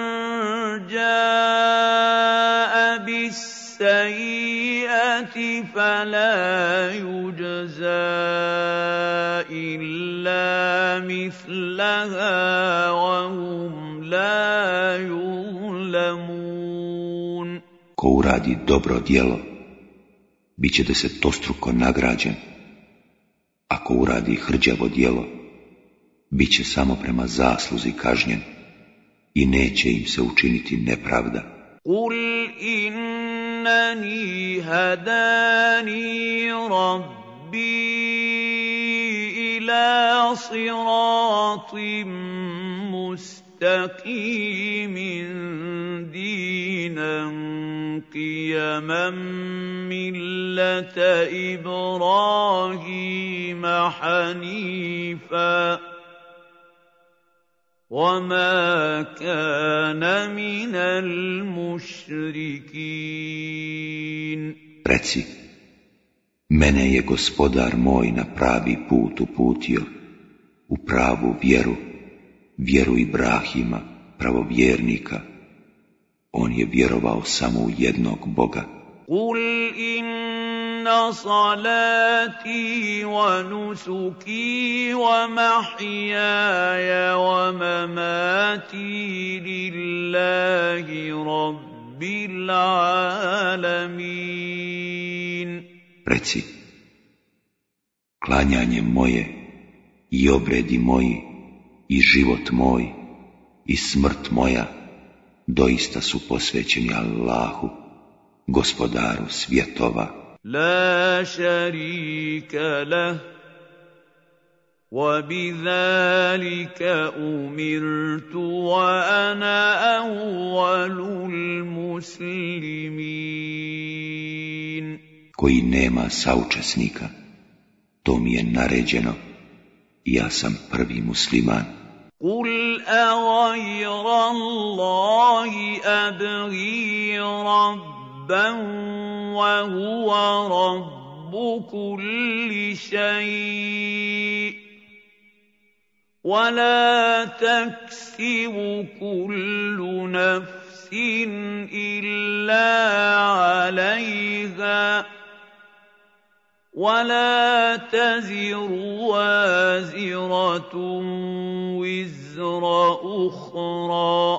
jaa bis sayyi'ati fala yujza illa mithlaha wa hum la yuzlamun. Ko uradi dobro djelo, bit će desetostruko nagrađen. Ako uradi hrđavo djelo, bit će samo prema zasluzi kažnjen i neće im se učiniti nepravda. Kul innani hadani rabbi ila siratim mustaqimin dinan qiyaman millata Ibrahima hanifa وَمَا كَانَ مِنَ الْمُشْرِكِينَ. Reci, mene je Gospodar moj na pravi put uputio, u pravu vjeru, vjeru Ibrahima, pravovjernika. On je vjerovao samo u jednog Boga. قُلْ إِنَّ صَلَاتِي وَنُسُكِي وَمَحْيَايَ وَمَمَاتِي لِلَّهِ رَبِّ الْعَالَمِينَ. Reci, Klanjanje moje i obredi moji i život moj i smrt moja doista su posvećeni Allahu, gospodaru svjetova. La šarika lah, wa bidhalika umirtu wa ana awwalul muslimin. Koji nema saučesnika, to mi je naređeno i ja sam prvi musliman. Qul aghayra Allahi abghi rabban wa huwa rabbu kulli shay' wa la taksibu kullu nafsin illa 'alayha وَلَا تَزِرُ وَازِرَةٌ وِزْرَ أُخْرَىٰ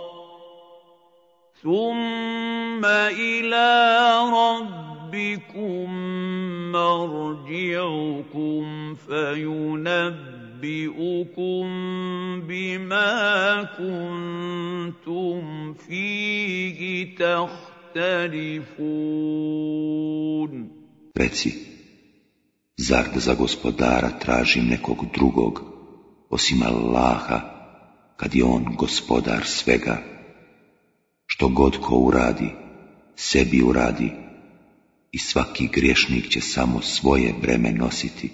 ثُمَّ إِلَىٰ رَبِّكُم مَّرْجِعُكُمْ فَيُنَبِّئُكُم بِمَا كُنتُمْ فِيهِ تَخْتَلِفُونَ. Reci, zar da za gospodara tražim nekog drugog, osim Allaha, kad je on gospodar svega? Što god ko uradi, sebi uradi, i svaki griješnik će samo svoje breme nositi.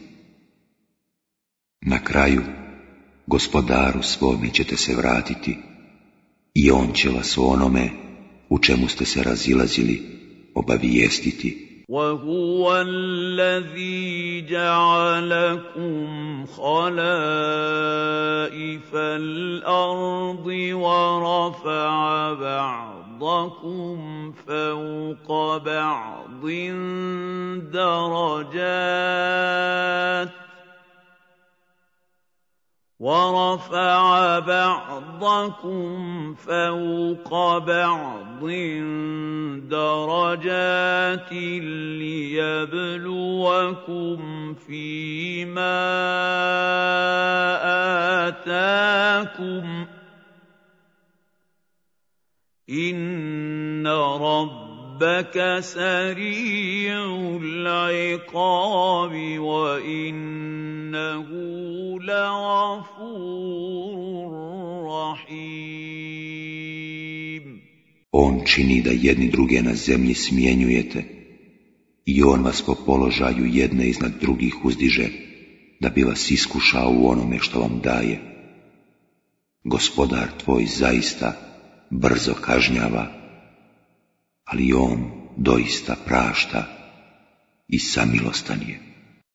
Na kraju, gospodaru svome ćete se vratiti, i on će vas o onome u čemu ste se razilazili obavijestiti. وَهُوَ الَّذِي جَعَلَكُمْ خَلَائِفَ الْأَرْضِ وَرَفَعَ بَعْضَكُمْ فَوْقَ بَعْضٍ دَرَجَاتٍ وَرَفَعَ بَعْضَكُمْ فَوْقَ بَعْضٍ دَرَجَاتٍ لِيَبْلُوَكُمْ فِيمَا آتَاكُمْ إِنَّ رَبَّكَ سَرِيعُ الْعِقَابِ وَإِنَّهُ لَغَفُورٌ رَّحِيمٌ. On čini da jedni druge na zemlji smjenjujete i on vas po položaju jedne iznad drugih uzdiže, da bi vas iskušao u onome što vam daje. Gospodar tvoj zaista brzo kažnjava, ali on doista prašta i samilostan je.